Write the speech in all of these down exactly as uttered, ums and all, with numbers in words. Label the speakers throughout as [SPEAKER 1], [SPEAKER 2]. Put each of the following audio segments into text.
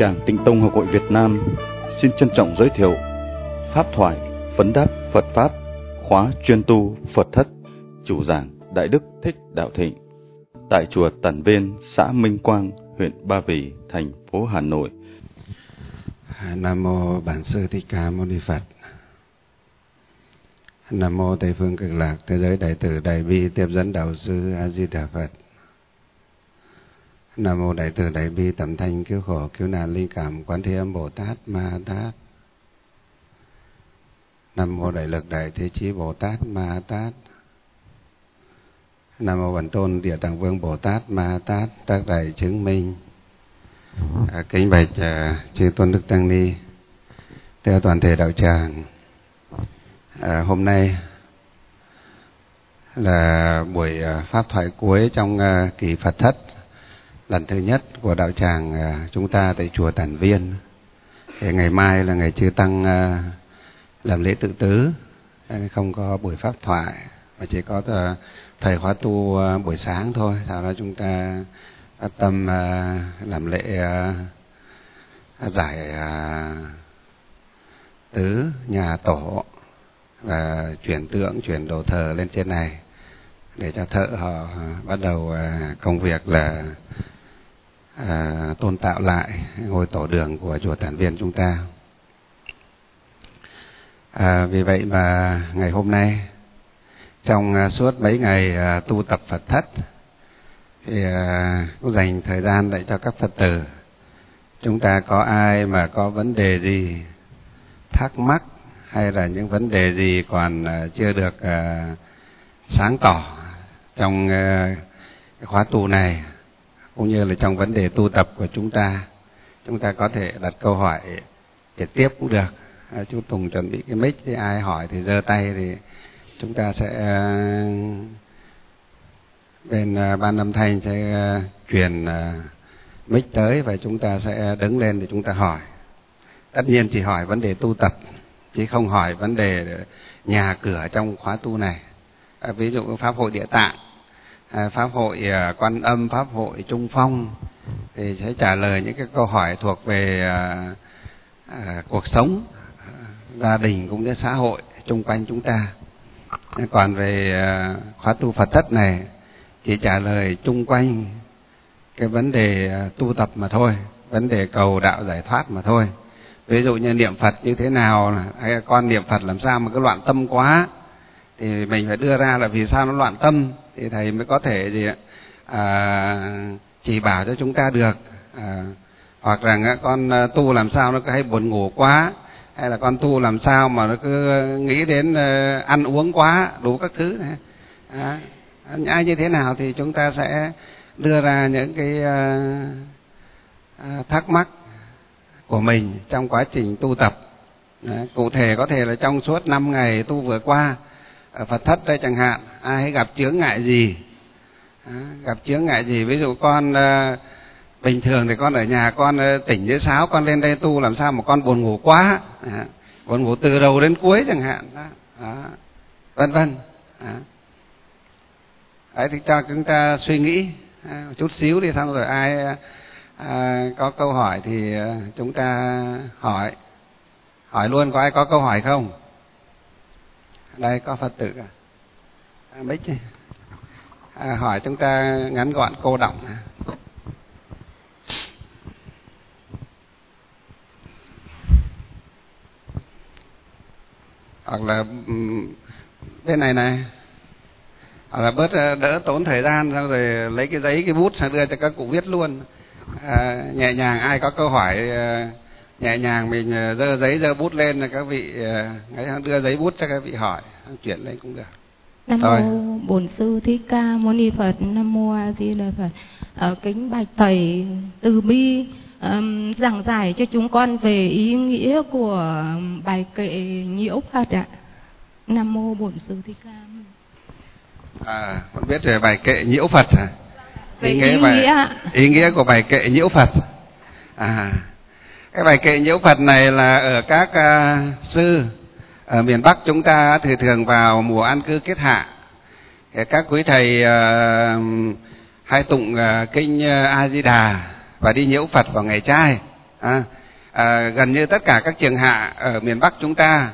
[SPEAKER 1] Tràng Tịnh Tông Học hội Việt Nam xin trân trọng giới thiệu Pháp thoại vấn đáp Phật Pháp khóa chuyên tu Phật thất, chủ giảng Đại Đức Thích Đạo Thịnh tại chùa Tản Viên, xã Minh Quang, huyện Ba Vì, thành phố Hà Nội.
[SPEAKER 2] Nam mô Bản Sư Thích Ca Mâu Ni Phật. Nam mô Tây Phương Cực Lạc Thế Giới Đại Từ Đại Bi Tiếp Dẫn Đạo Sư A Di Đà Phật. Nam mô Đại Từ Đại Bi Tẩm Thanh Cứu Khổ Cứu Nạn Linh Cảm Quán Thế Âm Bồ Tát Ma Tát. Nam mô Đại Lực Đại Thế Chí Bồ Tát Ma Tát. Nam mô Bản Tôn Địa Tạng Vương Bồ Tát Ma Tát tác đại chứng minh. À, kính bạch à, chư tôn đức tăng ni theo toàn thể đạo tràng. À, hôm nay là buổi à, pháp thoại cuối trong à, kỳ Phật thất lần thứ nhất của đạo tràng à, chúng ta tại chùa Tản Viên. Thì ngày mai là ngày chư tăng à, làm lễ tự tứ, không có buổi pháp thoại mà chỉ có à, thầy khóa tu à, buổi sáng thôi. Sau đó chúng ta tâm à, làm lễ à, giải à, tứ nhà tổ và chuyển tượng, chuyển đồ thờ lên trên này để cho thợ họ bắt đầu à, công việc là à, tôn tạo lại ngôi tổ đường của chùa Tản Viên chúng ta. À, vì vậy mà ngày hôm nay trong à, suốt mấy ngày à, tu tập Phật thất thì à, cũng dành thời gian để cho các Phật tử chúng ta có ai mà có vấn đề gì thắc mắc hay là những vấn đề gì còn à, chưa được à, sáng tỏ trong à, cái khóa tu này cũng như là trong vấn đề tu tập của chúng ta, chúng ta có thể đặt câu hỏi trực tiếp cũng được. À, chú Tùng chuẩn bị cái mic thì ai hỏi thì giơ tay thì chúng ta sẽ à, bên uh, ban âm thanh sẽ uh, truyền uh, mic tới và chúng ta sẽ đứng lên để chúng ta hỏi. Tất nhiên chỉ hỏi vấn đề tu tập chứ không hỏi vấn đề nhà cửa trong khóa tu này. À, ví dụ pháp hội Địa Tạng, à, pháp hội uh, Quan Âm, pháp hội Trung Phong thì sẽ trả lời những cái câu hỏi thuộc về uh, uh, cuộc sống, uh, gia đình cũng như xã hội chung quanh chúng ta. Còn về uh, khóa tu Phật thất này chỉ trả lời chung quanh cái vấn đề tu tập mà thôi, vấn đề cầu đạo giải thoát mà thôi. Ví dụ như niệm Phật như thế nào, hay con niệm Phật làm sao mà cứ loạn tâm quá thì mình phải đưa ra là vì sao nó loạn tâm thì thầy mới có thể gì à, chỉ bảo cho chúng ta được. À, hoặc là con tu làm sao nó cứ hay buồn ngủ quá, hay là con tu làm sao mà nó cứ nghĩ đến ăn uống quá, đủ các thứ này. À, ai như thế nào thì chúng ta sẽ đưa ra những cái uh, thắc mắc của mình trong quá trình tu tập. Đấy, cụ thể có thể là trong suốt năm ngày tu vừa qua ở Phật thất đây chẳng hạn, ai gặp chướng ngại gì, à, gặp chướng ngại gì, ví dụ con uh, bình thường thì con ở nhà con uh, tỉnh với sáo, con lên đây tu làm sao mà con buồn ngủ quá, à, buồn ngủ từ đầu đến cuối chẳng hạn, đó, đó, vân vân. À. Đấy thì cho chúng ta suy nghĩ à, chút xíu đi, xong rồi ai à, có câu hỏi thì à, chúng ta hỏi hỏi luôn. Có ai có câu hỏi không? Đây có Phật tử à, à Bích à, hỏi chúng ta ngắn gọn cô đọng. Hoặc là bên này này, hoặc là bớt đỡ tốn thời gian, xong rồi lấy cái giấy cái bút đưa cho các cụ viết luôn. À, nhẹ nhàng, ai có câu hỏi nhẹ nhàng mình giơ giấy giơ bút lên là các vị đưa giấy bút cho các vị hỏi, chuyển lên cũng được.
[SPEAKER 3] Nam mô Bổn Sư Thích Ca Mâu Ni Phật. Nam mô A Di Đà Phật. Ở kính bạch thầy từ bi um, giảng giải cho chúng con về ý nghĩa của bài kệ nhiễu Phật ạ. Nam mô Bổn Sư Thích Ca.
[SPEAKER 2] À, con biết về bài kệ nhiễu Phật hả? Ý nghĩa,
[SPEAKER 3] ý,
[SPEAKER 2] bài,
[SPEAKER 3] nghĩa.
[SPEAKER 2] ý nghĩa của bài kệ nhiễu Phật. À, cái bài kệ nhiễu Phật này là ở các uh, sư ở miền Bắc chúng ta thì thường vào mùa an cư kết hạ, các quý thầy uh, hay tụng uh, kinh uh, A Di Đà và đi nhiễu Phật vào ngày trai. À, à, gần như tất cả các trường hạ ở miền Bắc chúng ta,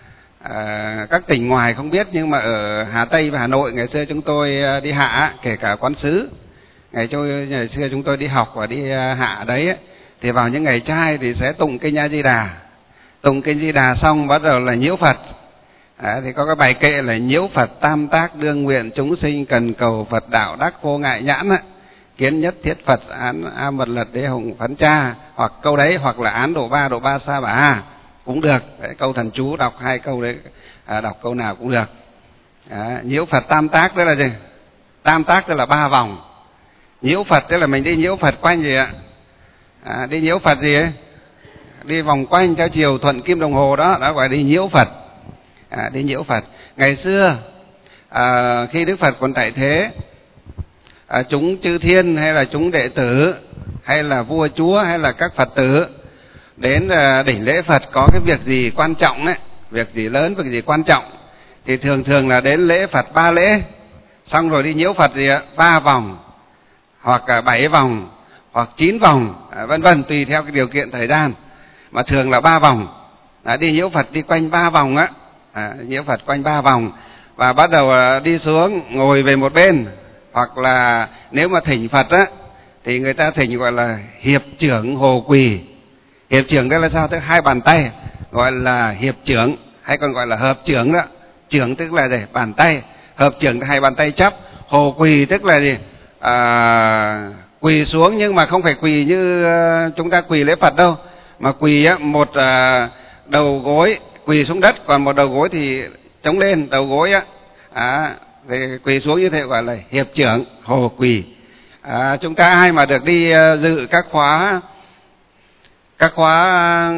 [SPEAKER 2] à, các tỉnh ngoài không biết, nhưng mà ở Hà Tây và Hà Nội ngày xưa chúng tôi đi hạ, kể cả quán sứ, ngày, tôi, ngày xưa chúng tôi đi học và đi hạ ở đấy ấy, thì vào những ngày trai thì sẽ tụng kinh A Di Đà, tụng kinh Di Đà xong bắt đầu là nhiễu Phật. À, thì có cái bài kệ là nhiễu Phật tam tác đương nguyện chúng sinh cần cầu Phật đạo đắc vô ngại nhãn á. Kiến nhất thiết Phật án a mật lật đế hồng phấn cha, hoặc câu đấy, hoặc là án độ ba độ ba sa bà a cũng được. Đấy, câu thần chú đọc hai câu đấy, à, đọc câu nào cũng được. À, nhiễu Phật tam tác tức là gì? Tam tác tức là ba vòng. Nhiễu Phật tức là mình đi nhiễu Phật quanh gì ạ? À, đi nhiễu Phật gì ấy? Đi vòng quanh theo chiều thuận kim đồng hồ đó, đó gọi là đi nhiễu Phật. À, đi nhiễu Phật. Ngày xưa à, khi Đức Phật còn tại thế, à, chúng chư thiên hay là chúng đệ tử hay là vua chúa hay là các Phật tử đến à, đỉnh lễ Phật, có cái việc gì quan trọng ấy, việc gì lớn, việc gì quan trọng, thì thường thường là đến lễ Phật ba lễ, xong rồi đi nhiễu Phật gì ạ? Ba vòng, hoặc à, bảy vòng, hoặc chín vòng, à, vân vân, tùy theo cái điều kiện thời gian, mà thường là ba vòng. À, đi nhiễu Phật đi quanh ba vòng á, à, nhiễu Phật quanh ba vòng, và bắt đầu à, đi xuống ngồi về một bên, hoặc là nếu mà thỉnh Phật á thì người ta thỉnh gọi là hiệp trưởng hồ quỳ. Hiệp trưởng đây là sao? Tức hai bàn tay, gọi là hiệp trưởng, hay còn gọi là hợp trưởng đó. Trưởng tức là gì? Bàn tay. Hợp trưởng hai bàn tay chắp. Hồ quỳ tức là gì? À, quỳ xuống, nhưng mà không phải quỳ như chúng ta quỳ lễ Phật đâu, mà quỳ á, một à, đầu gối quỳ xuống đất, còn một đầu gối thì chống lên, đầu gối á, à, thì quỳ xuống như thế gọi là hiệp trưởng hồ quỳ. À, chúng ta ai mà được đi uh, dự các khóa các khóa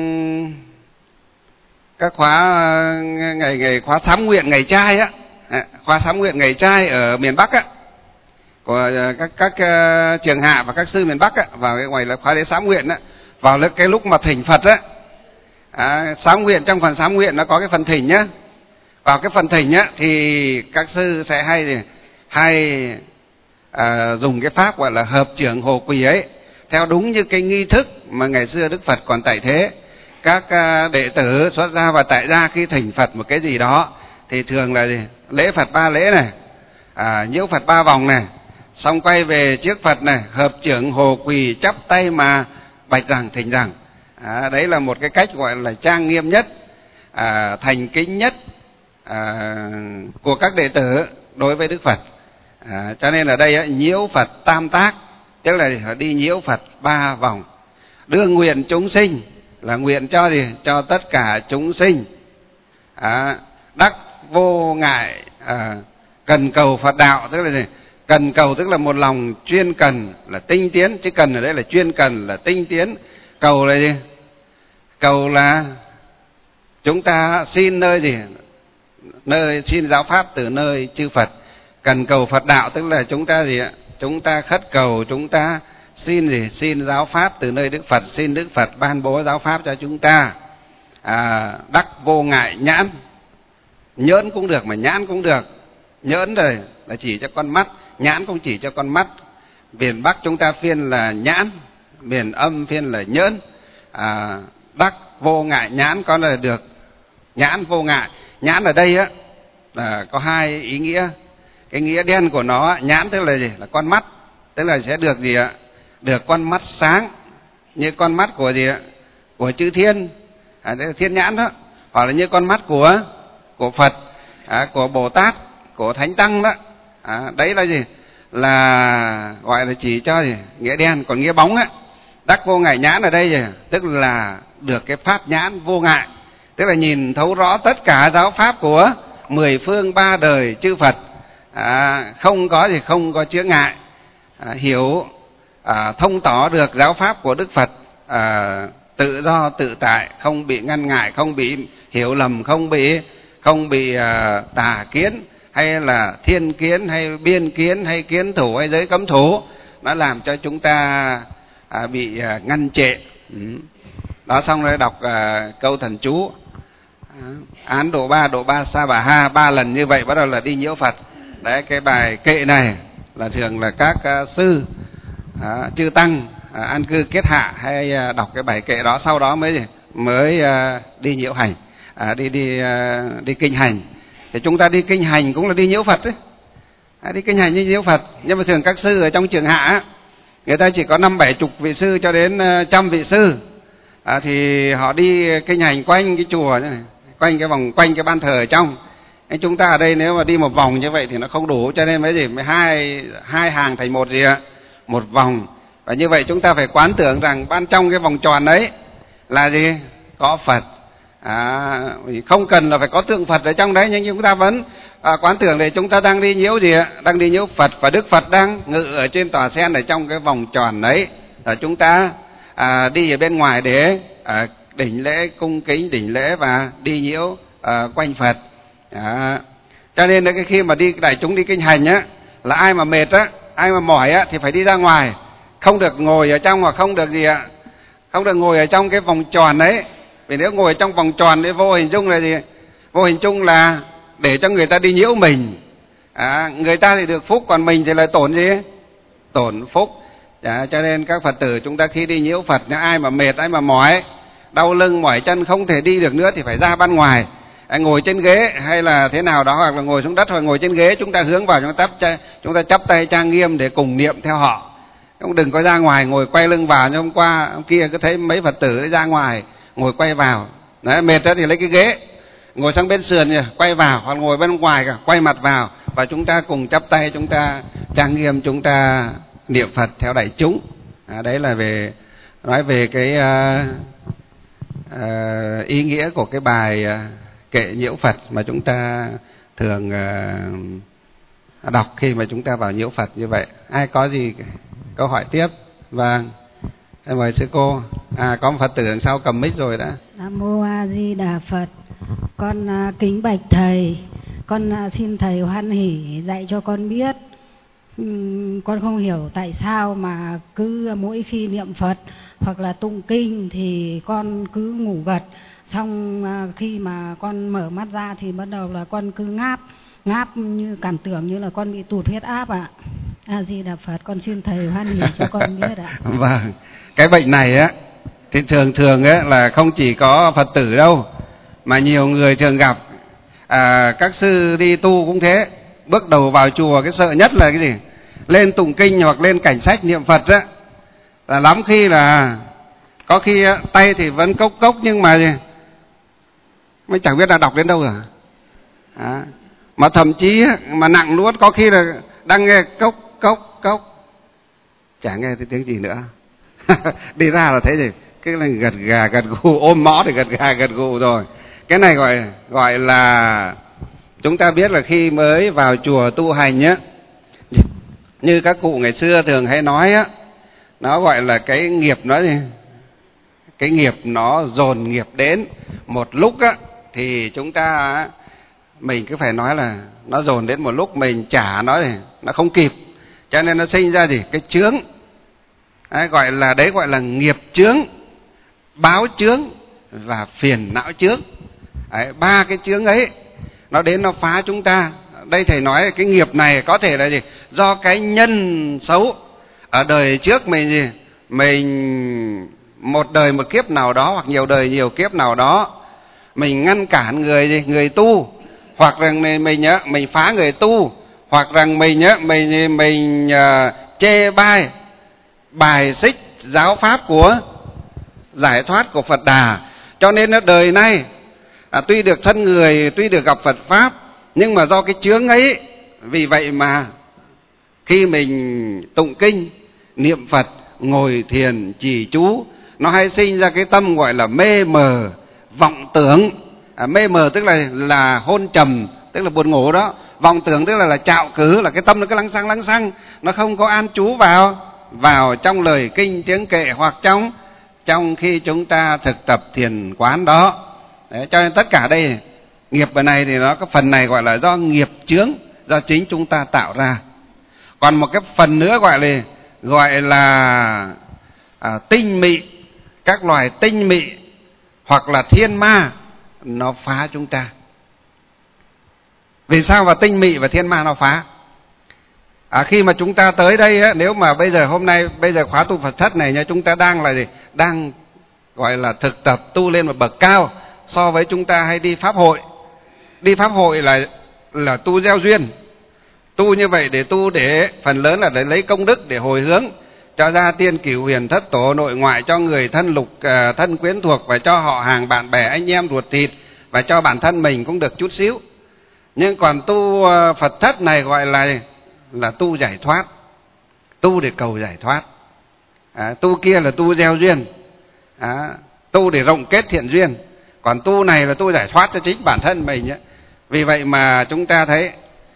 [SPEAKER 2] các khóa uh, ngày ngày khóa sám nguyện ngày trai á, à, khóa sám nguyện ngày trai ở miền Bắc á, của uh, các các uh, trường hạ và các sư miền Bắc á, vào cái ngoài là khóa lễ sám nguyện á, vào cái lúc mà thỉnh Phật á, à, sám nguyện, trong phần sám nguyện nó có cái phần thỉnh nhá. Vào cái phần thỉnh á thì các sư sẽ hay hay à, dùng cái pháp gọi là hợp trưởng hồ quỳ ấy, theo đúng như cái nghi thức mà ngày xưa Đức Phật còn tại thế. Các à, đệ tử xuất gia và tại gia khi thỉnh Phật một cái gì đó thì thường là gì? Lễ Phật ba lễ này, à, nhiễu Phật ba vòng này, xong quay về trước Phật này, hợp trưởng hồ quỳ chắp tay mà bạch rằng thỉnh rằng. À, đấy là một cái cách gọi là trang nghiêm nhất, à, thành kính nhất À, của các đệ tử đối với Đức Phật. À, cho nên ở đây á, nhiễu Phật tam tác tức là đi nhiễu Phật ba vòng. Đương nguyện chúng sinh là nguyện cho gì? Cho tất cả chúng sinh à, đắc vô ngại à, cần cầu Phật đạo, tức là gì? Cần cầu tức là một lòng chuyên cần, là tinh tiến, chứ cần ở đây là chuyên cần, là tinh tiến. Cầu là gì? Cầu là chúng ta xin nơi gì? Nơi xin giáo pháp từ nơi chư Phật. Cần cầu Phật đạo tức là chúng ta gì ạ? Chúng ta khất cầu, chúng ta xin gì? Xin giáo pháp từ nơi Đức Phật, xin Đức Phật ban bố giáo pháp cho chúng ta. À, đắc vô ngại nhãn, nhỡn cũng được mà nhãn cũng được. Nhỡn rồi là chỉ cho con mắt, nhãn cũng chỉ cho con mắt. Miền Bắc chúng ta phiên là nhãn, miền âm phiên là nhỡn. À, đắc vô ngại nhãn có là được nhãn vô ngại. Nhãn ở đây á là có hai ý nghĩa. Cái nghĩa đen của nó, nhãn tức là gì? Là con mắt, tức là sẽ được gì ạ? Được con mắt sáng, như con mắt của gì ạ? Của chư thiên, à, thiên nhãn đó, hoặc là như con mắt của của Phật, à, của Bồ Tát, của Thánh Tăng đó. À, đấy là gì? Là gọi là chỉ cho gì? Nghĩa đen. Còn nghĩa bóng á, đắc vô ngại nhãn ở đây gì? Tức là được cái pháp nhãn vô ngại, tức là nhìn thấu rõ tất cả giáo pháp của mười phương ba đời chư Phật, à, không có gì, không có chướng ngại, à, hiểu à, thông tỏ được giáo pháp của Đức Phật à, tự do tự tại, không bị ngăn ngại, không bị hiểu lầm, không bị không bị à, tà kiến hay là thiên kiến hay biên kiến hay kiến thủ hay giới cấm thủ, nó làm cho chúng ta à, bị à, ngăn trệ. Ừ. Đó, xong rồi đọc à, câu thần chú án độ ba độ ba sa bà ha ba lần như vậy, bắt đầu là đi nhiễu Phật. Đấy, cái bài kệ này là thường là các uh, sư uh, chư tăng à, an cư kiết hạ hay à, đọc cái bài kệ đó, sau đó mới mới à, đi nhiễu hành, à, đi đi à, đi kinh hành. Thì chúng ta đi kinh hành cũng là đi nhiễu Phật đấy, à, đi kinh hành đi nhiễu Phật. Nhưng mà thường các sư ở trong trường hạ người ta chỉ có năm bảy chục vị sư cho đến trăm vị sư, à, thì họ đi kinh hành quanh cái chùa này, quanh cái vòng quanh cái ban thờ ở trong. Nên chúng ta ở đây nếu mà đi một vòng như vậy thì nó không đủ, cho nên mấy gì mới hai hai hàng thành một gì ạ, một vòng. Và như vậy chúng ta phải quán tưởng rằng ban trong cái vòng tròn đấy là gì, có Phật. À, không cần là phải có tượng Phật ở trong đấy, nhưng chúng ta vẫn à, quán tưởng để chúng ta đang đi nhiễu gì ạ, đang đi nhiễu Phật, và Đức Phật đang ngự ở trên tòa sen ở trong cái vòng tròn đấy. Và chúng ta à, đi ở bên ngoài để à, đỉnh lễ, cung kính đỉnh lễ và đi nhiễu à, quanh Phật. À, cho nên cái khi mà đi đại chúng đi kinh hành á, là ai mà mệt á, ai mà mỏi á thì phải đi ra ngoài, không được ngồi ở trong, hoặc không được gì ạ, không được ngồi ở trong cái vòng tròn đấy. Vì nếu ngồi ở trong vòng tròn thì vô hình chung là gì, vô hình chung là để cho người ta đi nhiễu mình. À, người ta thì được phúc, còn mình thì là tổn gì, tổn phúc. À, cho nên các Phật tử chúng ta khi đi nhiễu Phật, ai mà mệt, ai mà mỏi, đau lưng mỏi chân không thể đi được nữa thì phải ra ban ngoài, à, ngồi trên ghế hay là thế nào đó, hoặc là ngồi xuống đất hoặc ngồi trên ghế, chúng ta hướng vào, chúng ta chắp, chúng ta chắp tay trang nghiêm để cùng niệm theo họ. Không đừng có ra ngoài ngồi quay lưng vào. Như hôm qua hôm kia cứ thấy mấy Phật tử ra ngoài ngồi quay vào, đấy, mệt đó thì lấy cái ghế ngồi sang bên sườn rồi quay vào, hoặc ngồi bên ngoài cả quay mặt vào, và chúng ta cùng chắp tay, chúng ta trang nghiêm, chúng ta niệm Phật theo đại chúng. À, đấy là về nói về cái uh, uh, ý nghĩa của cái bài uh, kệ nhiễu Phật mà chúng ta thường uh, đọc khi mà chúng ta vào nhiễu Phật như vậy. Ai có gì câu hỏi tiếp? Vâng, em mời sư cô. À, có một Phật tử đằng sau cầm mic rồi đã.
[SPEAKER 4] Nam mô A Di Đà Phật. Con uh, kính bạch thầy, con uh, xin thầy hoan hỷ dạy cho con biết. Uhm, con không hiểu tại sao mà cứ mỗi khi niệm Phật hoặc là tụng kinh thì con cứ ngủ gật, xong uh, khi mà con mở mắt ra thì bắt đầu là con cứ ngáp, ngáp như cảm tưởng như là con bị tụt huyết áp ạ. A Di Đà Phật, con xin thầy hoan hỷ cho con biết ạ.
[SPEAKER 2] Vâng, cái bệnh này á thì thường thường á là không chỉ có Phật tử đâu, mà nhiều người thường gặp. À, các sư đi tu cũng thế, bước đầu vào chùa cái sợ nhất là cái gì, lên tụng kinh hoặc lên cảnh sách niệm Phật á, là lắm khi là có khi á, tay thì vẫn cốc cốc nhưng mà gì mới chẳng biết là đọc đến đâu rồi. À, mà thậm chí mà nặng nuốt, có khi là đang nghe cốc cốc cốc chả nghe thấy tiếng gì nữa. Đi ra là thấy gì cái là gật gà gật gù, ôm mõ thì gật gà gật gù rồi. Cái này gọi gọi là chúng ta biết là khi mới vào chùa tu hành nhá, như các cụ ngày xưa thường hay nói á, nó gọi là cái nghiệp nó gì, cái nghiệp nó dồn nghiệp đến một lúc á, thì chúng ta mình cứ phải nói là nó dồn đến một lúc mình trả nó thì nó không kịp, cho nên nó sinh ra gì cái chướng. Đấy, gọi là đấy gọi là nghiệp chướng, báo chướng và phiền não chướng. Đấy, ba cái chướng ấy nó đến nó phá chúng ta. Đây thầy nói cái nghiệp này có thể là gì, do cái nhân xấu ở đời trước mình gì, mình một đời một kiếp nào đó, hoặc nhiều đời nhiều kiếp nào đó mình ngăn cản người gì, người tu, hoặc rằng mình mình nhớ mình phá người tu, hoặc rằng mình nhớ mình mình uh, chê bai bài xích giáo pháp của giải thoát của Phật Đà. Cho nên ở đời này à, tuy được thân người, tuy được gặp Phật pháp, nhưng mà do cái chướng ấy, vì vậy mà khi mình tụng kinh niệm Phật, ngồi thiền trì chú, nó hay sinh ra cái tâm gọi là mê mờ vọng tưởng. À, mê mờ tức là là hôn trầm, tức là buồn ngủ đó. Vọng tưởng tức là là trạo cử, là cái tâm nó cứ lăng xăng lăng xăng, nó không có an trú vào vào trong lời kinh tiếng kệ, hoặc trong trong khi chúng ta thực tập thiền quán đó. Đấy, cho nên tất cả đây nghiệp ở này thì nó có phần này gọi là do nghiệp chướng, do chính chúng ta tạo ra. Còn một cái phần nữa gọi là gọi là à, tinh mị, các loài tinh mị hoặc là thiên ma nó phá chúng ta. Vì sao mà tinh mị và thiên ma nó phá? À, khi mà chúng ta tới đây á, nếu mà bây giờ hôm nay bây giờ khóa tu Phật thất này nha, chúng ta đang là gì? Đang gọi là thực tập tu lên một bậc cao so với chúng ta hay đi pháp hội. Đi pháp hội là là tu gieo duyên. Tu như vậy để tu để phần lớn là để lấy công đức để hồi hướng cho gia tiên cửu huyền thất tổ nội ngoại, cho người thân lục thân quyến thuộc, và cho họ hàng bạn bè anh em ruột thịt, và cho bản thân mình cũng được chút xíu. Nhưng còn tu Phật thất này gọi là là tu giải thoát, tu để cầu giải thoát. À, tu kia là tu gieo duyên, à, tu để rộng kết thiện duyên. Còn tu này là tu giải thoát cho chính bản thân mình ấy. Vì vậy mà chúng ta thấy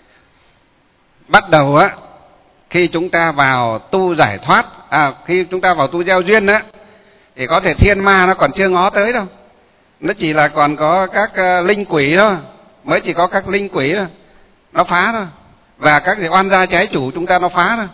[SPEAKER 2] bắt đầu á, khi chúng ta vào tu giải thoát, à, khi chúng ta vào tu gieo duyên á, thì có thể thiên ma nó còn chưa ngó tới đâu. Nó chỉ là còn có các uh, linh quỷ thôi, mới chỉ có các linh quỷ thôi, nó phá thôi. Và các cái oan gia trái chủ chúng ta nó phá thôi.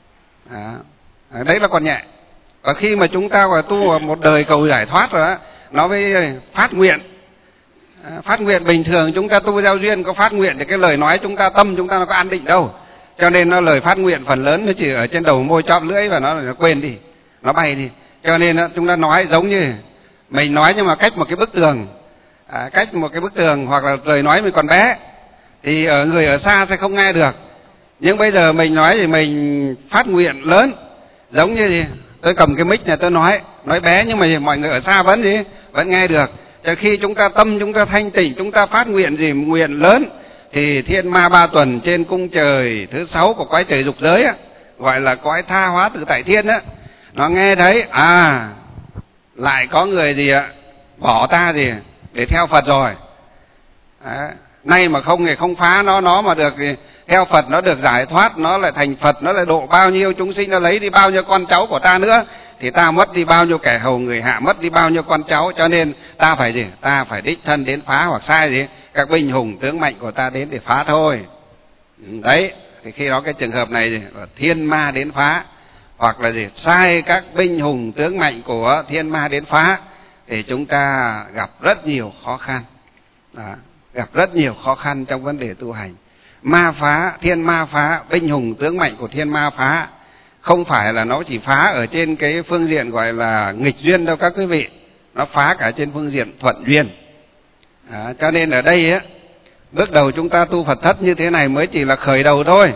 [SPEAKER 2] À, đấy là còn nhẹ. Còn khi mà chúng ta vào tu một đời cầu giải thoát rồi á, nó mới phát nguyện. À, phát nguyện bình thường chúng ta tu gieo duyên có phát nguyện thì cái lời nói chúng ta, tâm chúng ta nó có an định đâu. Cho nên nó lời phát nguyện phần lớn nó chỉ ở trên đầu môi chóp lưỡi, và nó, nó quên đi, nó bay đi. Cho nên chúng ta nói giống như mình nói nhưng mà cách một cái bức tường, à, cách một cái bức tường, hoặc là lời nói mình còn bé thì ở người ở xa sẽ không nghe được. Nhưng bây giờ mình nói thì mình phát nguyện lớn, giống như gì? Tôi cầm cái mic này tôi nói, nói bé nhưng mà mọi người ở xa vẫn gì? Vẫn nghe được. Cho khi chúng ta tâm chúng ta thanh tịnh, chúng ta phát nguyện gì? Nguyện lớn, thì thiên ma ba tuần trên cung trời thứ sáu của cõi trời dục giới á, gọi là cõi tha hóa tự tại thiên á, nó nghe thấy à lại có người gì ạ bỏ ta gì để theo Phật rồi. À, nay mà không thì không phá nó, nó mà được theo Phật, nó được giải thoát, nó lại thành Phật, nó lại độ bao nhiêu chúng sinh, nó lấy đi bao nhiêu con cháu của ta nữa, thì ta mất đi bao nhiêu kẻ hầu người hạ, mất đi bao nhiêu con cháu. Cho nên ta phải gì? Ta phải đích thân đến phá, hoặc sai gì? Các binh hùng tướng mạnh của ta đến để phá thôi. Đấy, thì khi đó cái trường hợp này gì? Thiên ma đến phá, hoặc là gì? Sai các binh hùng tướng mạnh của thiên ma đến phá, thì chúng ta gặp rất nhiều khó khăn. Đó, gặp rất nhiều khó khăn trong vấn đề tu hành. Ma phá, thiên ma phá, binh hùng tướng mạnh của thiên ma phá, không phải là nó chỉ phá ở trên cái phương diện gọi là nghịch duyên đâu các quý vị, nó phá cả trên phương diện thuận duyên. À, cho nên ở đây á, bước đầu chúng ta tu Phật thất như thế này mới chỉ là khởi đầu thôi.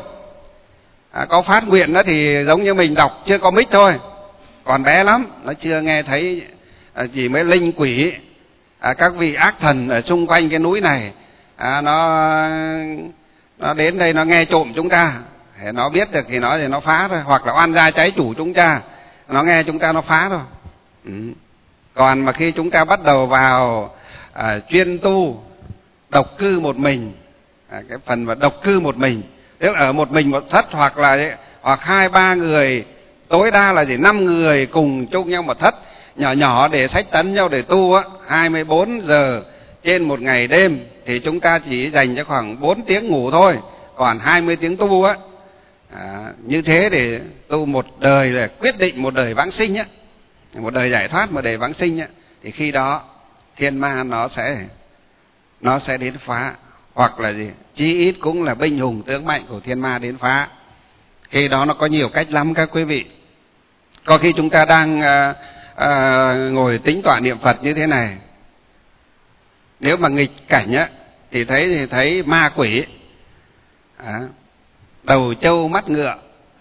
[SPEAKER 2] À, có phát nguyện đó thì giống như mình đọc chưa có mic thôi, còn bé lắm, nó chưa nghe thấy, à, chỉ mới linh quỷ, à, các vị ác thần ở xung quanh cái núi này, à, nó nó đến đây nó nghe trộm chúng ta, nó biết được thì nó thì nó phá thôi, hoặc là oan gia trái chủ chúng ta, nó nghe chúng ta nó phá thôi. Ừ. Còn mà khi chúng ta bắt đầu vào à, chuyên tu độc cư một mình, à, cái phần mà độc cư một mình, tức là ở một mình một thất, hoặc là hoặc hai ba người, tối đa là chỉ năm người cùng chung nhau một thất nhỏ nhỏ để xách tấn nhau để tu á, hai mươi bốn giờ trên một ngày đêm, thì chúng ta chỉ dành cho khoảng bốn tiếng ngủ thôi, còn hai mươi tiếng tu á. À, như thế để tu một đời, để quyết định một đời vãng sinh á, một đời giải thoát, một đời vãng sinh á, thì khi đó thiên ma nó sẽ nó sẽ đến phá, hoặc là gì chí ít cũng là binh hùng tướng mạnh của thiên ma đến phá. Khi đó nó có nhiều cách lắm các quý vị. Có khi chúng ta đang à, à, ngồi tính tọa niệm Phật như thế này, nếu mà nghịch cảnh á thì thấy thì thấy ma quỷ, à, đầu trâu mắt ngựa,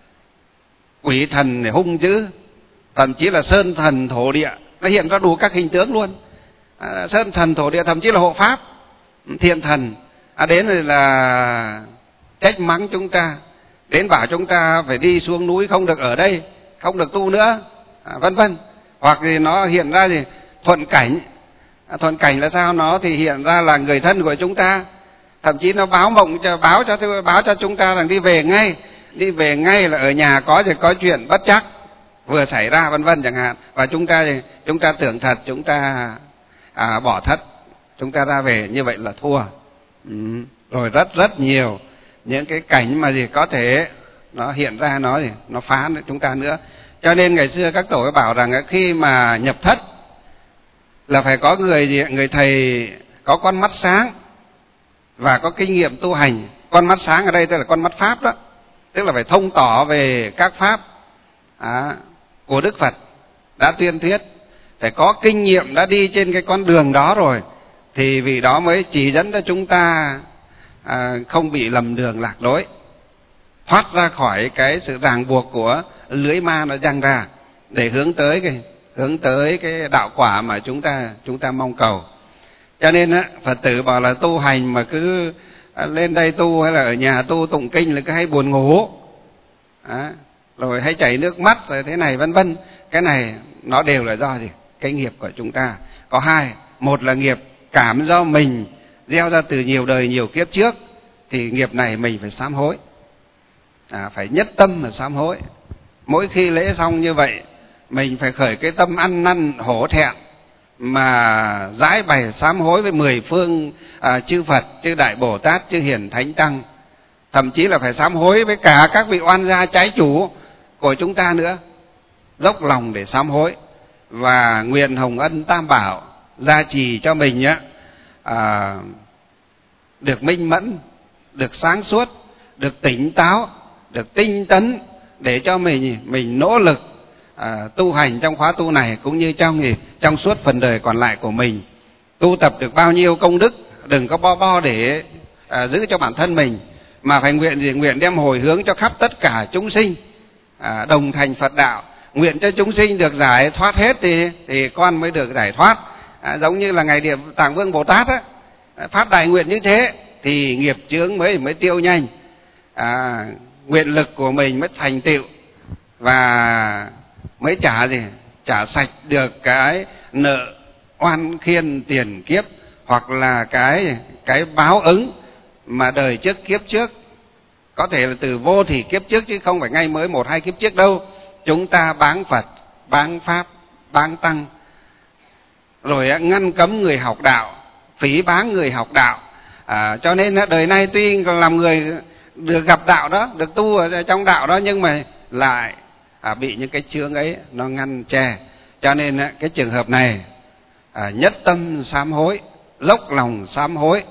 [SPEAKER 2] quỷ thần hung dữ, thậm chí là sơn thần thổ địa, nó hiện ra đủ các hình tướng luôn. À, sơn thần thổ địa, thậm chí là hộ pháp, thiên thần, à, đến rồi là trách mắng chúng ta, đến bảo chúng ta phải đi xuống núi, không được ở đây, không được tu nữa, à, vân vân. Hoặc thì nó hiện ra gì thuận cảnh, à, thuận cảnh là sao? Nó thì hiện ra là người thân của chúng ta, thậm chí nó báo mộng cho báo cho báo cho chúng ta rằng đi về ngay, đi về ngay là ở nhà có gì có chuyện bất trắc vừa xảy ra, vân vân chẳng hạn. Và chúng ta thì chúng ta tưởng thật, chúng ta à, bỏ thất, chúng ta ra về, như vậy là thua. Ừ. Rồi rất rất nhiều những cái cảnh mà gì có thể nó hiện ra, nó gì nó phá chúng ta nữa. Cho nên ngày xưa các tổ bảo rằng khi mà nhập thất là phải có người gì, người thầy có con mắt sáng và có kinh nghiệm tu hành. Con mắt sáng ở đây tức là con mắt pháp đó. tức là phải thông tỏ về các pháp à, của Đức Phật đã tuyên thuyết, phải có kinh nghiệm đã đi trên cái con đường đó rồi thì vị đó mới chỉ dẫn cho chúng ta à, không bị lầm đường lạc lối, thoát ra khỏi cái sự ràng buộc của lưới ma nó giăng ra để hướng tới cái hướng tới cái đạo quả mà chúng ta chúng ta mong cầu. Cho nên á, Phật tử bảo là tu hành mà cứ lên đây tu hay là ở nhà tu tụng kinh là cứ hay buồn ngủ à, rồi hay chảy nước mắt rồi thế này vân vân. Cái này nó đều là do gì? Cái nghiệp của chúng ta. Có hai, một là nghiệp cảm do mình gieo ra từ nhiều đời nhiều kiếp trước, thì nghiệp này mình phải sám hối, à, phải nhất tâm mà sám hối. Mỗi khi lễ xong như vậy mình phải khởi cái tâm ăn năn hổ thẹn mà giải bày sám hối với mười phương à, chư Phật, chư Đại Bồ Tát, chư Hiền Thánh Tăng, thậm chí là phải sám hối với cả các vị oan gia trái chủ của chúng ta nữa, dốc lòng để sám hối. Và nguyện hồng ân Tam Bảo gia trì cho mình á, à, được minh mẫn, được sáng suốt, được tỉnh táo, được tinh tấn, để cho mình mình nỗ lực à, tu hành trong khóa tu này cũng như trong trong suốt phần đời còn lại của mình. Tu tập được bao nhiêu công đức, đừng có bo bo để à, giữ cho bản thân mình, mà phải nguyện gì? Nguyện đem hồi hướng cho khắp tất cả chúng sinh à, đồng thành Phật đạo. Nguyện cho chúng sinh được giải thoát hết thì thì con mới được giải thoát. À, giống như là Ngài Địa Tạng Vương Bồ Tát á, phát đại nguyện như thế thì nghiệp chướng mới mới tiêu nhanh, à, nguyện lực của mình mới thành tựu và mới trả gì? Trả sạch được cái nợ oan khiên tiền kiếp, hoặc là cái cái báo ứng mà đời trước kiếp trước, có thể là từ vô thì kiếp trước chứ không phải ngay mới một hai kiếp trước đâu. Chúng ta báng Phật, báng Pháp, báng Tăng, rồi ngăn cấm người học đạo, phỉ báng người học đạo. À, cho nên đời này tuy làm người được gặp đạo đó, được tu ở trong đạo đó, nhưng mà lại à, bị những cái chướng ấy nó ngăn che. Cho nên cái trường hợp này à, nhất tâm sám hối, dốc lòng sám hối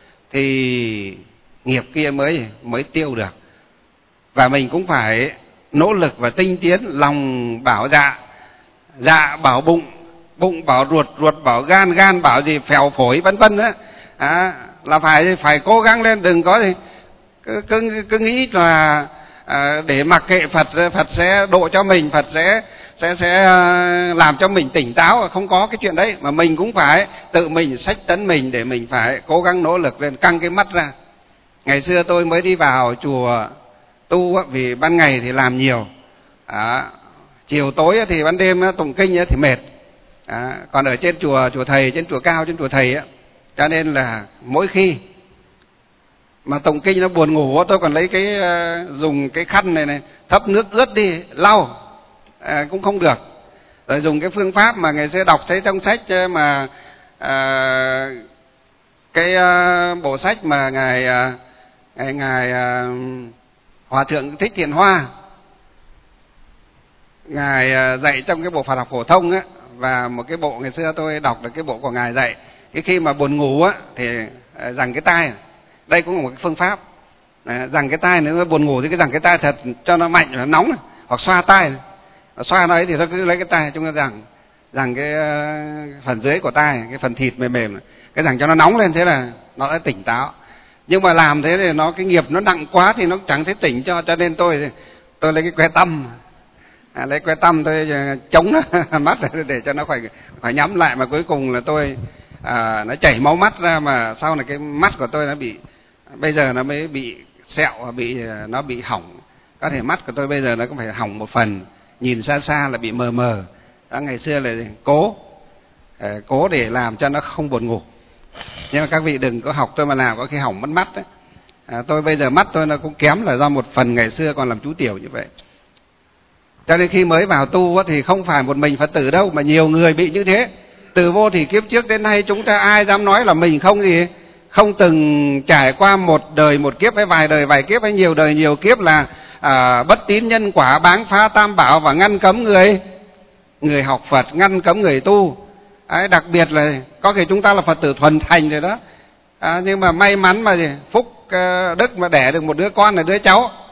[SPEAKER 2] thì nghiệp kia mới mới tiêu được. Và mình cũng phải nỗ lực và tinh tiến, lòng bảo dạ, dạ bảo bụng, bụng bảo ruột, ruột bảo gan, gan bảo gì phèo phổi vân vân á, à, là phải phải cố gắng lên, đừng có gì cứ cứ, cứ nghĩ là à, để mặc kệ Phật, Phật sẽ độ cho mình, Phật sẽ sẽ sẽ làm cho mình tỉnh táo. Không có cái chuyện đấy, mà mình cũng phải tự mình xách tấn mình để mình phải cố gắng nỗ lực lên, căng cái mắt ra. Ngày xưa tôi mới đi vào chùa tu vì ban ngày thì làm nhiều, à, chiều tối thì ban đêm tụng kinh thì mệt, à, còn ở trên chùa chùa thầy, trên chùa cao, trên chùa thầy á, cho nên là mỗi khi mà tụng kinh nó buồn ngủ, tôi còn lấy cái dùng cái khăn này này thấm nước ướt đi lau à, cũng không được. Rồi dùng cái phương pháp mà ngày xưa đọc thấy trong sách mà à, cái à, bộ sách mà ngài à, ngài, ngài à, Hòa thượng Thích Thiện Hoa ngài dạy trong cái bộ Phật học phổ thông á, và một cái bộ ngày xưa tôi đọc được cái bộ của ngài dạy, cái khi mà buồn ngủ á thì giằng cái tai, đây cũng là một cái phương pháp, giằng cái tai, nếu buồn ngủ thì cái giằng cái tai thật cho nó mạnh, nó nóng, hoặc xoa tai, xoa nó ấy thì tôi cứ lấy cái tai chúng ta giằng giằng cái phần dưới của tai, cái phần thịt mềm mềm, cái giằng cho nó nóng lên, thế là nó đã tỉnh táo. Nhưng mà làm thế thì nó cái nghiệp nó nặng quá thì nó chẳng thấy tỉnh cho, cho nên tôi tôi lấy cái que tăm, à, lấy que tăm tôi chống nó mắt để cho nó phải phải nhắm lại, mà cuối cùng là tôi à, nó chảy máu mắt ra, mà sau này cái mắt của tôi nó bị, bây giờ nó mới bị sẹo, bị nó bị hỏng. Có thể mắt của tôi bây giờ nó cũng phải hỏng một phần, nhìn xa xa là bị mờ mờ. Đó, ngày xưa là cố cố để làm cho nó không buồn ngủ. Nhưng mà các vị đừng có học tôi mà làm, có khi hỏng mất mắt đấy. À, tôi bây giờ mắt tôi nó cũng kém là do một phần ngày xưa còn làm chú tiểu như vậy. Cho nên khi mới vào tu thì không phải một mình Phật tử đâu, mà nhiều người bị như thế. Từ vô thì kiếp trước đến nay chúng ta ai dám nói là mình không gì, không từng trải qua một đời một kiếp hay vài đời vài kiếp hay nhiều đời nhiều kiếp là à, bất tín nhân quả, báng phá Tam Bảo và ngăn cấm người người học Phật, ngăn cấm người tu. Đấy, đặc biệt là có thể chúng ta là Phật tử thuần thành rồi đó, à, nhưng mà may mắn mà gì phúc uh, đức mà đẻ được một đứa con là đứa cháu,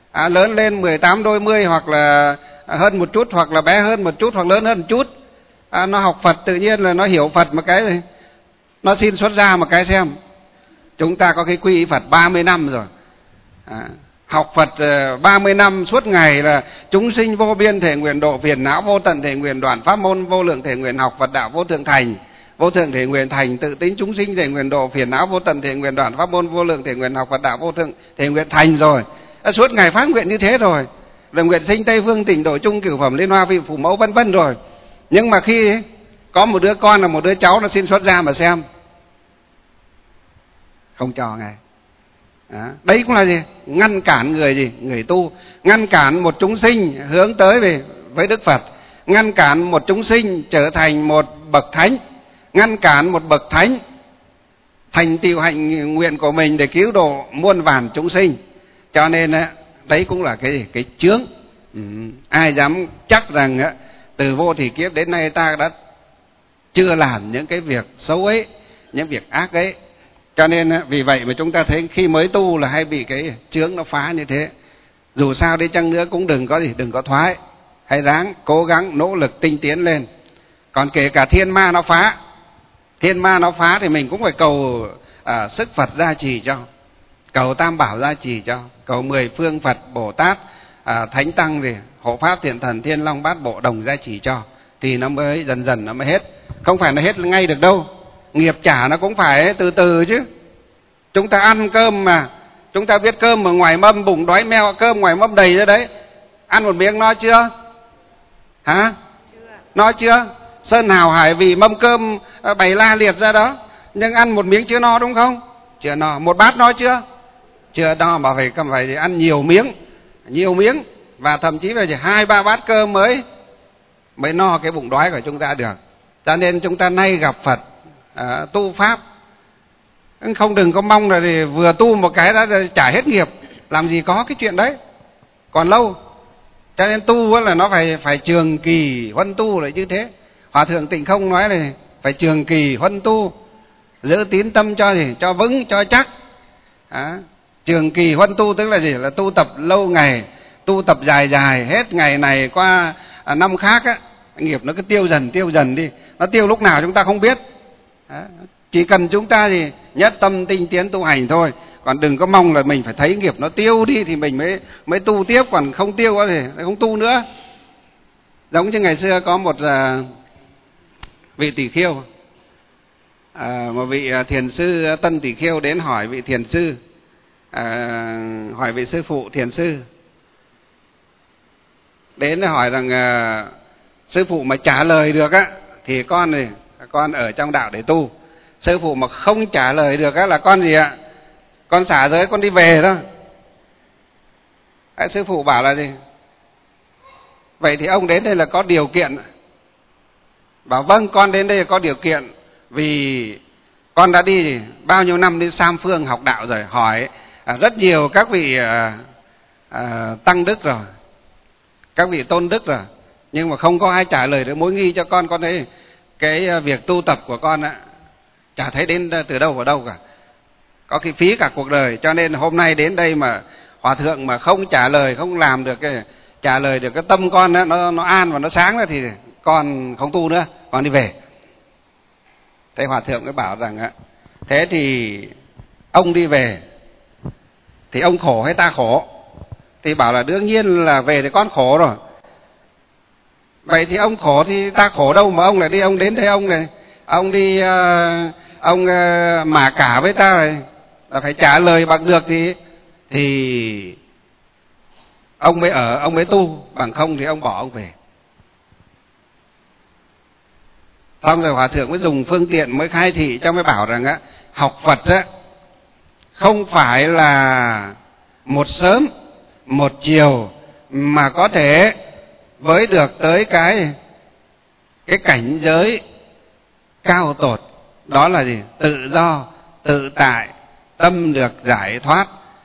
[SPEAKER 2] À, lớn lên mười tám đôi mươi, hoặc là hơn một chút, hoặc là bé hơn một chút, hoặc lớn hơn một chút. À, nó học Phật tự nhiên là nó hiểu Phật một cái rồi. Nó xin xuất gia một cái xem. Chúng ta có cái quy y Phật ba mươi năm rồi. À, học Phật ba mươi năm suốt ngày là chúng sinh vô biên thể nguyện độ, phiền não vô tận thể nguyện đoạn, pháp môn vô lượng thể nguyện học, Phật đạo vô thượng thành. Vô thượng thể nguyện thành, tự tính chúng sinh thể nguyện độ, phiền não vô tận thể nguyện đoạn, pháp môn vô lượng thể nguyện học, Phật đạo vô thượng thể nguyện thành rồi. À, suốt ngày phát nguyện như thế rồi. Rồi nguyện sinh Tây phương tỉnh độ chung cửu phẩm liên hoa vị phụ mẫu vân vân rồi. Nhưng mà khi ấy, có một đứa con là một đứa cháu nó xin xuất gia mà xem, không cho ngài. Đó. Đấy cũng là gì? Ngăn cản người gì? Người tu. Ngăn cản một chúng sinh hướng tới về với Đức Phật. Ngăn cản một chúng sinh trở thành một bậc thánh. Ngăn cản một bậc thánh thành tựu hạnh nguyện của mình để cứu độ muôn vàn chúng sinh. Cho nên đấy cũng là cái gì? Cái chướng. Ừ. Ai dám chắc rằng từ vô thủy kiếp đến nay ta đã chưa làm những cái việc xấu ấy, những việc ác ấy. Cho nên vì vậy mà chúng ta thấy khi mới tu là hay bị cái chướng nó phá như thế. Dù sao đi chăng nữa cũng đừng có gì, đừng có thoái. Hãy ráng cố gắng nỗ lực tinh tiến lên. Còn kể cả thiên ma nó phá, thiên ma nó phá thì mình cũng phải cầu à, sức Phật gia trì cho, cầu Tam Bảo gia trì cho, cầu mười phương Phật Bồ Tát à, Thánh Tăng gì hộ pháp thiện thần Thiên Long Bát Bộ đồng gia trì cho, thì nó mới dần dần nó mới hết. Không phải nó hết ngay được đâu. Nghiệp trả nó cũng phải từ từ chứ. Chúng ta ăn cơm mà, chúng ta biết cơm ở ngoài mâm bụng đói meo, cơm ngoài mâm đầy ra đấy. Ăn một miếng no chưa? Hả? Chưa. No chưa? Sơn hào hải vì mâm cơm bày la liệt ra đó, nhưng ăn một miếng chưa no đúng không? Chưa no. Một bát no chưa? Chưa no, mà phải cần phải ăn nhiều miếng, nhiều miếng, và thậm chí phải hai ba bát cơm mới mới no cái bụng đói của chúng ta được. Cho nên chúng ta nay gặp Phật à, tu pháp, không đừng có mong là thì vừa tu một cái đã trả hết nghiệp, làm gì có cái chuyện đấy, còn lâu. Cho nên tu là nó phải phải trường kỳ huân tu là như thế. Hòa thượng Tịnh Không nói là phải trường kỳ huân tu, giữ tín tâm cho gì, cho vững, cho chắc. À, trường kỳ huân tu tức là gì? Là tu tập lâu ngày, tu tập dài dài, hết ngày này qua à, năm khác á, nghiệp nó cứ tiêu dần tiêu dần đi. Nó tiêu lúc nào chúng ta không biết. À, chỉ cần chúng ta gì nhất tâm tinh tiến tu hành thôi. Còn đừng có mong là mình phải thấy nghiệp nó tiêu đi thì mình mới mới tu tiếp, còn không tiêu thì không tu nữa. Giống như ngày xưa có một uh, vị tỷ khưu, à, một vị thiền sư Tân Tỷ Khưu đến hỏi vị thiền sư, à, hỏi vị sư phụ thiền sư, đến hỏi rằng à, sư phụ mà trả lời được á thì con này con ở trong đạo để tu. Sư phụ mà không trả lời được á là con gì ạ? Con xả giới, con đi về đó. À, sư phụ bảo là gì? Vậy thì ông đến đây là có điều kiện. Bảo vâng, con đến đây là có điều kiện, vì con đã đi bao nhiêu năm đi Sam Phương học đạo rồi, hỏi à, rất nhiều các vị à, à, tăng đức rồi, các vị tôn đức rồi, nhưng mà không có ai trả lời được mối nghi cho con. Con thấy cái việc tu tập của con á, chả thấy đến từ đâu vào đâu cả, có khi phí cả cuộc đời. Cho nên hôm nay đến đây mà hòa thượng mà không trả lời, không làm được cái trả lời được cái tâm con đó, nó nó an và nó sáng đó, thì con không tu nữa, con đi về. Thế hòa thượng mới bảo rằng á, thế thì ông đi về thì ông khổ hay ta khổ? Thì bảo là đương nhiên là về thì con khổ rồi. Vậy thì ông khổ thì ta khổ đâu mà ông lại đi, ông đến đây ông này ông đi uh, ông uh, mà cả với ta này là phải trả lời bằng được thì thì ông mới ở, ông mới tu, bằng không thì ông bỏ ông về. Xong rồi hòa thượng mới dùng phương tiện mới khai thị cho, mới bảo rằng á, học Phật á không phải là một sớm một chiều mà có thể với được tới cái cái cảnh giới cao tột, đó là gì? Tự do, tự tại, tâm được giải thoát.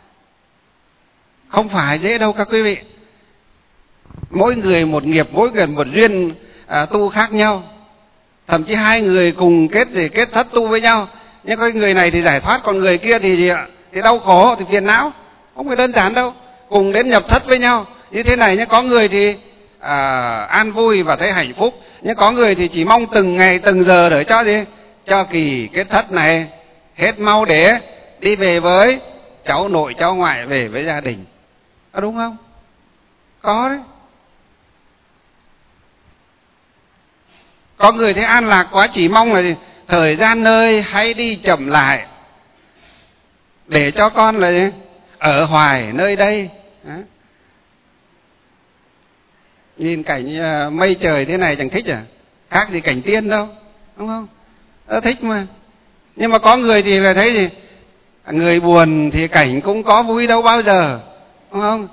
[SPEAKER 2] Không phải dễ đâu các quý vị. Mỗi người một nghiệp, mỗi người một duyên à, tu khác nhau. Thậm chí hai người cùng kết gì kết thất tu với nhau, nhưng cái người này thì giải thoát, còn người kia thì gì ạ? Thì đau khổ, thì phiền não. Không phải đơn giản đâu. cùng đến nhập thất với nhau như thế này nhé. Có người thì à, an vui và thấy hạnh phúc, nhưng có người thì chỉ mong từng ngày từng giờ để cho gì, cho kỳ kết thất này hết mau để đi về với cháu nội cháu ngoại, về với gia đình. Có đúng không? Có đấy. Có người thấy an lạc quá, chỉ mong là gì? Thời gian ơi hãy đi chậm lại để cho con là gì? Ở hoài nơi đây. Đó. Nhìn cảnh mây trời thế này chẳng thích à? Khác gì cảnh tiên đâu, đúng không? Đó, thích mà. Nhưng mà có người thì là thấy gì? Người buồn thì cảnh cũng có vui đâu bao giờ, đúng không?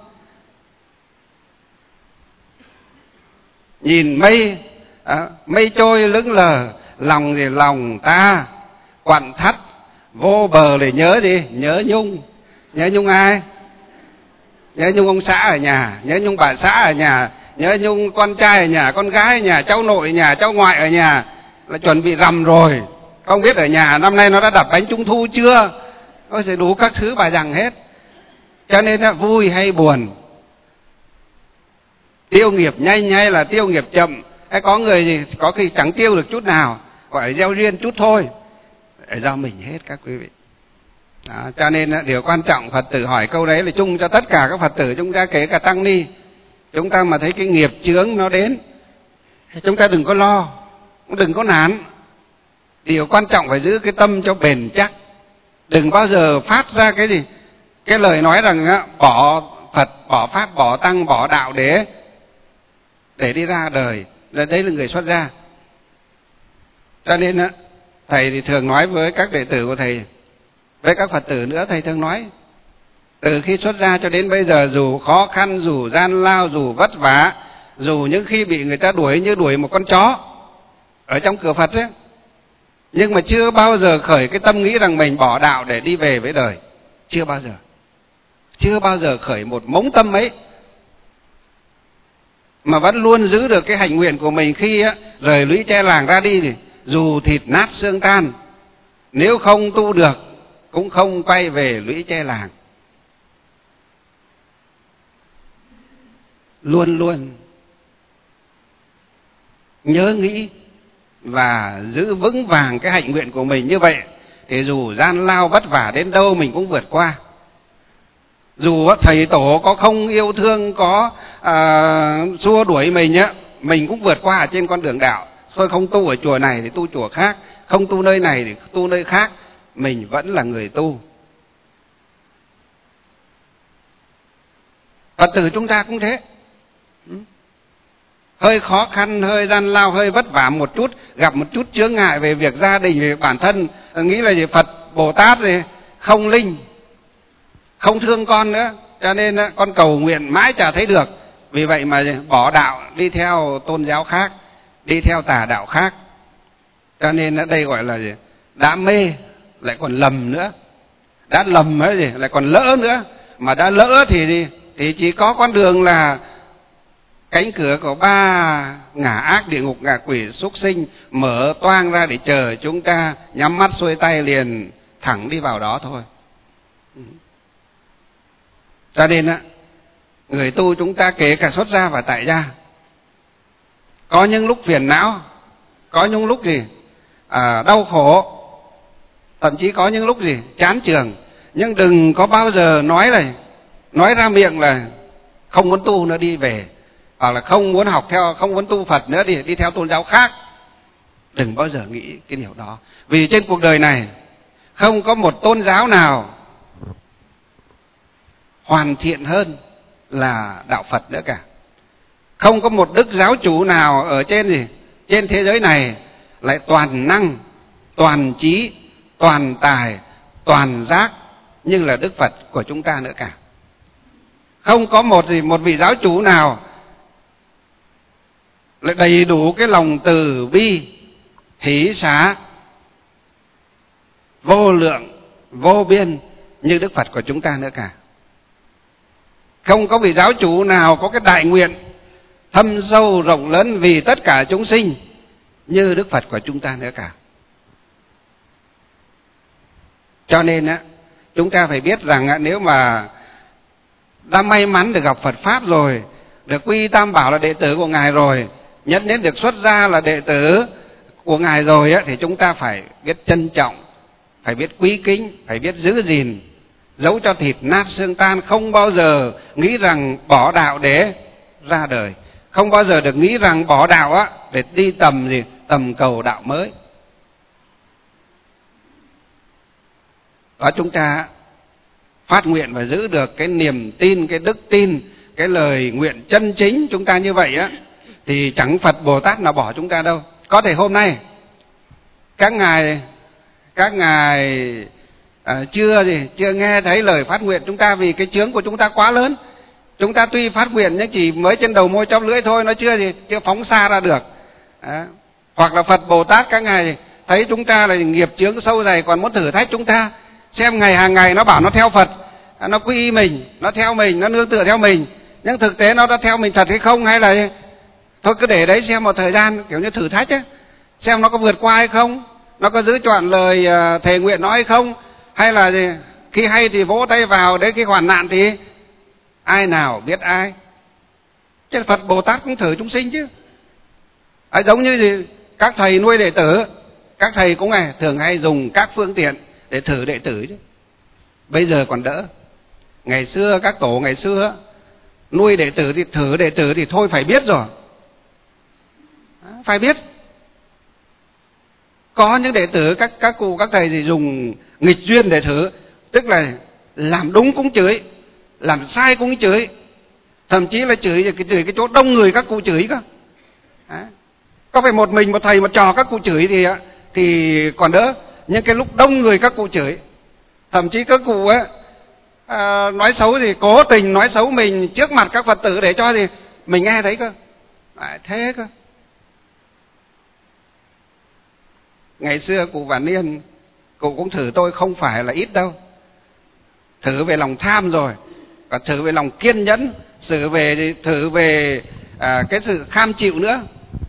[SPEAKER 2] Nhìn mây à, mây trôi lững lờ, lòng thì lòng ta quặn thắt vô bờ để nhớ gì? Nhớ Nhung. Nhớ Nhung ai? Nhớ Nhung ông xã ở nhà, nhớ Nhung bà xã ở nhà, nhớ Nhung con trai ở nhà, con gái ở nhà, cháu nội ở nhà, cháu ngoại ở nhà, là chuẩn bị rằm rồi. Không biết ở nhà năm nay nó đã đập bánh trung thu chưa? Ôi sẽ đủ các thứ bà rằng hết. Cho nên là vui hay buồn, tiêu nghiệp nhanh hay là tiêu nghiệp chậm, hay có người gì có khi chẳng tiêu được chút nào, gọi là gieo duyên chút thôi, để do mình hết các quý vị. Đó, cho nên điều quan trọng Phật tử hỏi câu đấy là chung cho tất cả các Phật tử chúng ta, kể cả tăng ni. Chúng ta mà thấy cái nghiệp chướng nó đến, chúng ta đừng có lo, đừng có nản. Điều quan trọng phải giữ cái tâm cho bền chắc. Đừng bao giờ phát ra cái gì, cái lời nói rằng bỏ Phật, bỏ Pháp, bỏ Tăng, bỏ đạo để để đi ra đời. Đấy là người xuất gia. Cho nên thầy thì thường nói với các đệ tử của thầy, với các Phật tử nữa, thầy thường nói từ khi xuất gia cho đến bây giờ, dù khó khăn, dù gian lao, dù vất vả, dù những khi bị người ta đuổi như đuổi một con chó ở trong cửa Phật ấy, nhưng mà chưa bao giờ khởi cái tâm nghĩ rằng mình bỏ đạo để đi về với đời. Chưa bao giờ. Chưa bao giờ khởi một mống tâm ấy. Mà vẫn luôn giữ được cái hạnh nguyện của mình khi á, rời lũy tre làng ra đi thì dù thịt nát xương tan, nếu không tu được cũng không quay về lũy tre làng. Luôn luôn nhớ nghĩ và giữ vững vàng cái hạnh nguyện của mình như vậy, thì dù gian lao vất vả đến đâu mình cũng vượt qua. Dù thầy tổ có không yêu thương, có à, xua đuổi mình á, mình cũng vượt qua ở trên con đường đạo. Thôi không tu ở chùa này thì tu chùa khác, không tu nơi này thì tu nơi khác, mình vẫn là người tu. Phật tử chúng ta cũng thế. Hơi khó khăn, hơi gian lao, hơi vất vả một chút, gặp một chút chướng ngại về việc gia đình, về bản thân, nghĩ là gì Phật, Bồ Tát gì không linh, không thương con nữa, cho nên con cầu nguyện mãi chả thấy được. Vì vậy mà bỏ đạo, đi theo tôn giáo khác, đi theo tà đạo khác. Cho nên ở đây gọi là gì? Đã mê lại còn lầm nữa, đã lầm ấy gì lại còn lỡ nữa. Mà đã lỡ thì gì? Thì chỉ có con đường là cánh cửa của ba ngã ác, địa ngục, ngạ quỷ, súc sinh mở toang ra để chờ chúng ta nhắm mắt xuôi tay liền thẳng đi vào đó thôi. Cho nên á, người tu chúng ta kể cả xuất gia và tại gia, có những lúc phiền não, có những lúc gì à, đau khổ, thậm chí có những lúc gì chán chường, nhưng đừng có bao giờ nói này, nói ra miệng là không muốn tu nữa, đi về, hoặc là không muốn học theo, không muốn tu Phật nữa, đi đi theo tôn giáo khác. Đừng bao giờ nghĩ cái điều đó. Vì trên cuộc đời này không có một tôn giáo nào hoàn thiện hơn là đạo Phật nữa cả. Không có một đức giáo chủ nào ở trên gì, trên thế giới này lại toàn năng, toàn trí, toàn tài, toàn giác nhưng là Đức Phật của chúng ta nữa cả. Không có một gì, một vị giáo chủ nào lại đầy đủ cái lòng từ bi, hỷ xả, vô lượng, vô biên như Đức Phật của chúng ta nữa cả. Không có vị giáo chủ nào có cái đại nguyện thâm sâu rộng lớn vì tất cả chúng sinh như Đức Phật của chúng ta nữa cả. Cho nên á, chúng ta phải biết rằng nếu mà đã may mắn được gặp Phật Pháp rồi, được quy Tam Bảo là đệ tử của Ngài rồi, nhất nhất được xuất gia là đệ tử của Ngài rồi á, thì chúng ta phải biết trân trọng, phải biết quý kính, phải biết giữ gìn, dẫu cho thịt nát xương tan, không bao giờ nghĩ rằng bỏ đạo để ra đời, không bao giờ được nghĩ rằng bỏ đạo á để đi tầm gì tầm cầu đạo mới. Đó, chúng ta phát nguyện và giữ được cái niềm tin, cái đức tin, cái lời nguyện chân chính chúng ta như vậy á, thì chẳng Phật Bồ Tát nào bỏ chúng ta đâu. Có thể hôm nay các ngài các ngài à, chưa gì chưa nghe thấy lời phát nguyện chúng ta, vì cái chướng của chúng ta quá lớn. Chúng ta tuy phát nguyện nhưng chỉ mới trên đầu môi chóp lưỡi thôi, nó chưa gì chưa phóng xa ra được. À, hoặc là Phật Bồ Tát các ngài thấy chúng ta là nghiệp chướng sâu dày, còn muốn thử thách chúng ta, xem ngày hàng ngày nó bảo nó theo Phật, nó quy y mình, nó theo mình, nó nương tựa theo mình, nhưng thực tế nó đã theo mình thật hay không, hay là thôi cứ để đấy xem một thời gian, kiểu như thử thách ấy, xem nó có vượt qua hay không, nó có giữ trọn lời thề nguyện nó hay không, hay là gì? Khi hay thì vỗ tay vào, đến khi hoàn nạn thì ai nào biết ai. Chứ Phật Bồ Tát cũng thử chúng sinh chứ. À, giống như gì? Các thầy nuôi đệ tử, các thầy cũng này thường hay dùng các phương tiện để thử đệ tử chứ. Bây giờ còn đỡ. Ngày xưa các tổ ngày xưa nuôi đệ tử thì thử đệ tử thì thôi phải biết rồi, phải biết. Có những đệ tử các các cụ các thầy thì dùng nghịch duyên để thử, tức là làm đúng cũng chửi, làm sai cũng chửi, thậm chí là chửi cái chửi cái chỗ đông người các cụ chửi cơ. À, có phải một mình một thầy một trò các cụ chửi thì thì còn đỡ, nhưng cái lúc đông người các cụ chửi, thậm chí các cụ ấy à, nói xấu thì cố tình nói xấu mình trước mặt các Phật tử để cho gì mình nghe thấy cơ. À, thế cơ. Ngày xưa cụ Vạn Niên, cụ cũng thử tôi không phải là ít đâu. Thử về lòng tham rồi, còn thử về lòng kiên nhẫn, thử về thử về à, cái sự kham chịu nữa.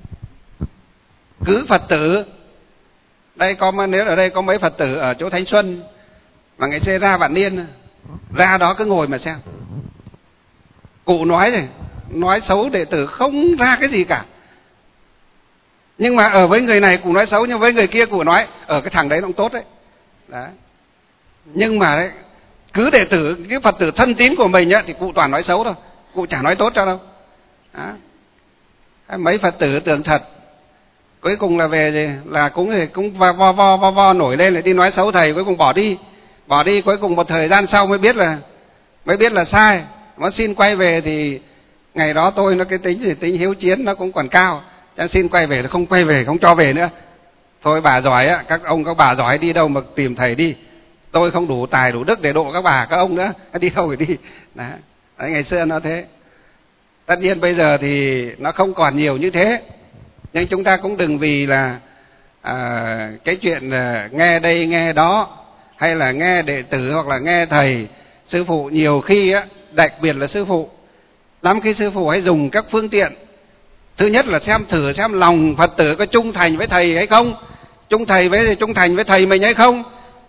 [SPEAKER 2] Cứ Phật tử, đây có nếu ở đây có mấy Phật tử ở chỗ Thanh Xuân mà ngày xưa ra Vạn Niên, ra đó cứ ngồi mà xem. Cụ nói rồi, nói xấu đệ tử không ra cái gì cả. Nhưng mà ở với người này cụ nói xấu, nhưng với người kia cụ nói ở cái thằng đấy nó cũng tốt đấy. Đấy. Nhưng mà đấy, cứ đệ tử, cái Phật tử thân tín của mình ấy, thì cụ toàn nói xấu thôi, cụ chả nói tốt cho đâu. Đó. Mấy Phật tử tưởng thật, cuối cùng là về gì là cũng cũng vo vo vo vo, vo nổi lên lại đi nói xấu thầy, cuối cùng bỏ đi, bỏ đi cuối cùng một thời gian sau mới biết là mới biết là sai, nó xin quay về thì ngày đó tôi nó cái tính thì tính hiếu chiến nó cũng còn cao, cho xin quay về, nó không quay về, không cho về nữa. Thôi bà giỏi á, các ông các bà giỏi đi đâu mà tìm thầy đi, tôi không đủ tài đủ đức để độ các bà các ông nữa, đi đâu thì đi. Đấy. Đấy, ngày xưa nó thế. Tất nhiên bây giờ thì nó không còn nhiều như thế, nhưng chúng ta cũng đừng vì là à, cái chuyện à, nghe đây nghe đó, hay là nghe đệ tử hoặc là nghe thầy sư phụ, nhiều khi á, đặc biệt là sư phụ, lắm khi sư phụ hãy dùng các phương tiện. Thứ nhất là xem thử xem lòng Phật tử có trung thành với thầy hay không, trung thầy với trung thành với thầy mình hay không.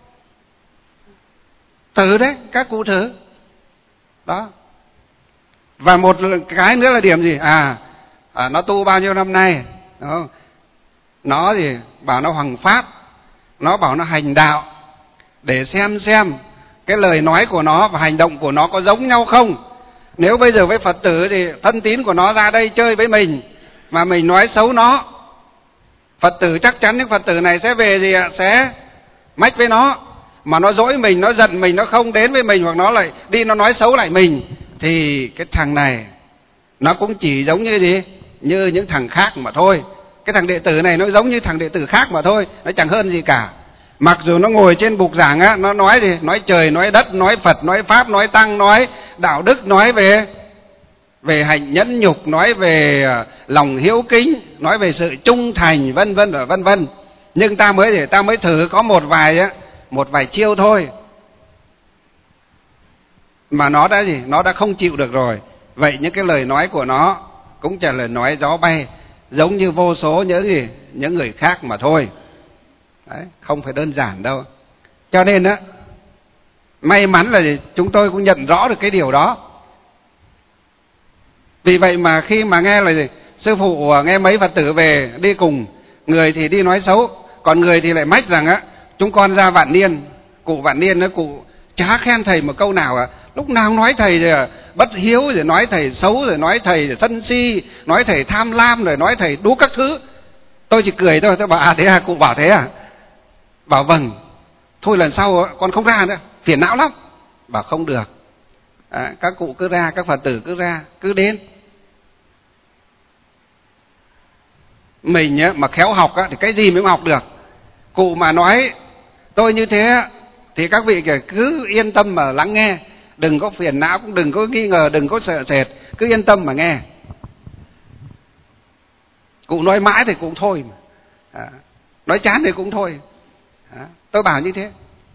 [SPEAKER 2] Thử đấy, các cụ thử. Đó. Và một cái nữa là điểm gì? À, à nó tu bao nhiêu năm nay, đúng không? Nó gì bảo nó hoằng pháp, nó bảo nó hành đạo, để xem xem cái lời nói của nó và hành động của nó có giống nhau không. Nếu bây giờ với Phật tử thì thân tín của nó ra đây chơi với mình mà mình nói xấu nó, Phật tử chắc chắn những Phật tử này sẽ về gì ạ? Sẽ mách với nó, mà nó dỗi mình, nó giận mình, nó không đến với mình, hoặc nó lại đi nó nói xấu lại mình, thì cái thằng này nó cũng chỉ giống như gì? Như những thằng khác mà thôi. Cái thằng đệ tử này nó giống như thằng đệ tử khác mà thôi, nó chẳng hơn gì cả. Mặc dù nó ngồi trên bục giảng á, nó nói gì? Nói trời, nói đất, nói Phật, nói Pháp, nói Tăng, nói đạo đức, nói về về hạnh nhẫn nhục, nói về lòng hiếu kính, nói về sự trung thành, vân vân và vân vân. Nhưng ta mới để ta mới thử có một vài á, một vài chiêu thôi, mà nó đã gì? Nó đã không chịu được rồi. Vậy những cái lời nói của nó cũng chỉ là nói gió bay, giống như vô số những gì những người khác mà thôi. Đấy, không phải đơn giản đâu. Cho nên á, may mắn là chúng tôi cũng nhận rõ được cái điều đó. Vì vậy mà khi mà nghe là gì? Sư phụ nghe mấy Phật tử về đi cùng, người thì đi nói xấu, còn người thì lại mách rằng á, chúng con ra Vạn Niên, cụ Vạn Niên đó, cụ chả khen thầy một câu nào à, lúc nào cũng nói thầy rồi bất hiếu, rồi nói thầy xấu, rồi nói thầy sân si, nói thầy tham lam, rồi nói thầy đú các thứ. Tôi chỉ cười thôi, tôi bảo à thế à, cụ bảo thế à? Bảo vâng, thôi lần sau con không ra nữa, phiền não lắm. Bảo không được, à, các cụ cứ ra, các Phật tử cứ ra, cứ đến. Mình á, mà khéo học á, thì cái gì mình cũng học được. Cụ mà nói tôi như thế thì các vị cứ yên tâm mà lắng nghe, đừng có phiền não, cũng đừng có nghi ngờ, đừng có sợ sệt, cứ yên tâm mà nghe. Cụ nói mãi thì cũng thôi, à, nói chán thì cũng thôi, à, tôi bảo như thế.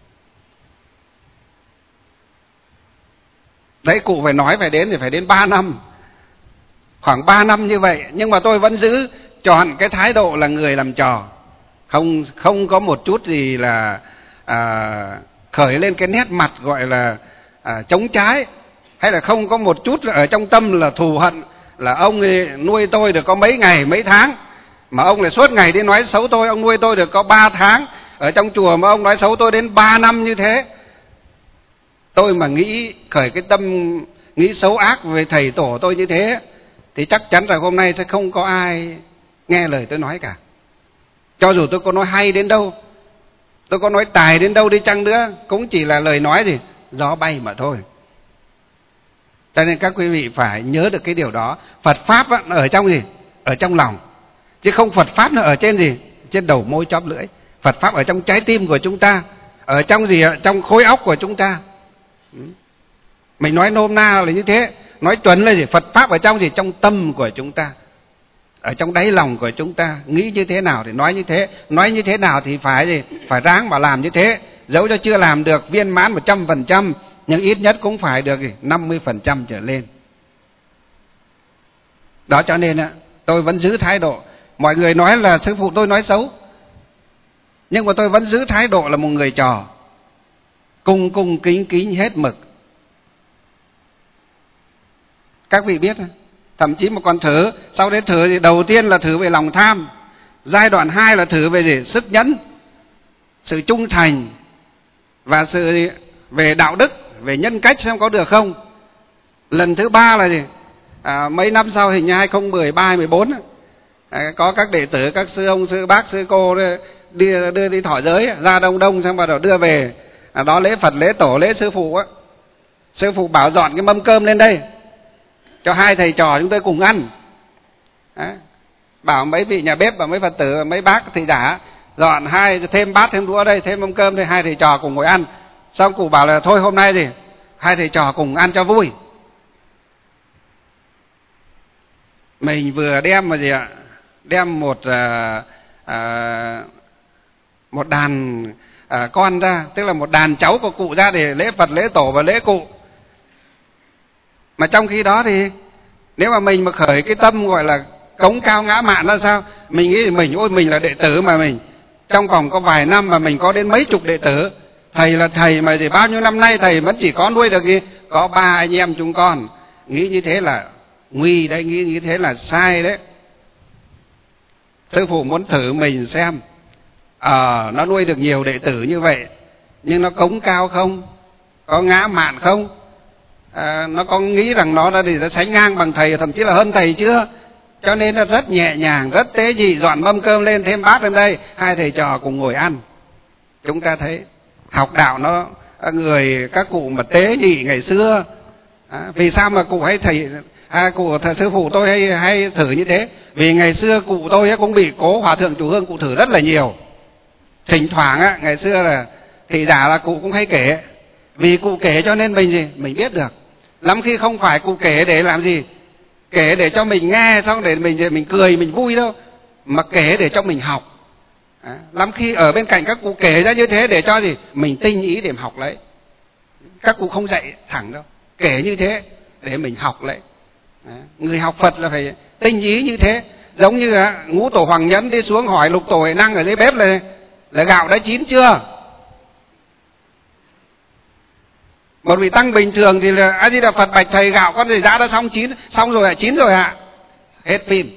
[SPEAKER 2] Đấy, cụ phải nói phải đến thì phải đến ba năm, khoảng ba năm như vậy, nhưng mà tôi vẫn giữ chọn cái thái độ là người làm trò, không không có một chút gì là à, khởi lên cái nét mặt gọi là à, chống trái, hay là không có một chút ở trong tâm là thù hận, là ông ấy nuôi tôi được có mấy ngày mấy tháng mà ông lại suốt ngày đi nói xấu tôi, ông nuôi tôi được có ba tháng ở trong chùa mà ông nói xấu tôi đến ba năm như thế. Tôi mà nghĩ khởi cái tâm nghĩ xấu ác về thầy tổ tôi như thế thì chắc chắn là hôm nay sẽ không có ai nghe lời tôi nói cả. Cho dù tôi có nói hay đến đâu, tôi có nói tài đến đâu đi chăng nữa, cũng chỉ là lời nói gì gió bay mà thôi. Cho nên các quý vị phải nhớ được cái điều đó. Phật pháp ở trong gì? Ở trong lòng, chứ không Phật pháp nó ở trên gì? Trên đầu môi chóp lưỡi. Phật pháp ở trong trái tim của chúng ta, ở trong gì? Trong khối óc của chúng ta. Mình nói nôm na là như thế, nói chuẩn là gì? Phật pháp ở trong gì? Trong tâm của chúng ta, ở trong đáy lòng của chúng ta, nghĩ như thế nào thì nói như thế, nói như thế nào thì phải gì? Phải ráng mà làm như thế. Dẫu cho chưa làm được viên mãn một trăm phần trăm, nhưng ít nhất cũng phải được năm mươi phần trăm trở lên. Đó, cho nên tôi vẫn giữ thái độ. Mọi người nói là sư phụ tôi nói xấu, nhưng mà tôi vẫn giữ thái độ là một người trò, cung cung kính kính hết mực. Các vị biết, thậm chí mà còn thử, sau đấy thử thì đầu tiên là thử về lòng tham, giai đoạn hai là thử về gì? Sức nhẫn, sự trung thành và sự về đạo đức, về nhân cách xem có được không. Lần thứ ba là gì? À, mấy năm sau, hình như hai không một ba mười bốn, à, có các đệ tử, các sư ông, sư bác, sư cô đi đưa đi thọ giới ra Đông Đông, xong bắt đầu đưa về, à, đó lễ Phật, lễ tổ, lễ sư phụ á. Sư phụ bảo dọn cái mâm cơm lên đây cho hai thầy trò chúng tôi cùng ăn. À, bảo mấy vị nhà bếp và mấy Phật tử, mấy bác thị giả dọn hai thêm bát thêm đũa đây, thêm mâm cơm đây, hai thầy trò cùng ngồi ăn. Xong cụ bảo là thôi hôm nay thì hai thầy trò cùng ăn cho vui. Mình vừa đem mà gì ạ? Đem một à, à, một đàn à, con ra, tức là một đàn cháu của cụ ra để lễ Phật, lễ tổ và lễ cụ. Mà trong khi đó thì nếu mà mình mà khởi cái tâm gọi là cống cao ngã mạn ra sao? Mình nghĩ mình, ôi mình là đệ tử mà mình trong vòng có vài năm mà mình có đến mấy chục đệ tử. Thầy là thầy mà gì bao nhiêu năm nay thầy vẫn chỉ có nuôi được gì? Có ba anh em chúng con. Nghĩ như thế là nguy đấy, nghĩ như thế là sai đấy. Sư phụ muốn thử mình xem, à, nó nuôi được nhiều đệ tử như vậy, nhưng nó cống cao không? Có ngã mạn không? À, nó có nghĩ rằng nó đã để sánh ngang bằng thầy, thậm chí là hơn thầy chưa? Cho nên nó rất nhẹ nhàng, rất tế nhị, dọn mâm cơm lên, thêm bát lên đây, hai thầy trò cùng ngồi ăn. Chúng ta thấy học đạo nó, người các cụ mà tế nhị ngày xưa, à, vì sao mà cụ hay thầy à, cụ thầy, sư phụ tôi hay hay thử như thế? Vì ngày xưa cụ tôi cũng bị cố hòa thượng chủ hương cụ thử rất là nhiều. Thỉnh thoảng á, ngày xưa là thì giả là cụ cũng hay kể, vì cụ kể cho nên mình gì mình biết được. Lắm khi không phải cụ kể để làm gì, kể để cho mình nghe xong để mình mình cười mình vui đâu, mà kể để cho mình học. À, lắm khi ở bên cạnh các cụ kể ra như thế để cho gì mình tinh ý để học lấy. Các cụ không dạy thẳng đâu, kể như thế để mình học lấy. À, người học Phật là phải tinh ý như thế. Giống như à, ngũ tổ Hoàng Nhẫn đi xuống hỏi lục tổ Huệ Năng ở dưới bếp là là gạo đã chín chưa. Một vị tăng bình thường thì là A Di Đà Phật bạch thầy gạo con thì đã đã xong chín, xong rồi ạ, chín rồi ạ, hết phim.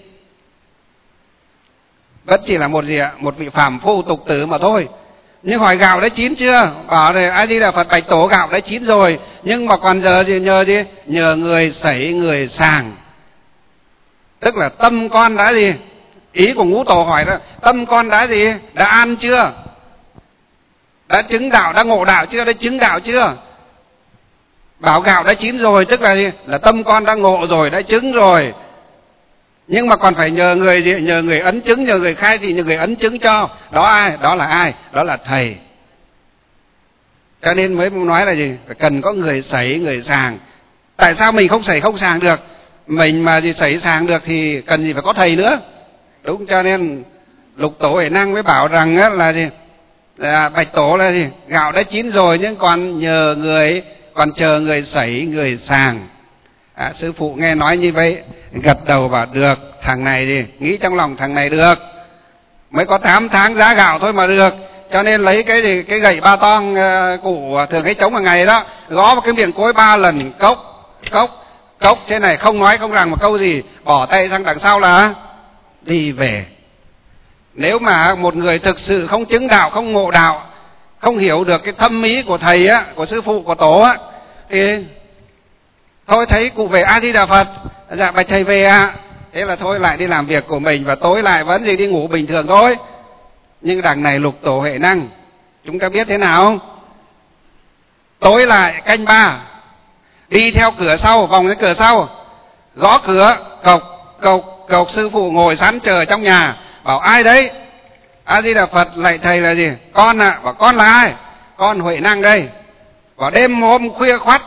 [SPEAKER 2] Vẫn chỉ là một gì ạ, một vị phàm phu tục tử mà thôi. Nhưng hỏi gạo đã chín chưa? Bảo rồi A Di Đà Phật bạch tổ gạo đã chín rồi, nhưng mà còn giờ gì nhờ gì? Nhờ người sẩy người sàng. Tức là tâm con đã gì? Ý của ngũ tổ hỏi đó, tâm con đã gì? Đã an chưa? Đã chứng đạo, đã ngộ đạo chưa? Đã chứng đạo chưa? Bảo gạo đã chín rồi tức là gì? Là tâm con đã ngộ rồi, đã chứng rồi. Nhưng mà còn phải nhờ người gì? Nhờ người ấn chứng, nhờ người khai thị, nhờ người ấn chứng cho. Đó ai? Đó là ai? Đó là thầy. Cho nên mới nói là gì? Phải cần có người sẩy, người sàng. Tại sao mình không sẩy không sàng được? Mình mà gì sẩy sàng được thì cần gì phải có thầy nữa. Đúng, cho nên Lục Tổ Huệ Năng mới bảo rằng á, là gì? À, bạch tổ là gì? Gạo đã chín rồi nhưng còn nhờ người, còn chờ người sẩy, người sàng. À, sư phụ nghe nói như vậy gật đầu bảo được, thằng này thì nghĩ trong lòng thằng này được, mới có tám tháng giá gạo thôi mà được. Cho nên lấy cái gì, cái gậy ba toang uh, cụ thường hay chống hàng ngày đó, gõ vào cái miệng cối ba lần, cốc cốc cốc thế này, không nói không rằng một câu gì, bỏ tay sang đằng sau là đi về. Nếu mà một người thực sự không chứng đạo, không ngộ đạo, không hiểu được cái thâm ý của thầy á, của sư phụ, của tổ á, thì thôi thấy cụ về A Di Đà Phật, dạ bạch thầy về ạ, à. Thế là thôi lại đi làm việc của mình và tối lại vẫn gì đi ngủ bình thường thôi. Nhưng đằng này Lục Tổ Huệ Năng, chúng ta biết thế nào không? Tối lại canh ba, đi theo cửa sau, vòng cái cửa sau, gõ cửa, cộc cộc cộc, sư phụ ngồi sẵn chờ trong nhà, bảo ai đấy? A Di Đà Phật, lạy thầy là gì? Con ạ. À. Bảo con là ai? Con Huệ Năng đây. Vào đêm hôm khuya khoắt,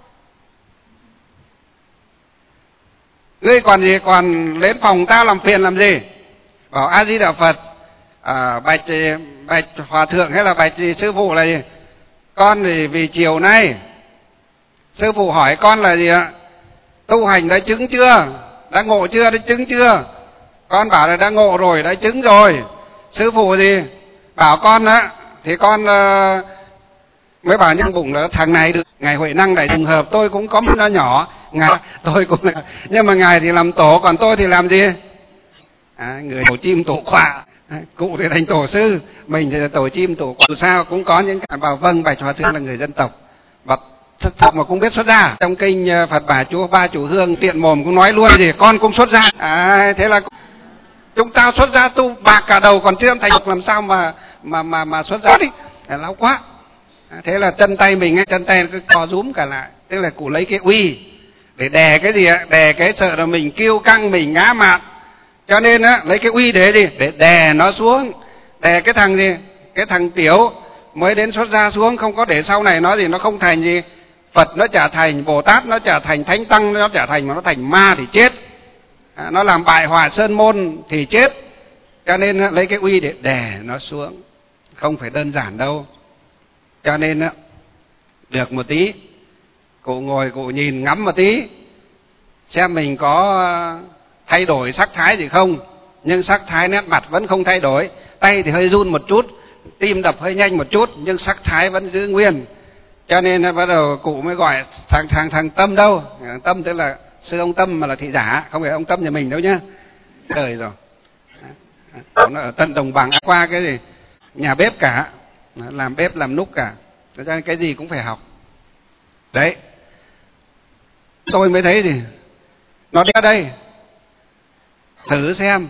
[SPEAKER 2] ngươi còn gì, còn đến phòng ta làm phiền làm gì? Bảo A Di Đà Phật, à, bạch bạch hòa thượng hay là bạch gì sư phụ là gì? Con thì vì chiều nay sư phụ hỏi con là gì ạ? Tu hành đã chứng chưa? Đã ngộ chưa? Đã chứng chưa? Con bảo là đã ngộ rồi, đã chứng rồi. Sư phụ gì bảo con á, thì con uh, mới bảo những bụng là thằng này được. Ngài Huệ Năng đại trùng hợp tôi cũng có một nó nhỏ, ngài tôi cũng là, nhưng mà ngài thì làm tổ, còn tôi thì làm gì? À, người tổ chim tổ quạ, cụ thì thành tổ sư, mình thì là tổ chim tổ quạ. Sao cũng có những cái bảo vâng bạch hòa thượng là người dân tộc và thật thật mà cũng biết xuất gia. Trong kinh Phật Bà Chúa Ba Chủ Hương tiện mồm cũng nói luôn gì con cũng xuất gia. À, thế là chúng ta xuất gia tu bạc cả đầu còn chưa thành làm sao mà mà mà mà xuất gia đi, lâu quá. À, thế là chân tay mình chân tay cứ co rúm cả lại, tức là cụ lấy cái uy để đè cái gì ạ? Đè cái sợ là mình kiêu căng, mình ngã mạn, cho nên á lấy cái uy để gì? Để đè nó xuống, đè cái thằng gì? Cái thằng tiểu mới đến xuất gia xuống, không có để sau này nó gì nó không thành gì Phật, nó trở thành Bồ Tát, nó trở thành Thánh Tăng, nó trở thành mà nó thành ma thì chết. À, nó làm bại hoại sơn môn thì chết. Cho nên lấy cái uy để đè nó xuống, không phải đơn giản đâu. Cho nên được một tí, cụ ngồi cụ nhìn ngắm một tí, xem mình có thay đổi sắc thái gì không. Nhưng sắc thái nét mặt vẫn không thay đổi, tay thì hơi run một chút, tim đập hơi nhanh một chút, nhưng sắc thái vẫn giữ nguyên. Cho nên bắt đầu cụ mới gọi thằng thằng thằng Tâm đâu. Tâm tức là sư ông Tâm mà là thị giả, không phải ông Tâm nhà mình đâu nhá. Đời rồi. Nó ở tận đồng bằng qua cái gì nhà bếp cả, làm bếp làm núc cả, cho nên cái gì cũng phải học. Đấy, tôi mới thấy gì nó đi ở đây thử xem.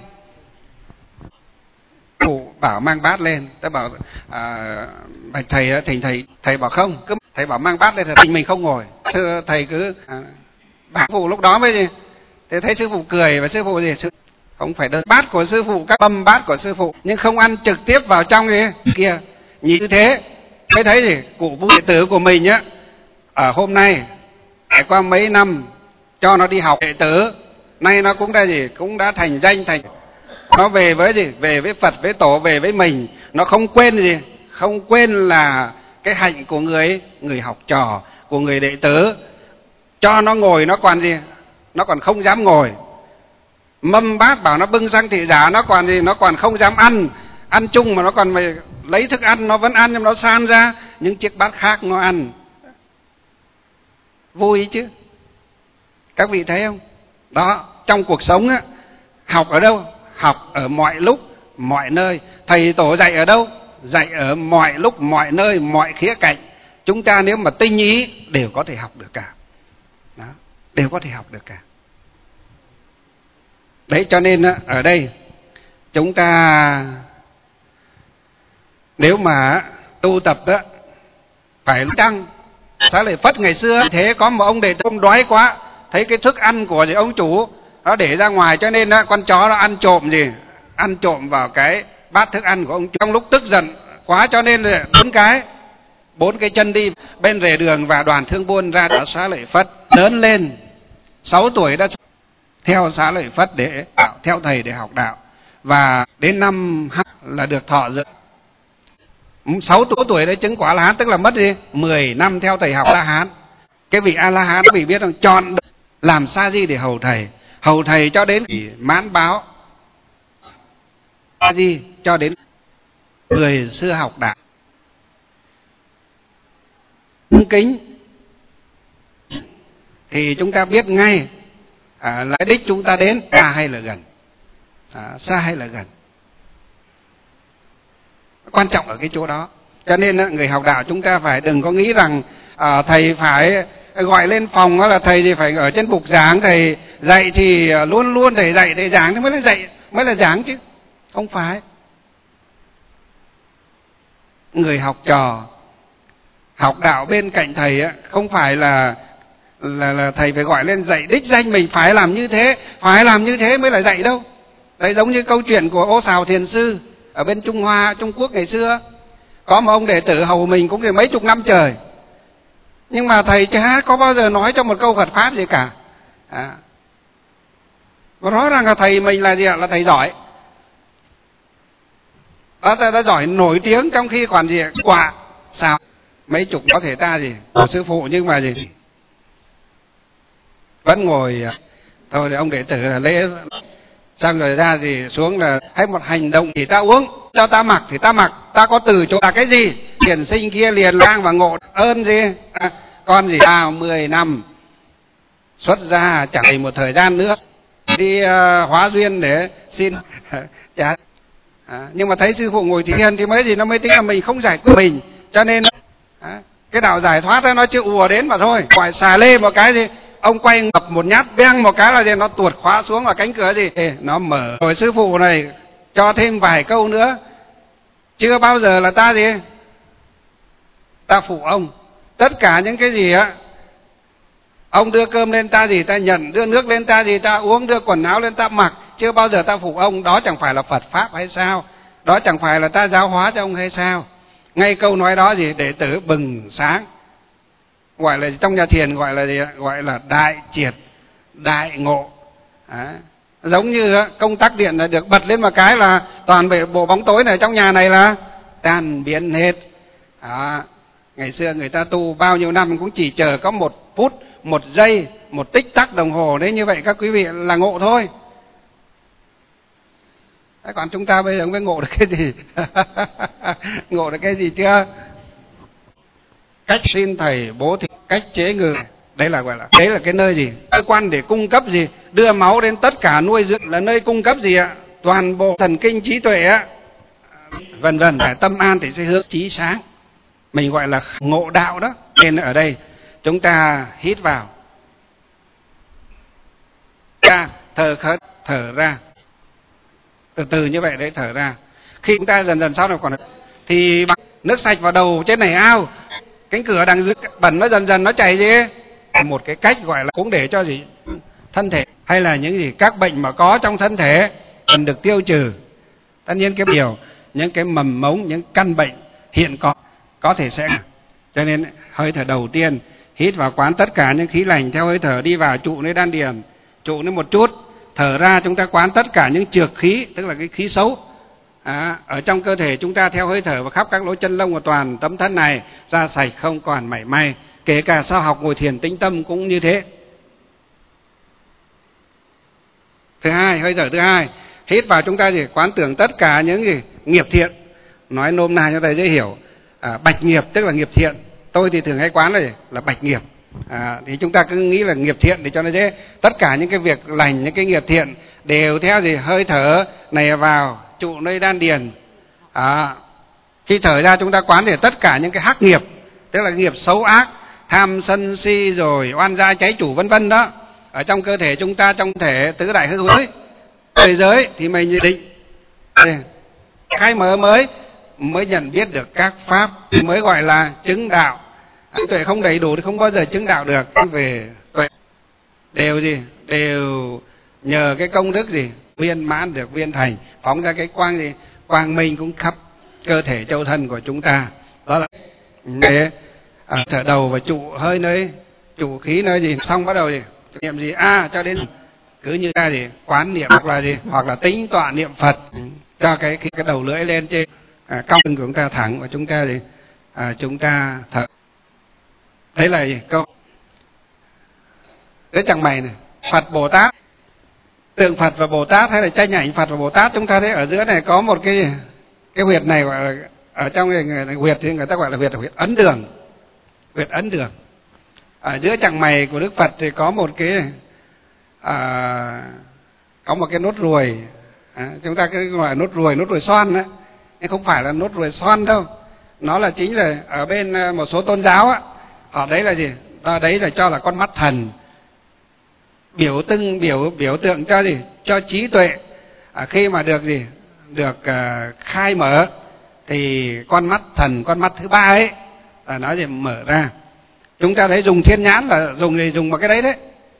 [SPEAKER 2] Cụ bảo mang bát lên, tôi bảo à, bạch thầy thỉnh thầy thầy bảo không, cứ thầy bảo mang bát lên thì mình không ngồi. Thưa thầy cứ à, bà phụ lúc đó mới gì thế, thấy sư phụ cười và sư phụ gì sư, không phải đơn bát của sư phụ, các mâm bát của sư phụ, nhưng không ăn trực tiếp vào trong cái kia. Nhìn như thế mới thấy gì cụ Vũ đệ tử của mình nhá, ở hôm nay trải qua mấy năm cho nó đi học đệ tử, nay nó cũng đã gì cũng đã thành danh thành, nó về với gì về với Phật với tổ, về với mình, nó không quên gì không quên là cái hạnh của người người học trò, của người đệ tử. Cho nó ngồi nó còn gì nó còn không dám ngồi, mâm bát bảo nó bưng sang thị giả nó còn gì nó còn không dám ăn, ăn chung mà nó còn mày lấy thức ăn nó vẫn ăn nhưng nó san ra những chiếc bát khác nó ăn. vui chứ. Các vị thấy không? Đó, trong cuộc sống á, học ở đâu? Học ở mọi lúc, mọi nơi. Thầy tổ dạy ở đâu? Dạy ở mọi lúc, mọi nơi, mọi khía cạnh. Chúng ta nếu mà tinh ý đều có thể học được cả. Đó, đều có thể học được cả. Đấy, cho nên á, ở đây chúng ta nếu mà tu tập đó phải chăng Xá Lợi Phất ngày xưa thế có một ông đệ tử ông đói quá, thấy cái thức ăn của gì ông chủ nó để ra ngoài, cho nên con chó nó ăn trộm gì ăn trộm vào cái bát thức ăn của ông chủ. Trong lúc tức giận quá cho nên là bốn cái bốn cái chân đi bên rề đường, và đoàn thương buôn ra ở Xá Lợi Phất. Lớn lên sáu tuổi đã theo Xá Lợi Phất để đạo, theo thầy để học đạo, và đến năm là được thọ dự. Sáu tuổi đấy chứng quả La Hán, tức là mất đi mười năm theo thầy học La Hán. Cái vị A La Hán các vị biết không, chọn làm sa di để hầu thầy, hầu thầy cho đến mãn báo sa di, cho đến người xưa học đạo cung kính thì chúng ta biết ngay à, là đích chúng ta đến xa hay là gần, à, xa hay là gần. Quan trọng ở cái chỗ đó. Cho nên người học đạo chúng ta phải đừng có nghĩ rằng à, thầy phải gọi lên phòng là thầy thì phải ở trên bục giảng, thầy dạy thì luôn luôn thầy dạy thầy giảng thì mới là dạy mới là giảng chứ. Không phải. Người học trò học đạo bên cạnh thầy á, không phải là là là thầy phải gọi lên dạy đích danh mình phải làm như thế, phải làm như thế mới là dạy đâu. Đấy, giống như câu chuyện của Ô Sào Thiền Sư ở bên Trung Hoa, Trung Quốc ngày xưa, có một ông đệ tử hầu mình cũng được mấy chục năm trời, nhưng mà thầy chả có bao giờ nói cho một câu Phật pháp gì cả. À, và rõ ràng là thầy mình là gì ạ? Là thầy giỏi. Đó, ta đã giỏi nổi tiếng, trong khi còn gì ạ? Quả sao mấy chục có thể ta gì của sư phụ, nhưng mà gì vẫn ngồi thôi. Thì ông đệ tử là lễ xong rồi ra thì xuống là hay một hành động thì ta uống, cho ta mặc thì ta mặc, ta có từ chỗ là cái gì thiền sinh kia liền lang và ngộ ơn gì à, con gì vào mười năm xuất ra chẳng đầy một thời gian nữa đi uh, hóa duyên để xin chả à, nhưng mà thấy sư phụ ngồi thiền thì mới gì nó mới tính là mình không giải quyết mình, cho nên à, cái đạo giải thoát đó nó chưa ùa đến mà thôi. Gọi xà lê một cái gì ông quay ngập một nhát beng một cái là gì nó tuột khóa xuống vào cánh cửa gì Ê, nó mở. Rồi sư phụ này cho thêm vài câu nữa, chưa bao giờ là ta gì ta phụ ông. Tất cả những cái gì á, ông đưa cơm lên ta gì ta nhận, đưa nước lên ta gì ta uống, đưa quần áo lên ta mặc, chưa bao giờ ta phụ ông. Đó chẳng phải là Phật pháp hay sao? Đó chẳng phải là ta giáo hóa cho ông hay sao? Ngay câu nói đó gì đệ tử bừng sáng, gọi là trong nhà thiền gọi là gì? Gọi là đại triệt đại ngộ. À, giống như công tắc điện là được bật lên một cái là toàn bộ bộ bóng tối này trong nhà này là tan biến hết. À, ngày xưa người ta tu bao nhiêu năm cũng chỉ chờ có một phút, một giây, một tích tắc đồng hồ đấy, như vậy các quý vị là ngộ thôi. Thế còn chúng ta bây giờ mới ngộ được cái gì? Ngộ được cái gì chưa? Cách xin thầy bố thí, cách chế ngự, đấy là gọi là đấy là cái nơi gì? Cơ quan để cung cấp gì? Đưa máu đến tất cả nuôi dưỡng là nơi cung cấp gì ạ? Toàn bộ thần kinh trí tuệ á, vân vân. Để tâm an thì sẽ hướng trí sáng. Mình gọi là ngộ đạo đó. Nên ở đây chúng ta hít vào, ra, thở khớt, thở ra, từ từ như vậy đấy, thở ra. Khi chúng ta dần dần sau này còn thì nước sạch vào đầu trên này ao, cánh cửa đằng dưới bẩn nó dần dần nó chảy gì ấy. Một cái cách gọi là cũng để cho gì thân thể hay là những gì các bệnh mà có trong thân thể cần được tiêu trừ. Tất nhiên cái điều những cái mầm mống, những căn bệnh hiện có có thể sẽ. Cho nên hơi thở đầu tiên hít vào quán tất cả những khí lành theo hơi thở đi vào, trụ nơi đan điền, trụ nơi một chút, thở ra chúng ta quán tất cả những trược khí, tức là cái khí xấu à, ở trong cơ thể chúng ta theo hơi thở và khắp các lỗ chân lông của toàn tấm thân này ra sạch không còn mảy may. Kể cả sau học ngồi thiền tĩnh tâm cũng như thế. Thứ hai, hơi thở thứ hai, hít vào chúng ta gì quán tưởng tất cả những gì nghiệp thiện, nói nôm na cho thầy dễ hiểu. À, bạch nghiệp tức là nghiệp thiện. Tôi thì thường hay quán là là bạch nghiệp. À, thì chúng ta cứ nghĩ là nghiệp thiện thì cho nó dễ. Tất cả những cái việc lành, những cái nghiệp thiện đều theo gì? Hơi thở này vào trụ nơi đan điền. À, khi thở ra chúng ta quán để tất cả những cái hắc nghiệp, tức là nghiệp xấu ác, tham sân si rồi oan gia cháy chủ vân vân đó, ở trong cơ thể chúng ta, trong thể tứ đại hư giới, thời giới thì mình định khai mở mới mới nhận biết được các pháp, mới gọi là chứng đạo. Tuệ không đầy đủ thì không bao giờ chứng đạo được. Về tuệ đều gì? Đều nhờ cái công đức gì? Viên mãn được viên thành, phóng ra cái quang gì? Quang minh cũng khắp cơ thể châu thân của chúng ta. Đó là để à, thở đầu và trụ hơi nơi, trụ khí nơi gì? Xong bắt đầu gì? Niệm gì? A à, cho đến cứ như ta gì? Quán niệm hoặc là gì? Hoặc là tính tọa niệm Phật cho cái cái, cái đầu lưỡi lên trên à, cong lưng của chúng ta thẳng và chúng ta gì? À, chúng ta thở. Đấy là gì? Câu cái chẳng mày này, Phật Bồ Tát, tượng Phật và Bồ Tát hay là tranh ảnh Phật và Bồ Tát, chúng ta thấy ở giữa này có một cái cái huyệt này gọi là, ở trong cái huyệt thì người ta gọi là huyệt huyệt ấn đường, huyệt ấn đường. Ở giữa chằng mày của Đức Phật thì có một cái à, có một cái nốt ruồi, à, chúng ta cứ gọi là nốt ruồi, nốt ruồi xoan đấy, nhưng không phải là nốt ruồi xoan đâu, nó là chính là ở bên một số tôn giáo á, họ đấy là gì? Đó, đấy là cho là con mắt thần, biểu tưng biểu biểu tượng cho gì? Cho trí tuệ. À, khi mà được gì? Được uh, khai mở thì con mắt thần, con mắt thứ ba ấy là nó gì? Mở ra. Chúng ta thấy dùng thiên nhãn là dùng gì? Dùng vào cái đấy đấy.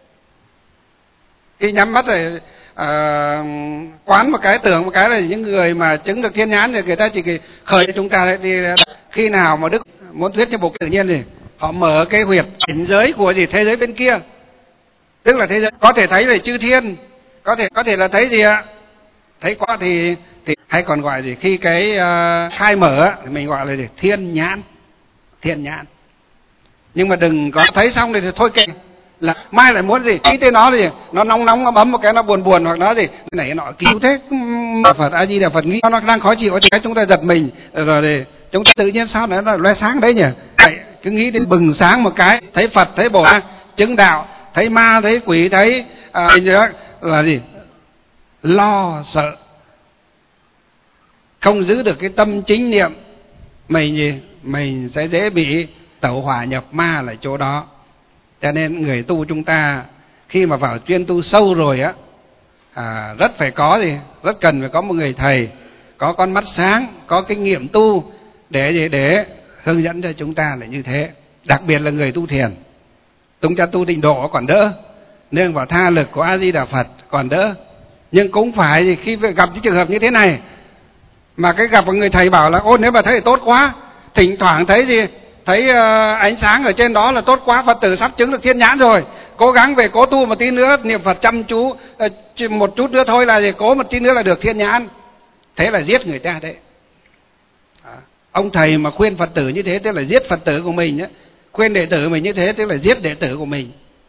[SPEAKER 2] Khi nhắm mắt rồi uh, quán một cái, tưởng một cái là những người mà chứng được thiên nhãn thì người ta chỉ khởi cho chúng ta đi. Khi nào mà Đức muốn thuyết cho bộ tự nhiên thì họ mở cái huyệt cảnh giới của gì? Thế giới bên kia, tức là thế giới có thể thấy là chư thiên, có thể có thể là thấy gì ạ? Thấy quá thì, thì hay còn gọi gì? Khi cái uh, khai mở thì mình gọi là gì? Thiên nhãn, thiên nhãn. Nhưng mà đừng có thấy xong thì thôi kệ, là mai lại muốn gì? Nghĩ tới nó thì nó nóng nóng, nó bấm một cái nó buồn buồn hoặc nó gì này nọ cứu thế. Phật A Di Đà Phật nghĩ nó đang khó chịu thì cái chúng ta giật mình rồi thì chúng ta tự nhiên sao nó loe sáng đấy nhỉ? Vậy cứ nghĩ đến bừng sáng một cái, thấy Phật, thấy Bồ Tát chứng đạo, thấy ma, thấy quỷ, thấy à, là gì? Lo sợ, không giữ được cái tâm chính niệm, mình gì? Mình sẽ dễ bị tẩu hỏa nhập ma lại chỗ đó. Cho nên người tu chúng ta khi mà vào chuyên tu sâu rồi á, à, rất phải có gì? Rất cần phải có một người thầy, có con mắt sáng, có kinh nghiệm tu để gì? Để hướng dẫn cho chúng ta là như thế. Đặc biệt là người tu thiền, chúng ta tu tịnh độ còn đỡ, nương vào tha lực của A Di Đà Phật còn đỡ. Nhưng cũng phải gì? Khi gặp những trường hợp như thế này mà cái gặp một người thầy bảo là ôi nếu mà thấy thì tốt quá, thỉnh thoảng thấy gì? Thấy uh, ánh sáng ở trên đó là tốt quá, Phật tử sắp chứng được thiên nhãn rồi, cố gắng về cố tu một tí nữa, niệm Phật chăm chú uh, một chút nữa thôi là gì? Cố một tí nữa là được thiên nhãn. Thế là giết người ta đấy. À, ông thầy mà khuyên Phật tử như thế tức là giết Phật tử của mình ấy. Khuyên đệ tử mình như thế tức là giết đệ tử của mình.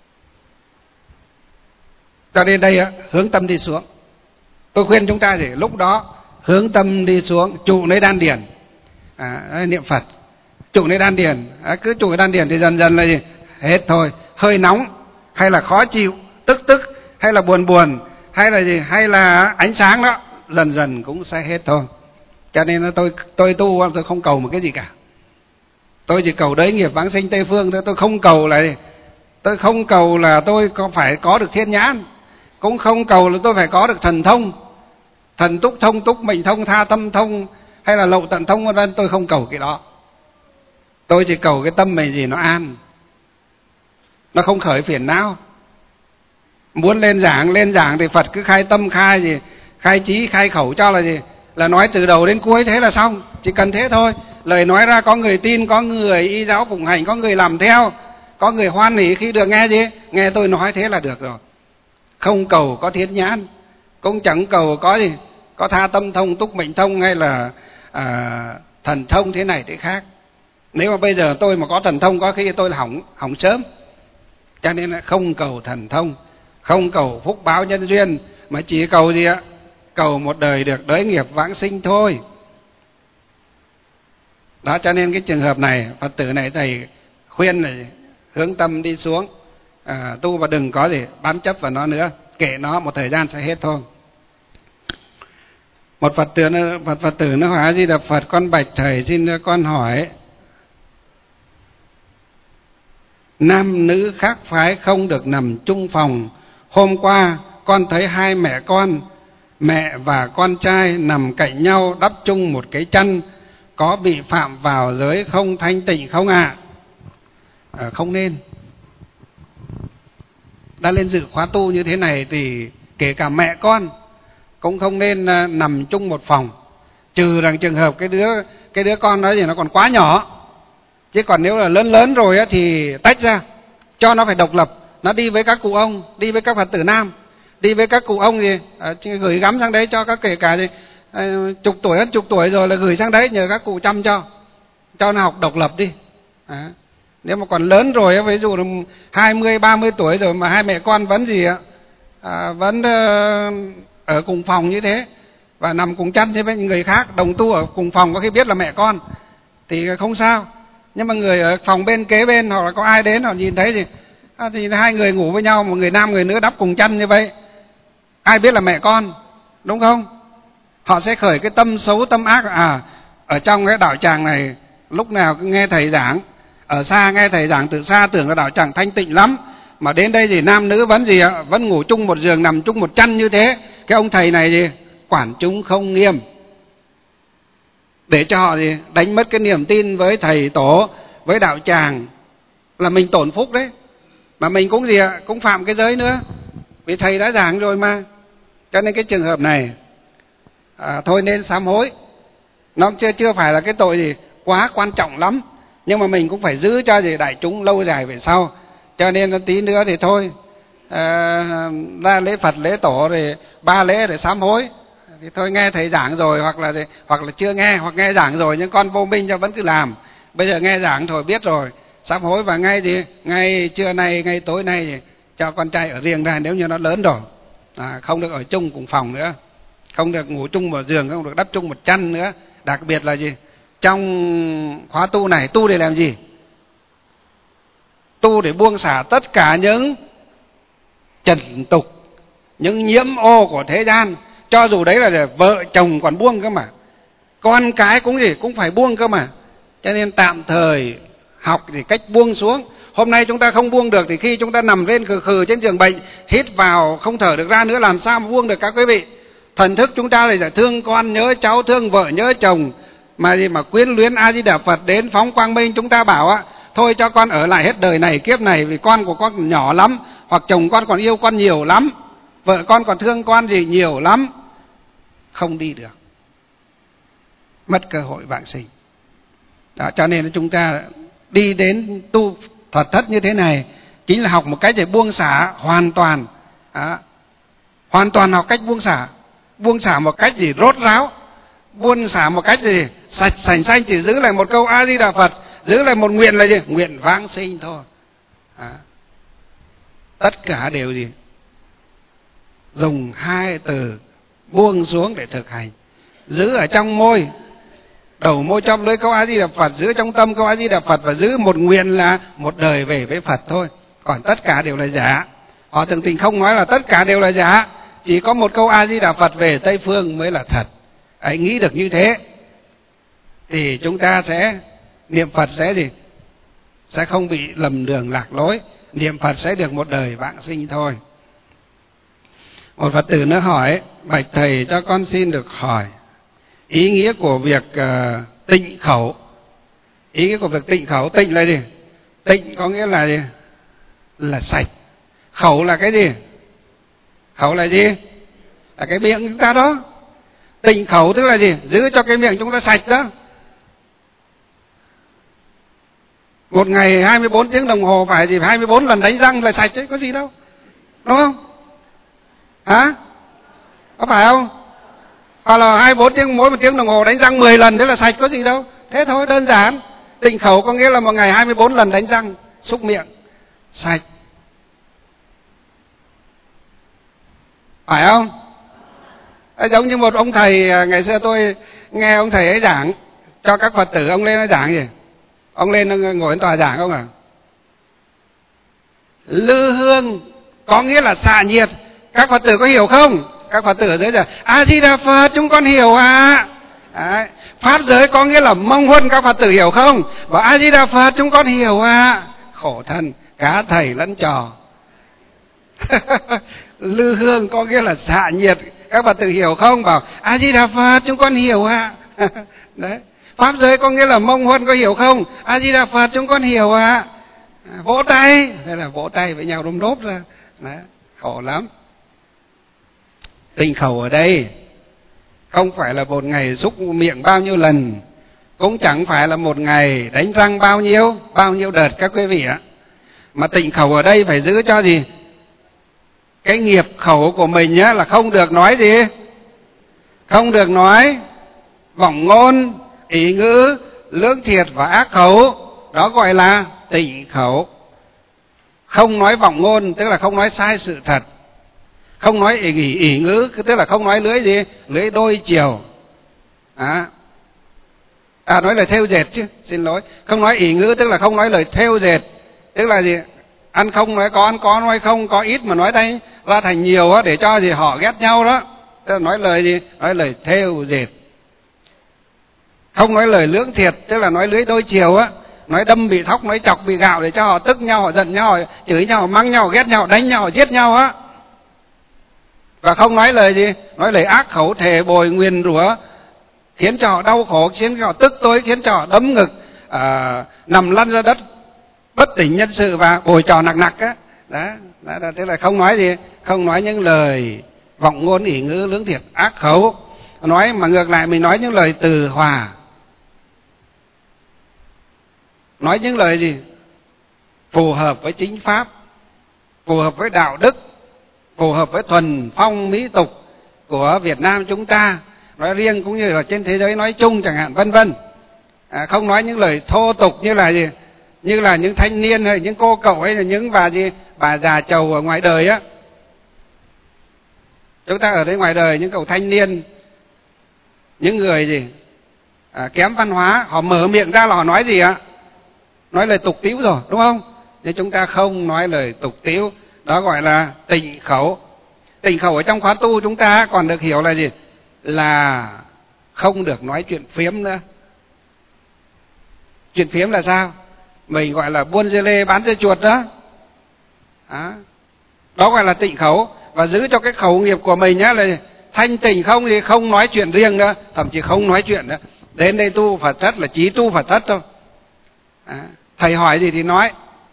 [SPEAKER 2] Cho nên đây á, hướng tâm đi xuống. Tôi khuyên chúng ta thì lúc đó hướng tâm đi xuống, trụ nơi đan điền, à, niệm Phật, trụ nơi đan điền, à, cứ trụ nơi đan điền thì dần dần là gì? Hết thôi. Hơi nóng hay là khó chịu, tức tức hay là buồn buồn hay là gì? Hay là ánh sáng đó, dần dần cũng sẽ hết thôi. Cho nên là tôi tôi tu tôi không cầu một cái gì cả. Tôi chỉ cầu đới nghiệp vãng sinh Tây Phương thôi. Tôi không cầu là tôi không cầu là tôi có phải có được thiên nhãn, cũng không cầu là tôi phải có được thần thông, thần túc thông, túc mệnh thông, tha tâm thông hay là lậu tận thông vân vân. Tôi không cầu cái đó. Tôi chỉ cầu cái tâm mình gì nó an, nó không khởi phiền não. Muốn lên giảng lên giảng thì Phật cứ khai tâm, khai gì, khai trí, khai khẩu cho là gì? Là nói từ đầu đến cuối thế là xong. Chỉ cần thế thôi. Lời nói ra có người tin, có người y giáo phụng hành, có người làm theo, có người hoan hỉ khi được nghe gì? Nghe tôi nói thế là được rồi. Không cầu có thiên nhãn, cũng chẳng cầu có gì, có tha tâm thông, túc mệnh thông hay là à, thần thông thế này thế khác. Nếu mà bây giờ tôi mà có thần thông có khi tôi là hỏng hỏng sớm. Cho nên là không cầu thần thông, không cầu phúc báo nhân duyên, mà chỉ cầu gì ạ? Cầu một đời được đới nghiệp vãng sinh thôi. Đó, cho nên cái trường hợp này Phật tử này thầy khuyên là hướng tâm đi xuống, à, tu và đừng có gì bám chấp vào nó nữa, kệ nó một thời gian sẽ hết thôi. Một Phật tử Phật Phật tử nó hỏi: A Di Đà Phật, con bạch thầy xin con hỏi, nam nữ khác phái không được nằm chung phòng. Hôm qua con thấy hai mẹ con, mẹ và con trai nằm cạnh nhau đắp chung một cái chăn, có bị phạm vào giới không thanh tịnh không ạ? À? À, không nên. Đã lên dự khóa tu như thế này thì kể cả mẹ con cũng không nên nằm chung một phòng, trừ rằng trường hợp cái đứa cái đứa con đó thì nó còn quá nhỏ. Chứ còn nếu là lớn lớn rồi á thì tách ra, cho nó phải độc lập, nó đi với các cụ ông, đi với các Phật tử nam, đi với các cụ ông gì à, gửi gắm sang đấy cho các, kể cả gì à, chục tuổi hết chục tuổi rồi là gửi sang đấy nhờ các cụ chăm cho, cho nó học độc lập đi. À, nếu mà còn lớn rồi, ví dụ là hai mươi ba mươi tuổi rồi mà hai mẹ con vẫn gì ạ, à, vẫn uh, ở cùng phòng như thế và nằm cùng chăn với người khác, đồng tu ở cùng phòng, có khi biết là mẹ con thì không sao. Nhưng mà người ở phòng bên kế bên hoặc là có ai đến họ nhìn thấy thì à, thì hai người ngủ với nhau, một người nam người nữ đắp cùng chăn như vậy, ai biết là mẹ con, đúng không? Họ sẽ khởi cái tâm xấu tâm ác. À, ở trong cái đạo tràng này lúc nào cứ nghe thầy giảng, ở xa nghe thầy giảng từ xa tưởng là đạo tràng thanh tịnh lắm, mà đến đây thì nam nữ vẫn gì ạ, vẫn ngủ chung một giường, nằm chung một chăn như thế. Cái ông thầy này gì quản chúng không nghiêm, để cho họ gì đánh mất cái niềm tin với thầy tổ, với đạo tràng, là mình tổn phúc đấy, mà mình cũng gì ạ, cũng phạm cái giới nữa, vì thầy đã giảng rồi mà. Cho nên cái trường hợp này à, thôi nên sám hối. Nó chưa chưa phải là cái tội gì quá quan trọng lắm, nhưng mà mình cũng phải giữ cho gì đại chúng lâu dài về sau. Cho nên tí nữa thì thôi à, ra lễ Phật lễ tổ thì ba lễ để sám hối thì thôi, nghe thầy giảng rồi, hoặc là hoặc là chưa nghe, hoặc nghe giảng rồi nhưng con vô minh cho vẫn cứ làm. Bây giờ nghe giảng thôi biết rồi, sám hối. Và ngay gì ngay trưa nay, ngay tối nay thì cho con trai ở riêng ra, nếu như nó lớn rồi, à, không được ở chung cùng phòng nữa, không được ngủ chung một giường, không được đắp chung một chăn nữa. Đặc biệt là gì, trong khóa tu này tu để làm gì? Tu để buông xả tất cả những trần tục, những nhiễm ô của thế gian. Cho dù đấy là vợ chồng còn buông cơ mà, con cái cũng gì cũng phải buông cơ mà. Cho nên tạm thời học thì cách buông xuống. Hôm nay chúng ta không buông được thì khi chúng ta nằm lên khừ khừ trên giường bệnh, hít vào không thở được ra nữa, làm sao mà buông được các quý vị? Thần thức chúng ta là thương con nhớ cháu, thương vợ nhớ chồng, mà gì mà quyến luyến A Di Đà Phật đến phóng quang minh. Chúng ta bảo á, thôi cho con ở lại hết đời này kiếp này, vì con của con còn nhỏ lắm, hoặc chồng con còn yêu con nhiều lắm, vợ con còn thương con gì nhiều lắm. Không đi được, mất cơ hội vãng sinh. Đó, cho nên chúng ta đi đến tu Phật thất như thế này chính là học một cách để buông xả hoàn toàn. Đó, hoàn toàn học cách buông xả, buông xả một cách gì rốt ráo, buông xả một cách gì sạch sành xanh, chỉ giữ lại một câu A Di Đà Phật, giữ lại một nguyện là gì, nguyện vãng sinh thôi. À, tất cả đều gì dùng hai từ buông xuống để thực hành. Giữ ở trong môi, đầu môi trong lưỡi câu A Di Đà Phật, giữ trong tâm câu A Di Đà Phật, và giữ một nguyện là một đời về với Phật thôi. Còn tất cả đều là giả. Họ thường tình không nói là tất cả đều là giả, chỉ có một câu A Di Đà Phật về Tây Phương mới là thật. Hãy nghĩ được như thế thì chúng ta sẽ niệm Phật sẽ gì sẽ không bị lầm đường lạc lối, niệm Phật sẽ được một đời vãng sinh thôi. Một Phật tử nữa hỏi: bạch thầy cho con xin được hỏi ý nghĩa của việc uh, tịnh khẩu. Ý nghĩa của việc tịnh khẩu, tịnh là gì? Tịnh có nghĩa là gì? Là sạch. Khẩu là cái gì? Khẩu là gì? Là cái miệng chúng ta đó. Tịnh khẩu tức là gì? Giữ cho cái miệng chúng ta sạch đó. Một ngày hai mươi bốn tiếng đồng hồ phải gì hai mươi bốn lần đánh răng là sạch đấy, có gì đâu, đúng không? Hả? Có phải không? Hoặc là hai mươi bốn tiếng, mỗi một tiếng đồng hồ đánh răng mười lần, thế là sạch, có gì đâu. Thế thôi, đơn giản. Tịnh khẩu có nghĩa là một ngày hai mươi bốn lần đánh răng, xúc miệng, sạch. Phải không? Giống như một ông thầy, ngày xưa tôi nghe ông thầy ấy giảng cho các Phật tử, ông lên nói giảng gì? Ông lên ngồi trên tòa giảng không à? Lư hương có nghĩa là xạ nhiệt. Các Phật tử có hiểu không? Các Phật tử ở dưới giờ A Di Đà Phật, chúng con hiểu à. Đấy. Pháp giới có nghĩa là mong huân, các Phật tử hiểu không? Và A Di Đà Phật, chúng con hiểu à. Khổ thân, cả thầy lẫn trò. Lư hương có nghĩa là xạ nhiệt, các Phật tử hiểu không? Bảo A Di Đà Phật, chúng con hiểu à. Đấy. Pháp giới có nghĩa là mong huân, có hiểu không? A Di Đà Phật, chúng con hiểu à. Vỗ tay, thế là vỗ tay với nhau đôm đốt ra. Đấy. Khổ lắm. Tịnh khẩu ở đây không phải là một ngày xúc miệng bao nhiêu lần, cũng chẳng phải là một ngày đánh răng bao nhiêu bao nhiêu đợt các quý vị ạ. Mà tịnh khẩu ở đây phải giữ cho gì? Cái nghiệp khẩu của mình nhá, là không được nói gì? Không được nói vọng ngôn, ý ngữ, lưỡng thiệt và ác khẩu. Đó gọi là tịnh khẩu. Không nói vọng ngôn tức là không nói sai sự thật. Không nói ỷ ỷ ỷ ngữ tức là không nói lưỡi gì? Lưỡi đôi chiều. À, à nói lời thêu dệt chứ, xin lỗi. Không nói ỷ ngữ tức là không nói lời thêu dệt. Tức là gì? Ăn không nói có, ăn có nói không, có ít mà nói đây ra thành nhiều á, để cho gì họ ghét nhau đó. Tức là nói lời gì? Nói lời thêu dệt. Không nói lời lưỡng thiệt tức là nói lưỡi đôi chiều á, nói đâm bị thóc, nói chọc bị gạo để cho họ tức nhau, họ giận nhau, họ chửi nhau, họ mắng nhau, họ ghét nhau, đánh nhau, họ giết nhau á. Và không nói lời gì? Nói lời ác khẩu, thề bồi, nguyền rủa, khiến cho họ đau khổ, khiến cho họ tức tối, khiến cho họ đấm ngực, à, nằm lăn ra đất, bất tỉnh nhân sự và bồi trò nặng nặc á. Đó, đó, đó, tức là không nói gì? Không nói những lời vọng ngôn, ỷ ngữ, lưỡng thiệt, ác khẩu. Nói mà ngược lại mình nói những lời từ hòa. Nói những lời gì? Phù hợp với chính pháp, phù hợp với đạo đức, phù hợp với thuần phong mỹ tục của Việt Nam chúng ta nói riêng cũng như là trên thế giới nói chung chẳng hạn, vân vân. À, không nói những lời thô tục như là gì? Như là những thanh niên hay những cô cậu hay là những bà gì bà già trầu ở ngoài đời á. Chúng ta ở đây ngoài đời những cậu thanh niên, những người gì à, kém văn hóa, họ mở miệng ra là họ nói gì ạ? Nói lời tục tĩu rồi, đúng không? Nhưng chúng ta không nói lời tục tĩu, đó gọi là tịnh khẩu. Tịnh khẩu ở trong khóa tu chúng ta còn được hiểu là gì? Là không được nói chuyện phiếm nữa. Chuyện phiếm là sao? Mình gọi là buôn dê lê bán dê chuột đó. Đó, đó gọi là tịnh khẩu. Và giữ cho cái khẩu nghiệp của mình nhá, là thanh tịnh, không thì không nói chuyện riêng nữa, thậm chí không nói chuyện nữa. Đến đây tu Phật thất là chỉ tu Phật thất thôi. À, thầy hỏi gì thì nói,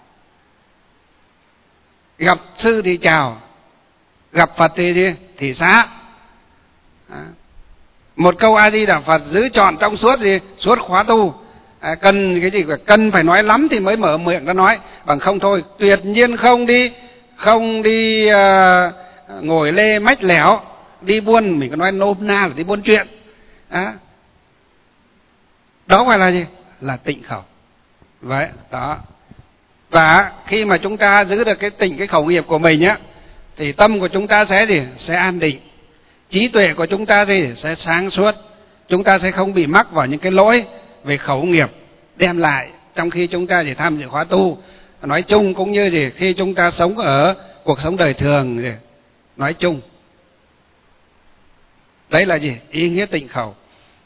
[SPEAKER 2] gặp sư thì chào, gặp Phật thì gì? Thì xá. À, một câu A Di Đà Phật giữ trọn trong suốt gì? Suốt khóa tu. À, cần cái gì? Cần phải nói lắm thì mới mở miệng ra nói, bằng không thôi tuyệt nhiên không đi, không đi uh, ngồi lê mách lẻo, đi buôn, mình có nói nôm na là đi buôn chuyện. À, đó gọi là gì? Là tịnh khẩu. Vậy đó. Và khi mà chúng ta giữ được cái tịnh cái khẩu nghiệp của mình nhá, thì tâm của chúng ta sẽ gì? Sẽ an định. Trí tuệ của chúng ta gì? Sẽ sáng suốt. Chúng ta sẽ không bị mắc vào những cái lỗi về khẩu nghiệp đem lại trong khi chúng ta chỉ tham dự khóa tu. Nói chung cũng như gì? Khi chúng ta sống ở cuộc sống đời thường gì? Nói chung. Đấy là gì? Ý nghĩa tịnh khẩu.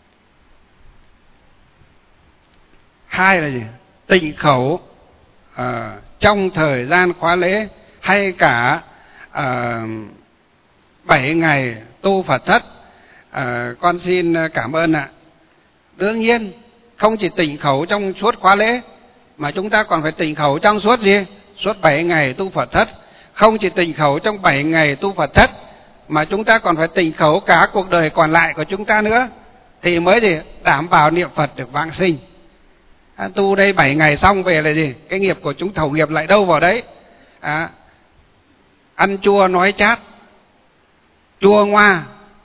[SPEAKER 2] Hai là gì? Tịnh khẩu à, trong thời gian khóa lễ hay cả à, bảy ngày tu Phật thất. À, con xin cảm ơn ạ. Đương nhiên không chỉ tịnh khẩu trong suốt khóa lễ, mà chúng ta còn phải tịnh khẩu trong suốt gì? Suốt bảy ngày tu Phật thất. Không chỉ tịnh khẩu trong bảy ngày tu Phật thất, mà chúng ta còn phải tịnh khẩu cả cuộc đời còn lại của chúng ta nữa, thì mới gì? Đảm bảo niệm Phật được vãng sinh. À, tu đây bảy ngày xong về là gì? Cái nghiệp của chúng thầu nghiệp lại đâu vào đấy? À, ăn chua nói chát, chua ngoa,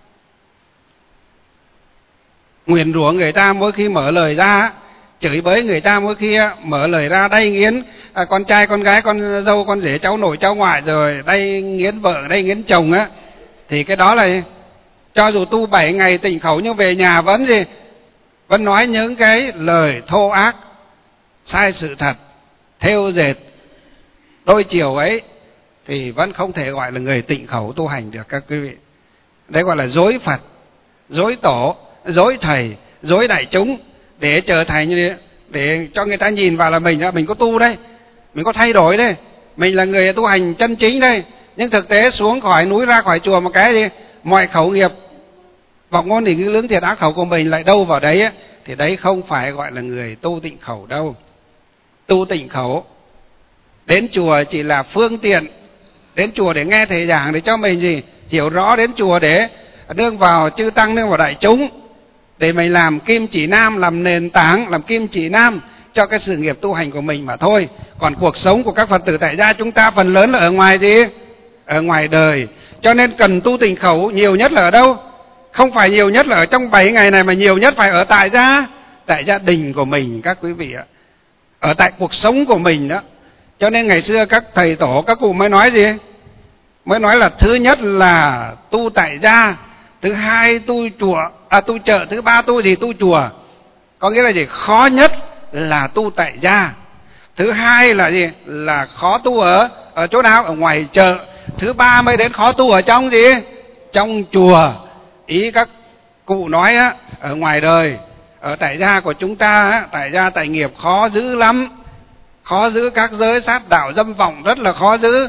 [SPEAKER 2] nguyền rủa người ta mỗi khi mở lời ra, chửi bới người ta mỗi khi mở lời ra, đay nghiến à, con trai con gái, con dâu con rể, cháu nội cháu ngoại, rồi đay nghiến vợ, đay nghiến chồng á, thì cái đó là cho dù tu bảy ngày tịnh khẩu nhưng về nhà vẫn gì? Vẫn nói những cái lời thô ác, sai sự thật, thêu dệt, đôi chiều ấy thì vẫn không thể gọi là người tịnh khẩu tu hành được các quý vị. Đấy gọi là dối Phật, dối tổ, dối thầy, dối đại chúng, để trở thành như để cho người ta nhìn vào là mình mình có tu đây, mình có thay đổi đây, mình là người tu hành chân chính đây. Nhưng thực tế xuống khỏi núi ra khỏi chùa một cái đi, mọi khẩu nghiệp vọng ngôn thì ngữ lưỡng thiệt ác khẩu của mình lại đâu vào đấy ấy, thì đấy không phải gọi là người tu tịnh khẩu đâu. Tu tịnh khẩu đến chùa chỉ là phương tiện, đến chùa để nghe thầy giảng để cho mình gì hiểu rõ, đến chùa để nương vào chư tăng, nương vào đại chúng, để mình làm kim chỉ nam, làm nền tảng, làm kim chỉ nam cho cái sự nghiệp tu hành của mình mà thôi. Còn cuộc sống của các Phật tử tại gia chúng ta phần lớn là ở ngoài gì? Ở ngoài đời. Cho nên cần tu tịnh khẩu nhiều nhất là ở đâu? Không phải nhiều nhất là ở trong bảy ngày này, mà nhiều nhất phải ở tại gia, tại gia đình của mình các quý vị ạ. Ở tại cuộc sống của mình đó. Cho nên ngày xưa các thầy tổ, các cụ mới nói gì? Mới nói là thứ nhất là tu tại gia, thứ hai tu chùa, à tu chợ, thứ ba tu gì? Tu chùa. Có nghĩa là gì? Khó nhất là tu tại gia. Thứ hai là gì? Là khó tu ở ở chỗ nào? Ở ngoài chợ. Thứ ba mới đến khó tu ở trong gì? Trong chùa. Ý các cụ nói á, ở ngoài đời, ở tại gia của chúng ta á, tại gia tại nghiệp khó giữ lắm. Khó giữ các giới sát đạo dâm vọng, rất là khó giữ.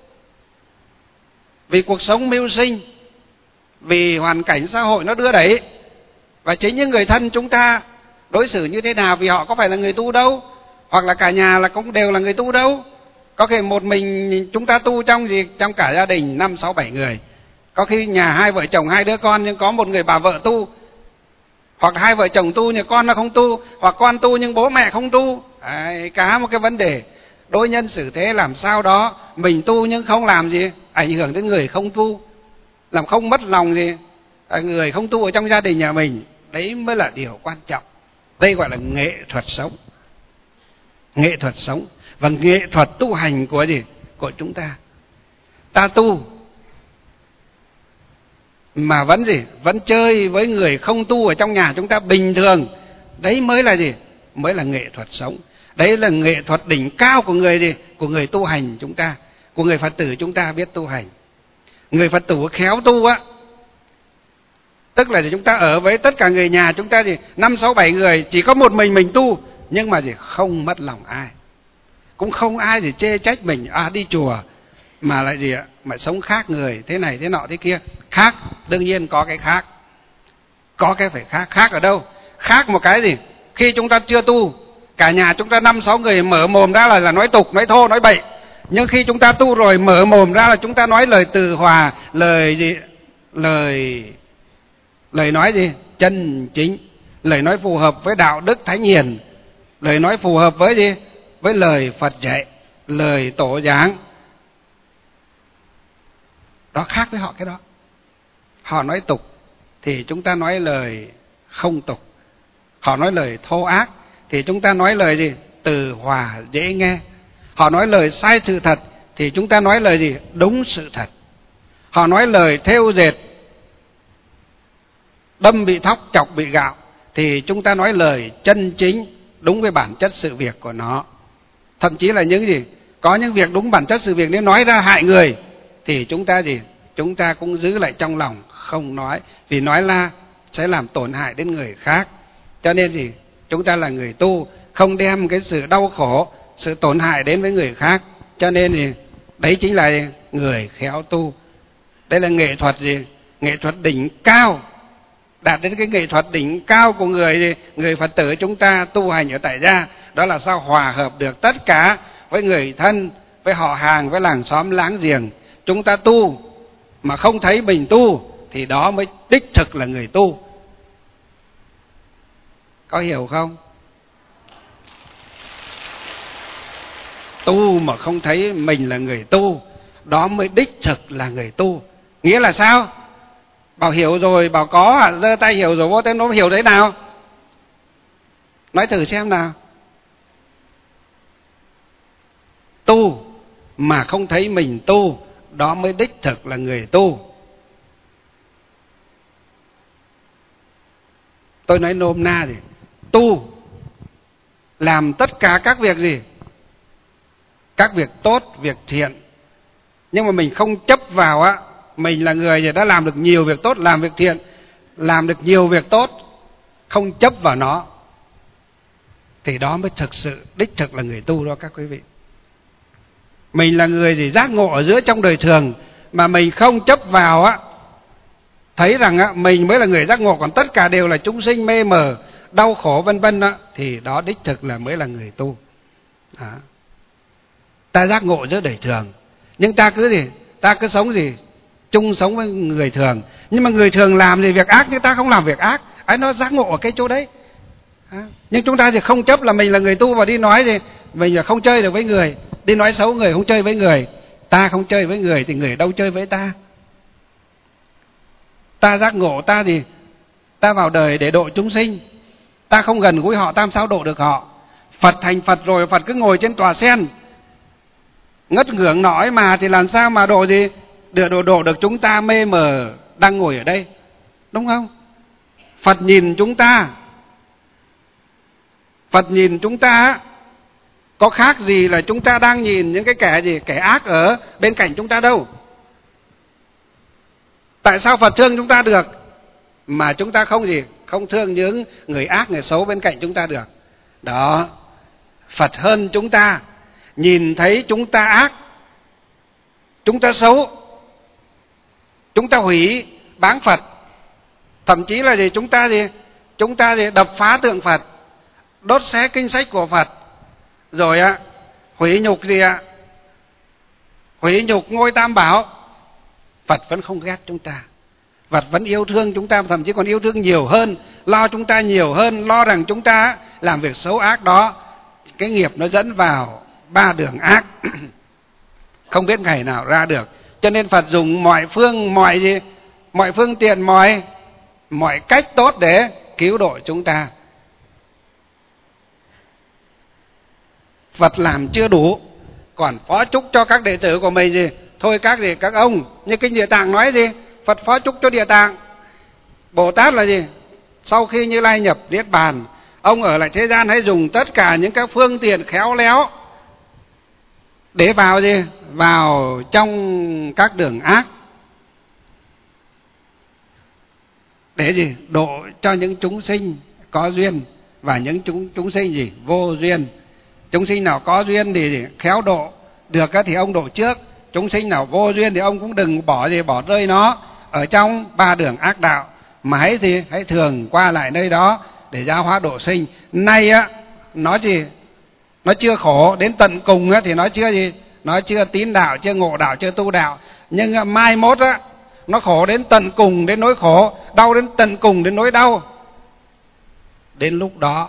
[SPEAKER 2] Vì cuộc sống mưu sinh, vì hoàn cảnh xã hội nó đưa đẩy. Và chính những người thân chúng ta đối xử như thế nào, vì họ có phải là người tu đâu, hoặc là cả nhà là cũng đều là người tu đâu. Có khi một mình chúng ta tu trong gì, trong cả gia đình năm sáu bảy người. Có khi nhà hai vợ chồng hai đứa con nhưng có một người bà vợ tu, hoặc hai vợ chồng tu nhưng con nó không tu, hoặc con tu nhưng bố mẹ không tu. Đấy, cả một cái vấn đề đối nhân xử thế làm sao đó mình tu nhưng không làm gì ảnh hưởng đến người không tu, làm không mất lòng gì người không tu ở trong gia đình nhà mình. Đấy mới là điều quan trọng. Đây gọi là nghệ thuật sống. Nghệ thuật sống và nghệ thuật tu hành của gì? Của chúng ta. Ta tu mà vẫn gì? Vẫn chơi với người không tu ở trong nhà chúng ta bình thường. Đấy mới là gì? Mới là nghệ thuật sống. Đấy là nghệ thuật đỉnh cao của người gì? Của người tu hành chúng ta, của người Phật tử chúng ta biết tu hành. Người Phật tử khéo tu á, tức là chúng ta ở với tất cả người nhà chúng ta gì năm sáu bảy người, chỉ có một mình mình tu, nhưng mà gì không mất lòng ai, cũng không ai gì chê trách mình à đi chùa mà lại gì ạ, mà sống khác người thế này thế nọ thế kia. Khác, đương nhiên có cái khác, có cái phải khác. Khác ở đâu? Khác một cái gì? Khi chúng ta chưa tu, cả nhà chúng ta năm sáu người mở mồm ra là là nói tục, nói thô, nói bậy. Nhưng khi chúng ta tu rồi, mở mồm ra là chúng ta nói lời từ hòa, lời gì? Lời lời nói gì? Chân chính, lời nói phù hợp với đạo đức thánh hiền, lời nói phù hợp với gì? Với lời Phật dạy, lời tổ giảng. Đó khác với họ cái đó. Họ nói tục thì chúng ta nói lời không tục. Họ nói lời thô ác thì chúng ta nói lời gì? Từ hòa dễ nghe. Họ nói lời sai sự thật thì chúng ta nói lời gì? Đúng sự thật. Họ nói lời thêu dệt, đâm bị thóc, chọc bị gạo thì chúng ta nói lời chân chính, đúng với bản chất sự việc của nó. Thậm chí là những gì? Có những việc đúng bản chất sự việc nếu nói ra hại người thì chúng ta gì? Chúng ta cũng giữ lại trong lòng không nói, vì nói ra sẽ làm tổn hại đến người khác. Cho nên gì? Chúng ta là người tu, không đem cái sự đau khổ, sự tổn hại đến với người khác. Cho nên thì đấy chính là người khéo tu. Đây là nghệ thuật gì? Nghệ thuật đỉnh cao. Đạt đến cái nghệ thuật đỉnh cao của người người Phật tử chúng ta tu hành ở tại gia. Đó là sao hòa hợp được tất cả với người thân, với họ hàng, với làng xóm láng giềng. Chúng ta tu mà không thấy mình tu thì đó mới đích thực là người tu. Có hiểu không? Tu mà không thấy mình là người tu, đó mới đích thực là người tu. Nghĩa là sao? Bảo hiểu rồi, bảo có à, giơ tay hiểu rồi, vô tên nó hiểu thế nào? Nói thử xem nào. Tu mà không thấy mình tu, đó mới đích thực là người tu. Tôi nói nôm na gì? Tu làm tất cả các việc gì? các việc tốt, việc thiện. Nhưng mà mình không chấp vào á, mình là người gì đã làm được nhiều việc tốt, làm việc thiện, làm được nhiều việc tốt, không chấp vào nó, thì đó mới thực sự đích thực là người tu đó các quý vị. Mình là người gì giác ngộ ở giữa trong đời thường mà mình không chấp vào á, thấy rằng á mình mới là người giác ngộ, còn tất cả đều là chúng sinh mê mờ, đau khổ vân vân á, thì đó đích thực là mới là người tu. À. Ta giác ngộ giữa đời thường, nhưng ta cứ gì, ta cứ sống gì, chung sống với người thường, nhưng mà người thường làm gì việc ác nhưng ta không làm việc ác, ấy nó giác ngộ ở cái chỗ đấy. À. Nhưng chúng ta thì không chấp là mình là người tu và đi nói gì, mình là không chơi được với người, đi nói xấu người, không chơi với người. Ta không chơi với người thì người đâu chơi với ta. Ta giác ngộ, ta gì, ta vào đời để độ chúng sinh, ta không gần gũi họ, ta làm sao độ được họ. Phật thành Phật rồi, Phật cứ ngồi trên tòa sen ngất ngưỡng nói mà, thì làm sao mà độ gì được, độ độ được chúng ta mê mờ đang ngồi ở đây, đúng không? Phật nhìn chúng ta, Phật nhìn chúng ta có khác gì là chúng ta đang nhìn những cái kẻ gì, kẻ ác ở bên cạnh chúng ta đâu. Tại sao Phật thương chúng ta được mà chúng ta không gì, không thương những người ác, người xấu bên cạnh chúng ta được? Đó, Phật hơn chúng ta, nhìn thấy chúng ta ác, chúng ta xấu, chúng ta hủy báng Phật, thậm chí là gì, chúng ta gì, chúng ta gì đập phá tượng Phật, đốt xé kinh sách của Phật, rồi ạ hủy nhục gì ạ, hủy nhục ngôi Tam Bảo. Phật vẫn không ghét chúng ta, Phật vẫn yêu thương chúng ta, thậm chí còn yêu thương nhiều hơn, lo chúng ta nhiều hơn, lo rằng chúng ta làm việc xấu ác đó, cái nghiệp nó dẫn vào ba đường ác không biết ngày nào ra được. Cho nên Phật dùng mọi phương, mọi gì, mọi phương tiện, mọi mọi cách tốt để cứu độ chúng ta. Phật làm chưa đủ, còn phó chúc cho các đệ tử của mình gì, thôi các gì, các ông, như kinh Địa Tạng nói gì, Phật phó chúc cho Địa Tạng. Bồ Tát là gì, sau khi Như Lai nhập Niết Bàn, ông ở lại thế gian hãy dùng tất cả những các phương tiện khéo léo để vào gì, vào trong các đường ác, để gì, độ cho những chúng sinh có duyên và những chúng chúng sinh gì vô duyên. Chúng sinh nào có duyên thì khéo độ được thì ông độ trước, chúng sinh nào vô duyên thì ông cũng đừng bỏ gì, bỏ rơi nó ở trong ba đường ác đạo, mà hãy gì, hãy thường qua lại nơi đó để giáo hóa độ sinh. Nay á, nó gì, nó chưa khổ đến tận cùng á, thì nó chưa gì, nó chưa tín đạo, chưa ngộ đạo, chưa tu đạo. Nhưng mai mốt á, nó khổ đến tận cùng đến nỗi khổ, đau đến tận cùng đến nỗi đau. Đến lúc đó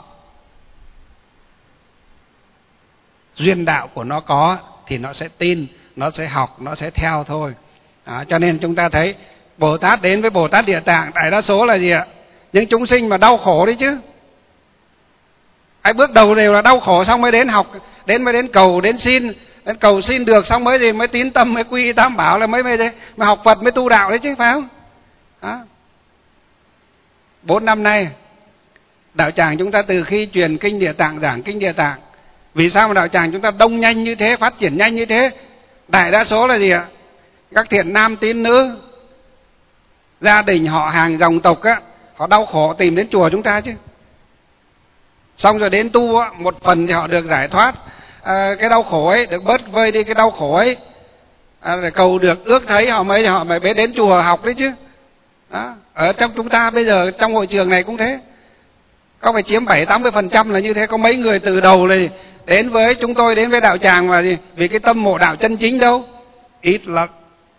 [SPEAKER 2] duyên đạo của nó có thì nó sẽ tin, nó sẽ học, nó sẽ theo thôi. Đó, cho nên chúng ta thấy Bồ Tát đến với Bồ Tát Địa Tạng, đại đa số là gì ạ? Những chúng sinh mà đau khổ đấy chứ. Ai bước đầu đều là đau khổ, xong mới đến học, đến mới đến cầu, đến xin, đến cầu xin được, xong mới gì, mới tín tâm, mới quy Tam Bảo, là mới mới, mới, mới học Phật, mới tu đạo đấy chứ, phải không? Đó. Bốn năm nay đạo tràng chúng ta từ khi truyền kinh Địa Tạng, giảng kinh Địa Tạng, vì sao mà đạo tràng chúng ta đông nhanh như thế, phát triển nhanh như thế? Đại đa số là gì ạ? Các thiện nam tín nữ, gia đình họ hàng dòng tộc á, họ đau khổ tìm đến chùa chúng ta chứ. Xong rồi đến tu á, một phần thì họ được giải thoát à, cái đau khổ ấy, được bớt vơi đi cái đau khổ ấy, à, để cầu được ước thấy họ mới họ mới đến chùa học đấy chứ. Đó. Ở trong chúng ta bây giờ trong hội trường này cũng thế, có phải chiếm bảy tám mươi phần trăm là như thế. Có mấy người từ đầu này đến với chúng tôi, đến với đạo tràng mà gì, vì cái tâm mộ đạo chân chính đâu, ít lắm.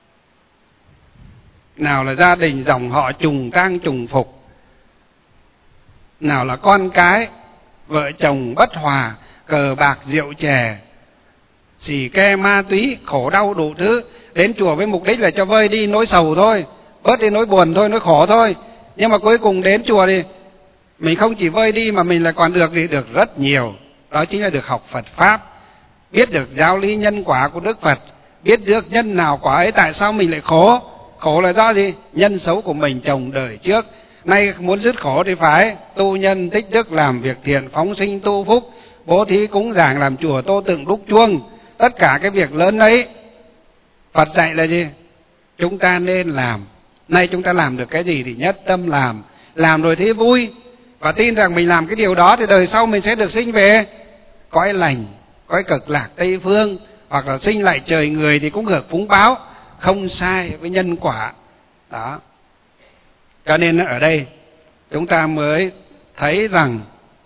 [SPEAKER 2] Nào là gia đình dòng họ trùng tang trùng phục, nào là con cái vợ chồng bất hòa, cờ bạc rượu chè, xì ke ma túy, khổ đau đủ thứ. Đến chùa với mục đích là cho vơi đi nỗi sầu thôi, bớt đi nỗi buồn thôi, nỗi khổ thôi. Nhưng mà cuối cùng đến chùa thì mình không chỉ vơi đi mà mình lại còn được thì được rất nhiều. Đó chính là được học Phật Pháp, biết được giáo lý nhân quả của Đức Phật, biết được nhân nào quả ấy, tại sao mình lại khổ. Khổ là do gì? Nhân xấu của mình trồng đời trước. Nay muốn dứt khổ thì phải tu nhân tích đức, làm việc thiện, phóng sinh tu phúc, bố thí cúng dường, làm chùa tô tượng đúc chuông, tất cả cái việc lớn ấy Phật dạy là gì? Chúng ta nên làm. Nay chúng ta làm được cái gì thì nhất tâm làm, làm rồi thấy vui và tin rằng mình làm cái điều đó thì đời sau mình sẽ được sinh về cõi lành, cõi cực lạc Tây phương, hoặc là sinh lại trời người thì cũng được phúng báo, không sai với nhân quả đó. Cho nên ở đây chúng ta mới thấy rằng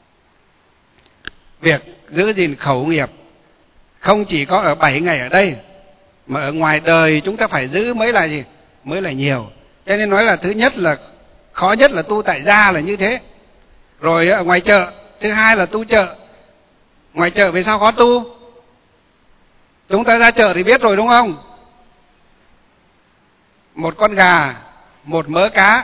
[SPEAKER 2] việc giữ gìn khẩu nghiệp không chỉ có ở bảy ngày ở đây, mà ở ngoài đời chúng ta phải giữ mới là gì? Mới là nhiều. Cho nên nói là thứ nhất là khó nhất là tu tại gia là như thế. Rồi ở ngoài chợ, thứ hai là tu chợ. Ngoài chợ vì sao khó tu? Chúng ta ra chợ thì biết rồi đúng không? Một con gà, một mớ cá,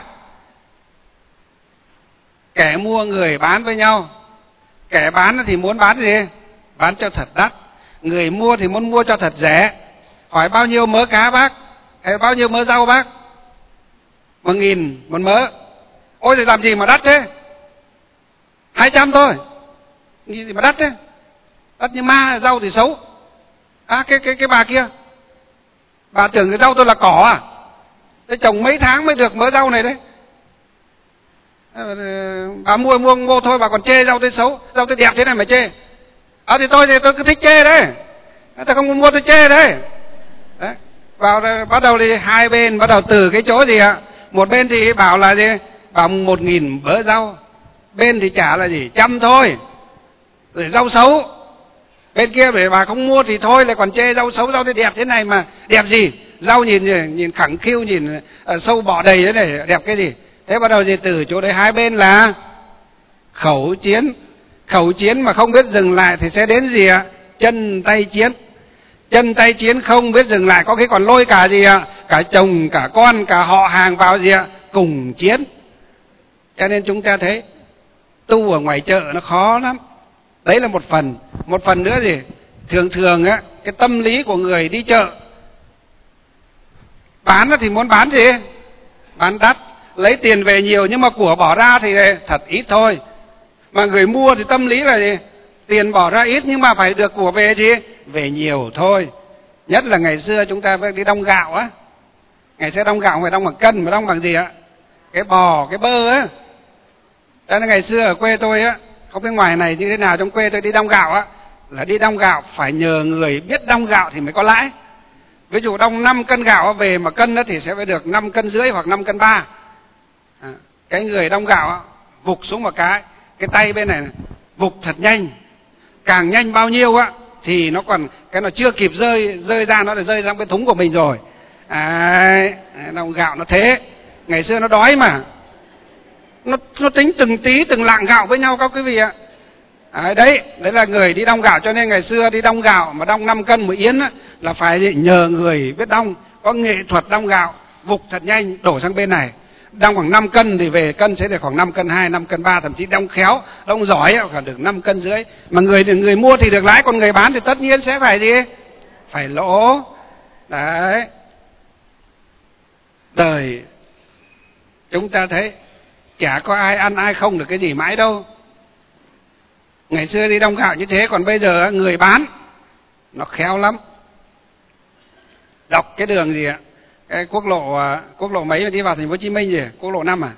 [SPEAKER 2] kẻ mua người bán với nhau. Kẻ bán thì muốn bán gì? Bán cho thật đắt. Người mua thì muốn mua cho thật rẻ. Hỏi bao nhiêu mớ cá bác? Hay bao nhiêu mớ rau bác? Một nghìn một mớ. Ôi thì làm gì mà đắt thế? Hai trăm thôi. Gì mà đắt thế? Đắt như ma, rau thì xấu. À cái cái cái bà kia, bà tưởng cái rau tôi là cỏ à? Thế trồng mấy tháng mới được mớ rau này đấy. Bà mua mua mua thôi, bà còn chê rau tôi xấu, rau tôi đẹp thế này mà chê. À thì tôi thì tôi cứ thích chê đấy. Tôi không mua tôi chê đấy. Đấy. Vào bắt đầu thì hai bên bắt đầu từ cái chỗ gì ạ? Một bên thì bảo là gì? Bảo một nghìn mớ rau. Bên thì trả là gì? Trăm thôi. Rồi rau xấu. Bên kia để bà không mua thì thôi, lại còn chê rau xấu, rau thì đẹp thế này mà đẹp gì? Rau nhìn nhìn khẳng khiu, nhìn uh, sâu bọ đầy thế này, đẹp cái gì? Thế bắt đầu gì? Từ chỗ đấy hai bên là khẩu chiến. Khẩu chiến mà không biết dừng lại thì sẽ đến gì ạ? Chân tay chiến. Chân tay chiến không biết dừng lại, có khi còn lôi cả gì ạ? Cả chồng, cả con, cả họ hàng vào gì ạ? Cùng chiến. Cho nên chúng ta thấy tu ở ngoài chợ nó khó lắm. Đấy là một phần. Một phần nữa gì? Thường thường á, cái tâm lý của người đi chợ, bán thì muốn bán gì? Bán đắt, lấy tiền về nhiều nhưng mà của bỏ ra thì thật ít thôi. Mà người mua thì tâm lý là gì? Tiền bỏ ra ít nhưng mà phải được của về gì? Về nhiều thôi. Nhất là ngày xưa chúng ta phải đi đong gạo á. Ngày xưa đong gạo phải đong bằng cân, mà đong bằng gì ạ? Cái bò, cái bơ á. Cho nên ngày xưa ở quê tôi á, không biết ngoài này như thế nào, trong quê tôi đi đong gạo á, là đi đong gạo phải nhờ người biết đong gạo thì mới có lãi. Ví dụ đong năm cân gạo về mà cân đó thì sẽ phải được năm cân rưỡi hoặc năm cân ba. À, cái người đong gạo á, vục xuống một cái, cái tay bên này vục thật nhanh, càng nhanh bao nhiêu á thì nó còn cái nó chưa kịp rơi rơi ra, nó đã rơi sang bên thúng của mình rồi. À, đong gạo nó thế. Ngày xưa nó đói mà, nó nó tính từng tí từng lạng gạo với nhau các quý vị ạ. À, đấy đấy là người đi đong gạo. Cho nên ngày xưa đi đong gạo mà đong năm cân một yến á, là phải nhờ người biết đong, có nghệ thuật đong gạo, vục thật nhanh đổ sang bên này. Đong khoảng năm cân thì về cân sẽ được khoảng năm cân hai, năm cân ba, thậm chí đong khéo, đong giỏi còn được năm cân rưỡi. Mà người người mua thì được lãi, còn người bán thì tất nhiên sẽ phải gì? Phải lỗ. Đấy. Đời chúng ta thấy chả có ai ăn ai không được cái gì mãi đâu. Ngày xưa đi đong gạo như thế, còn bây giờ người bán nó khéo lắm. Dọc cái đường gì ạ? Cái quốc lộ quốc lộ mấy mà đi vào thành phố Hồ Chí Minh gì? Quốc lộ năm à?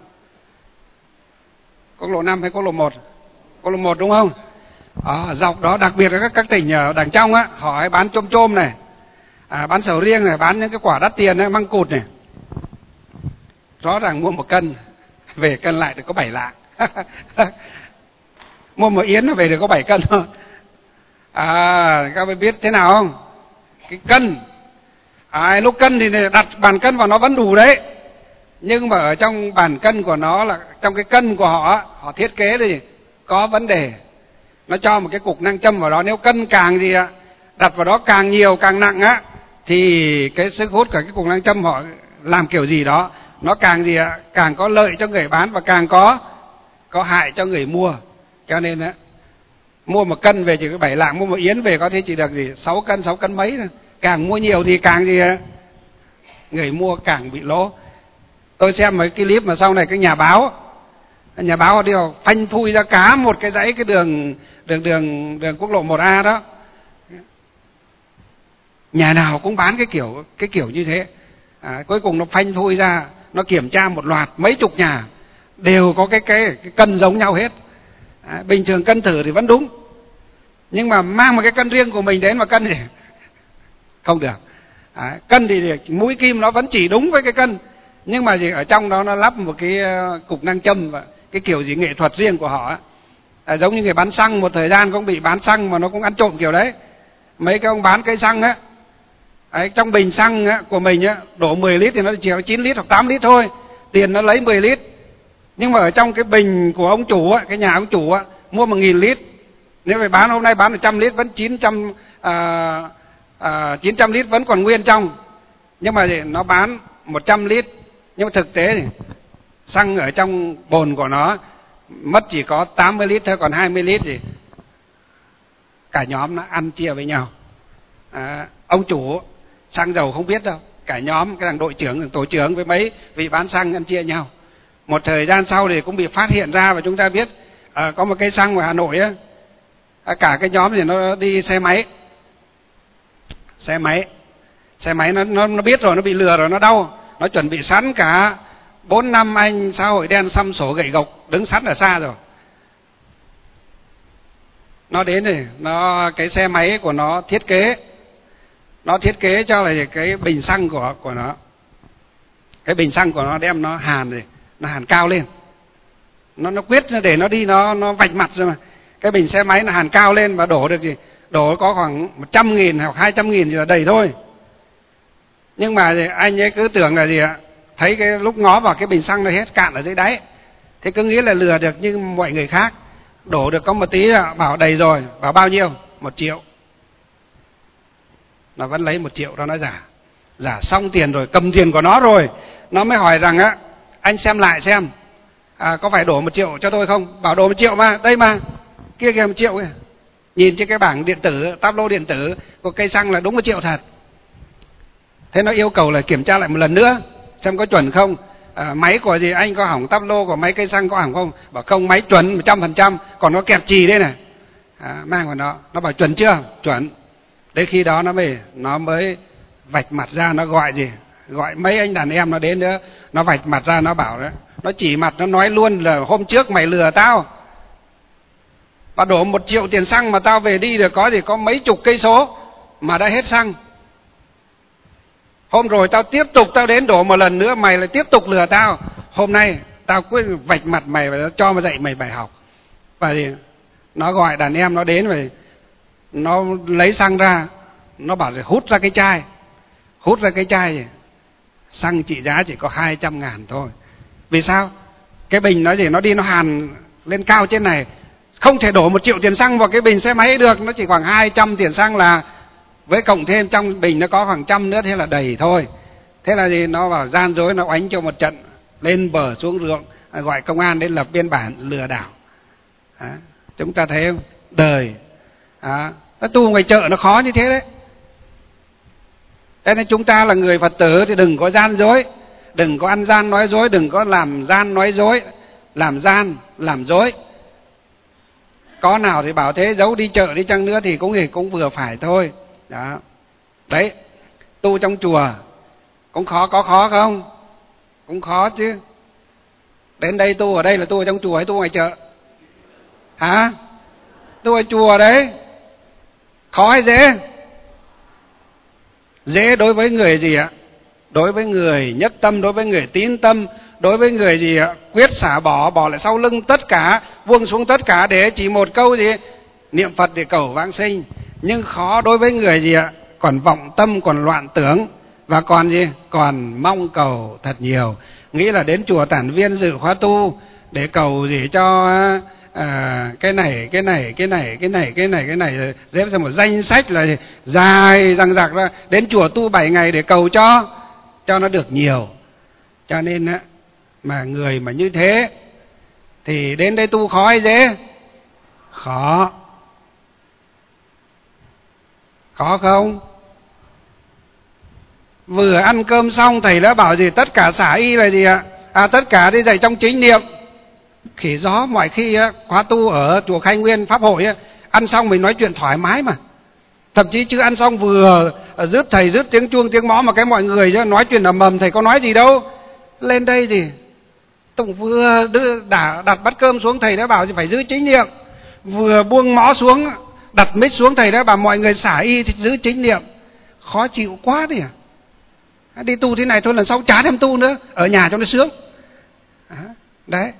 [SPEAKER 2] Quốc lộ năm hay quốc lộ một? Quốc lộ một đúng không? À, dọc đó đặc biệt là các các tỉnh ở đằng trong á, họ hay bán chôm chôm này, à, bán sầu riêng này, bán những cái quả đắt tiền này, măng cụt này. Rõ ràng mua một cân về cân lại được có bảy lạng. Mua một yến nó về được có bảy cân thôi. À, các bạn biết thế nào không? Cái cân, à, lúc cân thì đặt bàn cân vào nó vẫn đủ đấy. Nhưng mà ở trong bàn cân của nó là trong cái cân của họ, họ thiết kế thì có vấn đề. Nó cho một cái cục nam châm vào đó, nếu cân càng gì ạ, đặt vào đó càng nhiều càng nặng á, thì cái sức hút của cái cục nam châm họ làm kiểu gì đó, nó càng gì ạ, càng có lợi cho người bán và càng có có hại cho người mua. Cho nên á, mua một cân về chỉ có bảy lạng, mua một yến về có thể chỉ được gì sáu cân, sáu cân mấy thôi. Càng mua nhiều thì càng gì ạ, người mua càng bị lỗ. Tôi xem mấy cái clip mà sau này cái nhà báo nhà báo đi phanh phui ra cá một cái dãy cái đường đường đường đường quốc lộ một A đó. Nhà nào cũng bán cái kiểu cái kiểu như thế. À, cuối cùng nó phanh phui ra, nó kiểm tra một loạt mấy chục nhà đều có cái cái, cái cân giống nhau hết. À, bình thường cân thử thì vẫn đúng, nhưng mà mang một cái cân riêng của mình đến mà cân thì không được. À, cân thì mũi kim nó vẫn chỉ đúng với cái cân, nhưng mà gì ở trong đó nó lắp một cái cục nam châm và cái kiểu gì nghệ thuật riêng của họ. À, giống như người bán xăng một thời gian cũng bị bán xăng mà nó cũng ăn trộm kiểu đấy. Mấy cái ông bán cây xăng á, ấy, trong bình xăng á, của mình á, đổ mười lít thì nó chỉ có chín lít hoặc tám lít thôi, tiền nó lấy mười lít. Nhưng mà ở trong cái bình của ông chủ á, cái nhà ông chủ á, mua một nghìn lít, nếu phải bán hôm nay bán một trăm lít vẫn chín trăm à, à, chín trăm lít vẫn còn nguyên trong. Nhưng mà thì nó bán một trăm lít, nhưng mà thực tế thì xăng ở trong bồn của nó mất chỉ có tám mươi lít thôi, còn hai mươi lít thì cả nhóm nó ăn chia với nhau. À, ông chủ xăng dầu không biết đâu, cả nhóm cái thằng đội trưởng, thằng tổ trưởng với mấy vị bán xăng ăn chia nhau. Một thời gian sau thì cũng bị phát hiện ra, và chúng ta biết à, có một cây xăng ở Hà Nội á, à, cả cái nhóm thì nó đi xe máy, xe máy, xe máy nó nó nó biết rồi, nó bị lừa rồi, nó đau, nó chuẩn bị sẵn cả bốn năm anh xã hội đen xăm sổ gậy gộc đứng sẵn ở xa rồi. Nó đến thì nó cái xe máy của nó thiết kế, nó thiết kế cho là cái bình xăng của của nó, cái bình xăng của nó đem nó hàn rồi, nó hàn cao lên, nó nó quyết để nó đi nó nó vạch mặt rồi mà. Cái bình xe máy nó hàn cao lên và đổ được gì, đổ có khoảng một trăm nghìn hoặc hai trăm nghìn gì là đầy thôi. Nhưng mà gì, anh ấy cứ tưởng là gì ạ, thấy cái lúc ngó vào cái bình xăng nó hết cạn ở dưới đáy, thế cứ nghĩ là lừa được như mọi người khác. Đổ được có một tí bảo đầy rồi, bảo bao nhiêu? Một triệu. Nó vẫn lấy một triệu đó, nó giả. Giả xong tiền rồi, cầm tiền của nó rồi, nó mới hỏi rằng á, anh xem lại xem, à, có phải đổ một triệu cho tôi không? Bảo đổ một triệu mà, đây mà, kia kìa một triệu kìa. Nhìn trên cái bảng điện tử, tablo điện tử của cây xăng là đúng một triệu thật. Thế nó yêu cầu là kiểm tra lại một lần nữa, xem có chuẩn không. À, máy của gì anh có hỏng, tablo của máy cây xăng có hỏng không? Bảo không, máy chuẩn một trăm phần trăm, còn nó kẹp chì đây này. À, mang vào nó, nó bảo chuẩn chưa? Chuẩn. Đến khi đó nó mới nó mới vạch mặt ra, nó gọi gì? Gọi mấy anh đàn em nó đến nữa, nó vạch mặt ra, nó bảo đó, nó chỉ mặt, nó nói luôn là hôm trước mày lừa tao. Bà đổ một triệu tiền xăng mà tao về đi được có gì có mấy chục cây số mà đã hết xăng. Hôm rồi tao tiếp tục tao đến đổ một lần nữa, mày lại tiếp tục lừa tao. Hôm nay tao quyết vạch mặt mày và cho mà dạy mày bài học. Và thì nó gọi đàn em nó đến rồi, nó lấy xăng ra, nó bảo là hút ra cái chai, hút ra cái chai gì? Xăng trị giá chỉ có hai trăm ngàn thôi. Vì sao? Cái bình nó gì, nó đi nó hàn lên cao trên này, không thể đổ một triệu tiền xăng vào cái bình xe máy được, nó chỉ khoảng hai trăm tiền xăng là, với cộng thêm trong bình nó có khoảng trăm nữa, thế là đầy thôi. Thế là gì, nó vào gian dối, nó oánh cho một trận, lên bờ xuống ruộng, gọi công an đến lập biên bản lừa đảo. À, chúng ta thấy không? Đời à, tu ngoài chợ nó khó như thế đấy. Thế nên chúng ta là người Phật tử thì đừng có gian dối, đừng có ăn gian nói dối, đừng có làm gian nói dối, làm gian làm dối. Có nào thì bảo thế, giấu đi chợ đi chăng nữa thì cũng thì cũng vừa phải thôi. Đó. Đấy, tu trong chùa cũng khó, có khó không? Cũng khó chứ. Đến đây tu ở đây là tu ở trong chùa hay tu ngoài chợ? Hả? Tu ở chùa đấy. Khó hay dễ? Dễ đối với người gì ạ? Đối với người nhất tâm, đối với người tín tâm, đối với người gì ạ? Quyết xả bỏ, bỏ lại sau lưng tất cả, buông xuống tất cả để chỉ một câu gì? Niệm Phật để cầu vãng sinh. Nhưng khó đối với người gì ạ? Còn vọng tâm, còn loạn tưởng, và còn gì? Còn mong cầu thật nhiều. Nghĩ là đến chùa Tản Viên dự khóa tu để cầu gì cho à, cái này, cái này, cái này, cái này, cái này, cái này, xếp ra một danh sách là dài răng rạc ra. Đến chùa tu bảy ngày để cầu cho cho nó được nhiều. Cho nên á, mà người mà như thế thì đến đây tu khó hay dễ? Khó. Khó không? Vừa ăn cơm xong thầy đã bảo gì? Tất cả xả y là gì ạ? À, tất cả đi dạy trong chính niệm. Khỉ gió mọi khi á, khóa tu ở chùa Khai Nguyên Pháp Hội á, ăn xong mình nói chuyện thoải mái mà. Thậm chí chưa ăn xong vừa rước thầy rước tiếng chuông tiếng mõ mà cái mọi người nói chuyện ầm ầm, thầy có nói gì đâu. Lên đây gì Tùng vừa đưa đã, đặt bát cơm xuống, thầy đã bảo phải giữ chánh niệm. Vừa buông mõ xuống, đặt mic xuống, thầy đã bảo mọi người xả y thì giữ chánh niệm. Khó chịu quá đi à. Đi tu thế này thôi, lần sau chả thêm tu nữa, ở nhà cho nó sướng. Đấy.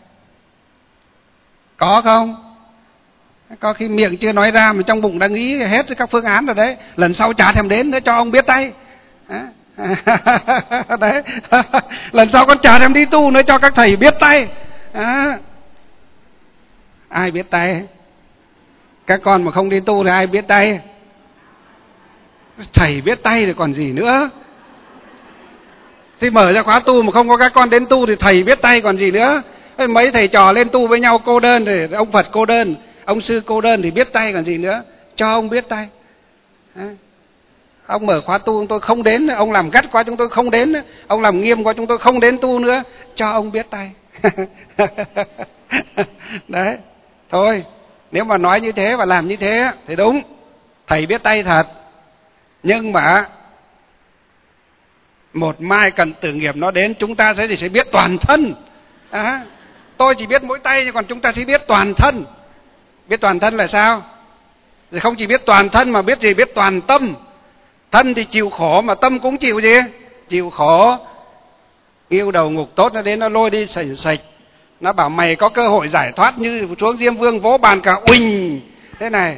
[SPEAKER 2] Có không? Có khi miệng chưa nói ra mà trong bụng đã nghĩ hết các phương án rồi đấy. Lần sau chả thèm đến nữa, cho ông biết tay. Đấy. Lần sau con chả thèm đi tu nữa, cho các thầy biết tay. À. Ai biết tay? Các con mà không đi tu thì ai biết tay? Thầy biết tay thì còn gì nữa. Thì mở ra khóa tu mà không có các con đến tu thì thầy biết tay còn gì nữa. Mấy thầy trò lên tu với nhau cô đơn thì ông Phật cô đơn, ông sư cô đơn thì biết tay còn gì nữa. Cho ông biết tay. Ông mở khóa tu chúng tôi không đến, ông làm gắt quá chúng tôi không đến, ông làm nghiêm quá chúng tôi không đến tu nữa. Cho ông biết tay. Đấy. Thôi, nếu mà nói như thế và làm như thế thì đúng. Thầy biết tay thật. Nhưng mà một mai cần tử nghiệp nó đến, chúng ta sẽ, sẽ biết toàn thân. À, tôi chỉ biết mỗi tay, còn chúng ta sẽ biết toàn thân. Biết toàn thân là sao? Rồi không chỉ biết toàn thân mà biết gì? Biết toàn tâm. Thân thì chịu khổ mà tâm cũng chịu gì? Chịu khổ. Yêu đầu ngục tốt nó đến nó lôi đi sạch sạch. Nó bảo mày có cơ hội giải thoát như xuống Diêm Vương vỗ bàn cả uỳnh thế này.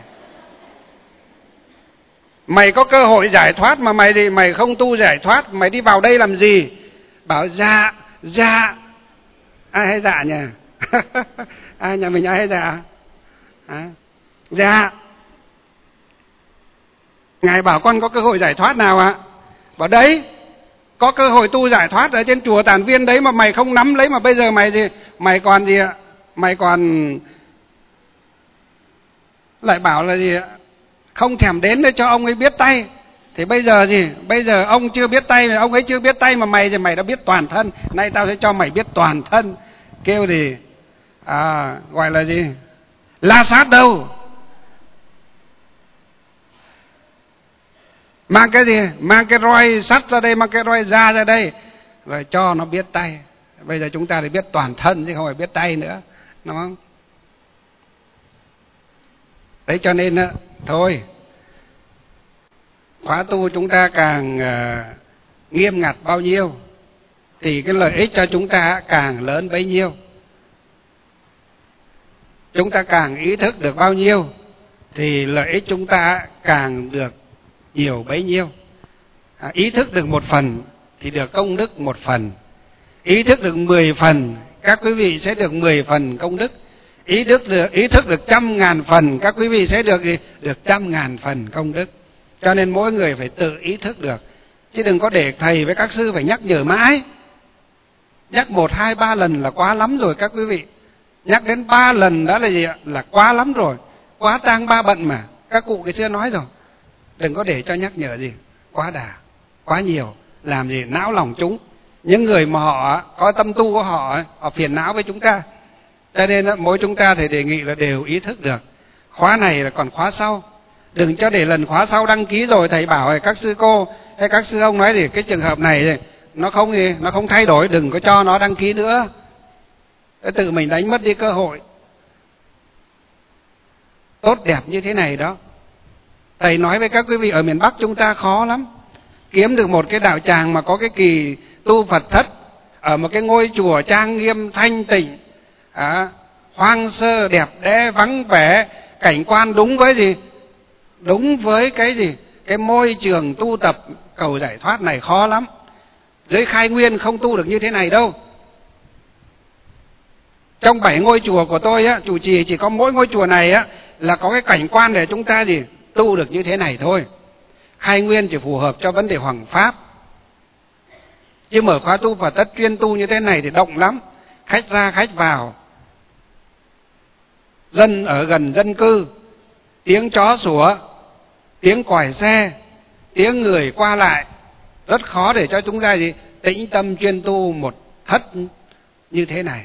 [SPEAKER 2] Mày có cơ hội giải thoát mà mày thì mày không tu giải thoát, mày đi vào đây làm gì? Bảo dạ, dạ. Ai hay dạ nhỉ? Ai nhà mình ai hay dạ? À, dạ. Ngài bảo con có cơ hội giải thoát nào ạ? À? Bảo đấy, có cơ hội tu giải thoát ở trên chùa Tản Viên đấy mà mày không nắm lấy, mà bây giờ mày gì? Mày còn gì ạ? Mày còn lại bảo là gì ạ? Không thèm đến để cho ông ấy biết tay. Thì bây giờ gì? Bây giờ ông chưa biết tay, ông ấy chưa biết tay mà mày thì mày đã biết toàn thân. Nay tao sẽ cho mày biết toàn thân. Kêu gì? À, gọi là gì? La sát đâu? Mang cái gì? Mang cái roi sắt ra đây, mang cái roi da ra đây. Rồi cho nó biết tay. Bây giờ chúng ta thì biết toàn thân chứ không phải biết tay nữa. Đúng không? Đấy cho nên thôi, khóa tu chúng ta càng uh, nghiêm ngặt bao nhiêu thì cái lợi ích cho chúng ta càng lớn bấy nhiêu. Chúng ta càng ý thức được bao nhiêu thì lợi ích chúng ta càng được nhiều bấy nhiêu. À, ý thức được một phần thì được công đức một phần. Ý thức được mười phần, các quý vị sẽ được mười phần công đức. Ý thức được ý thức được trăm ngàn phần, các quý vị sẽ được được trăm ngàn phần công đức. Cho nên mỗi người phải tự ý thức được, chứ đừng có để thầy với các sư phải nhắc nhở mãi. Nhắc một hai ba lần là quá lắm rồi các quý vị. Nhắc đến ba lần đã là gì ạ? Là quá lắm rồi. Quá tang ba bận mà. Các cụ cái xưa nói rồi. Đừng có để cho nhắc nhở gì quá đà, quá nhiều, làm gì não lòng chúng. Những người mà họ có tâm tu của họ, họ phiền não với chúng ta. Cho nên mỗi chúng ta thì đề nghị là đều ý thức được. Khóa này là còn khóa sau. Đừng cho để lần khóa sau đăng ký rồi thầy bảo các sư cô hay các sư ông nói gì cái trường hợp này nó không gì, nó không thay đổi, đừng có cho nó đăng ký nữa. Tự mình đánh mất đi cơ hội tốt đẹp như thế này đó. Thầy nói với các quý vị ở miền Bắc chúng ta khó lắm. Kiếm được một cái đạo tràng mà có cái kỳ tu Phật thất ở một cái ngôi chùa trang nghiêm thanh tịnh, à, hoang sơ đẹp đẽ vắng vẻ, cảnh quan đúng với gì? Đúng với cái gì? Cái môi trường tu tập cầu giải thoát này khó lắm. Giới Khai Nguyên không tu được như thế này đâu. Trong bảy ngôi chùa của tôi á, chủ trì chỉ có mỗi ngôi chùa này á là có cái cảnh quan để chúng ta gì? Tu được như thế này thôi. Khai Nguyên chỉ phù hợp cho vấn đề hoằng pháp. Chứ mở khóa tu Phật thất chuyên tu như thế này thì động lắm. Khách ra khách vào, dân ở gần dân cư, tiếng chó sủa, tiếng còi xe, tiếng người qua lại, rất khó để cho chúng ta gì tĩnh tâm chuyên tu một thất như thế này.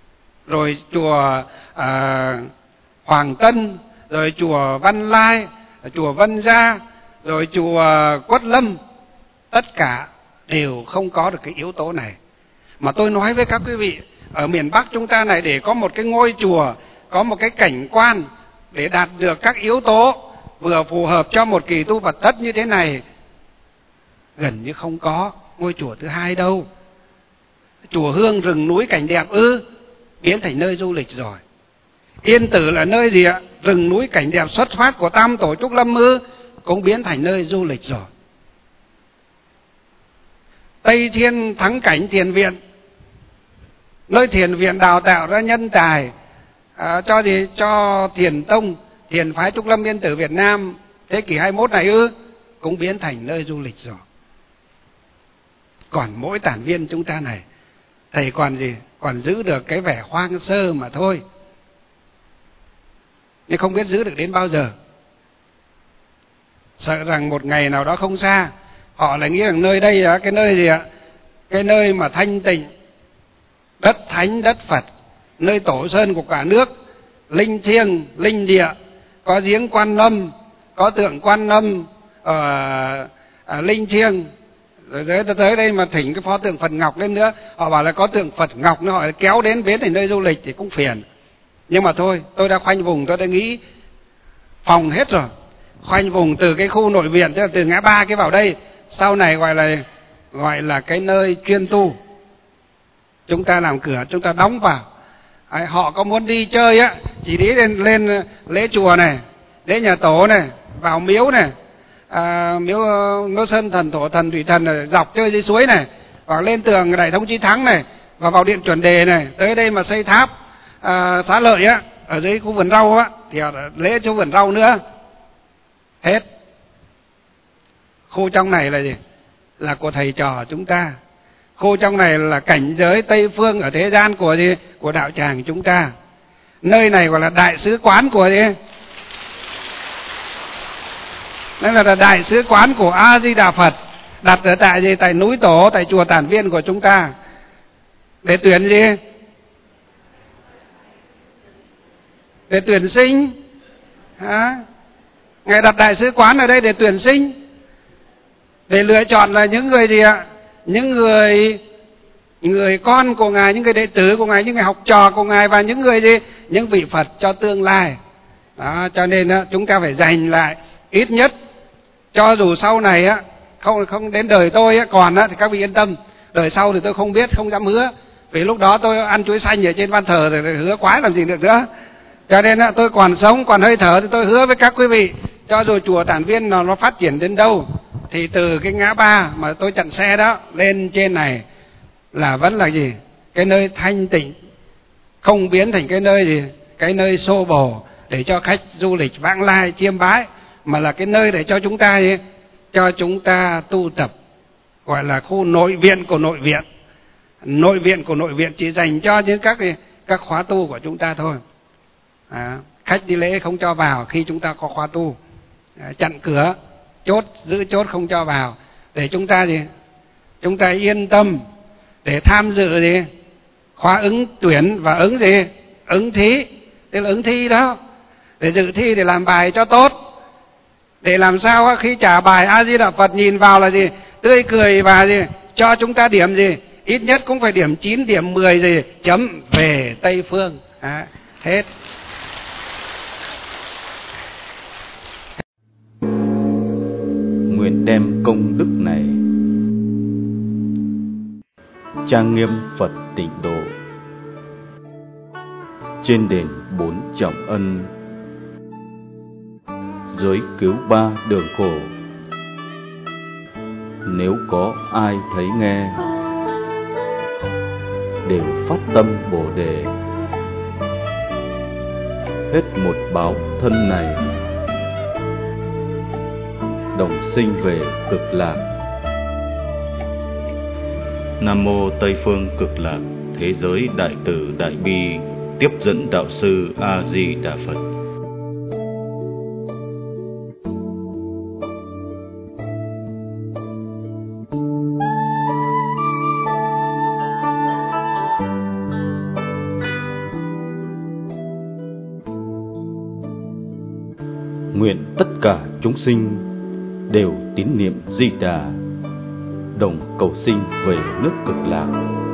[SPEAKER 2] Rồi chùa à, Hoàng Tân, rồi chùa Văn Lai, chùa Vân Gia, rồi chùa Quất Lâm, tất cả đều không có được cái yếu tố này. Mà tôi nói với các quý vị, ở miền Bắc chúng ta này, để có một cái ngôi chùa, có một cái cảnh quan để đạt được các yếu tố vừa phù hợp cho một kỳ tu Phật thất như thế này, gần như không có ngôi chùa thứ hai đâu. Chùa Hương rừng núi cảnh đẹp ư, biến thành nơi du lịch rồi. Yên Tử là nơi gì ạ? Rừng núi cảnh đẹp xuất phát của Tam Tổ Trúc Lâm ư, cũng biến thành nơi du lịch rồi. Tây Thiên Thắng Cảnh Thiền Viện, nơi thiền viện đào tạo ra nhân tài à, cho gì cho thiền tông, thiền phái Trúc Lâm Yên Tử Việt Nam thế kỷ hai mươi mốt này ư, cũng biến thành nơi du lịch rồi. Còn mỗi tản viên chúng ta này, thầy còn gì? Còn giữ được cái vẻ hoang sơ mà thôi, nhưng không biết giữ được đến bao giờ. Sợ rằng một ngày nào đó không xa, họ lại nghĩ rằng nơi đây là cái nơi gì ạ? Cái nơi mà thanh tịnh, đất thánh, đất Phật, nơi tổ sơn của cả nước, linh thiêng, linh địa, có giếng Quan Âm, có tượng Quan Âm ở, ở linh thiêng. Rồi tới, tới đây mà thỉnh cái pho tượng Phật Ngọc lên nữa, họ bảo là có tượng Phật Ngọc nữa, họ kéo đến biến thành nơi du lịch thì cũng phiền. Nhưng mà thôi, tôi đã khoanh vùng, tôi đã nghĩ phòng hết rồi. Khoanh vùng từ cái khu nội viện, tức là từ ngã ba cái vào đây, sau này gọi là gọi là cái nơi chuyên tu. Chúng ta làm cửa, chúng ta đóng vào. Đấy, họ có muốn đi chơi á, chỉ đi lên, lên lễ chùa này, lễ nhà tổ này, vào miếu này, à, miếu miếu Sơn Thần, Thổ Thần, Thủy Thần này, dọc chơi dưới suối này, hoặc lên tường Đại Thống Chí Thắng này, và vào điện Chuẩn Đề này, tới đây mà xây tháp à, Xá Lợi á, ở dưới khu vườn rau á, thì lễ chỗ vườn rau nữa. Hết. Khu trong này là gì? Là của thầy trò chúng ta. Khu trong này là cảnh giới Tây Phương ở thế gian của gì? Của đạo tràng chúng ta. Nơi này gọi là đại sứ quán của gì? Đây là đại sứ quán của A Di Đà Phật, đặt ở tại gì? Tại núi Tổ, tại chùa Tản Viên của chúng ta. Để tuyển gì? Để tuyển sinh. Hả? Ngài đặt đại sứ quán ở đây để tuyển sinh, để lựa chọn là những người gì ạ? Những người người con của Ngài, những người đệ tử của Ngài, những người học trò của Ngài, và những người gì? Những vị Phật cho tương lai. Đó, cho nên đó, chúng ta phải dành lại ít nhất, cho dù sau này á không không đến đời tôi á còn á thì các vị yên tâm, đời sau thì tôi không biết, không dám hứa, vì lúc đó tôi ăn chuối xanh ở trên ban thờ rồi hứa quái làm gì được nữa. Cho nên á, tôi còn sống, còn hơi thở thì tôi hứa với các quý vị, cho dù chùa Tản Viên nó, nó phát triển đến đâu, thì từ cái ngã ba mà tôi chặn xe đó lên trên này là vẫn là gì? Cái nơi thanh tịnh, không biến thành cái nơi gì? Cái nơi xô bồ để cho khách du lịch vãng lai chiêm bái, mà là cái nơi để cho chúng ta gì? Cho chúng ta tu tập, gọi là khu nội viện của nội viện. Nội viện của nội viện chỉ dành cho những các các khóa tu của chúng ta thôi. À, khách đi lễ không cho vào khi chúng ta có khóa tu, à, chặn cửa, chốt, giữ chốt không cho vào, để chúng ta gì? Chúng ta yên tâm để tham dự gì? Khóa ứng tuyển và ứng gì? Ứng thí, tức là ứng thi đó, để dự thi, để làm bài cho tốt, để làm sao khi trả bài A Di Đà Phật nhìn vào là gì? Tươi cười và gì? Cho chúng ta điểm gì? Ít nhất cũng phải điểm chín, điểm mười gì? Chấm về Tây Phương. À, hết.
[SPEAKER 1] Nguyện đem công đức này trang nghiêm Phật Tịnh Độ, trên đền bốn trọng ân, dưới cứu ba đường khổ. Nếu có ai thấy nghe, đều phát tâm Bồ Đề, hết một báo thân này, đồng sinh về Cực Lạc. Nam mô Tây Phương Cực Lạc Thế Giới Đại Từ Đại Bi Tiếp dẫn Đạo sư A Di Đà Phật. Nguyện tất cả chúng sinh đều tín niệm Di Đà, đồng cầu sinh về nước Cực Lạc.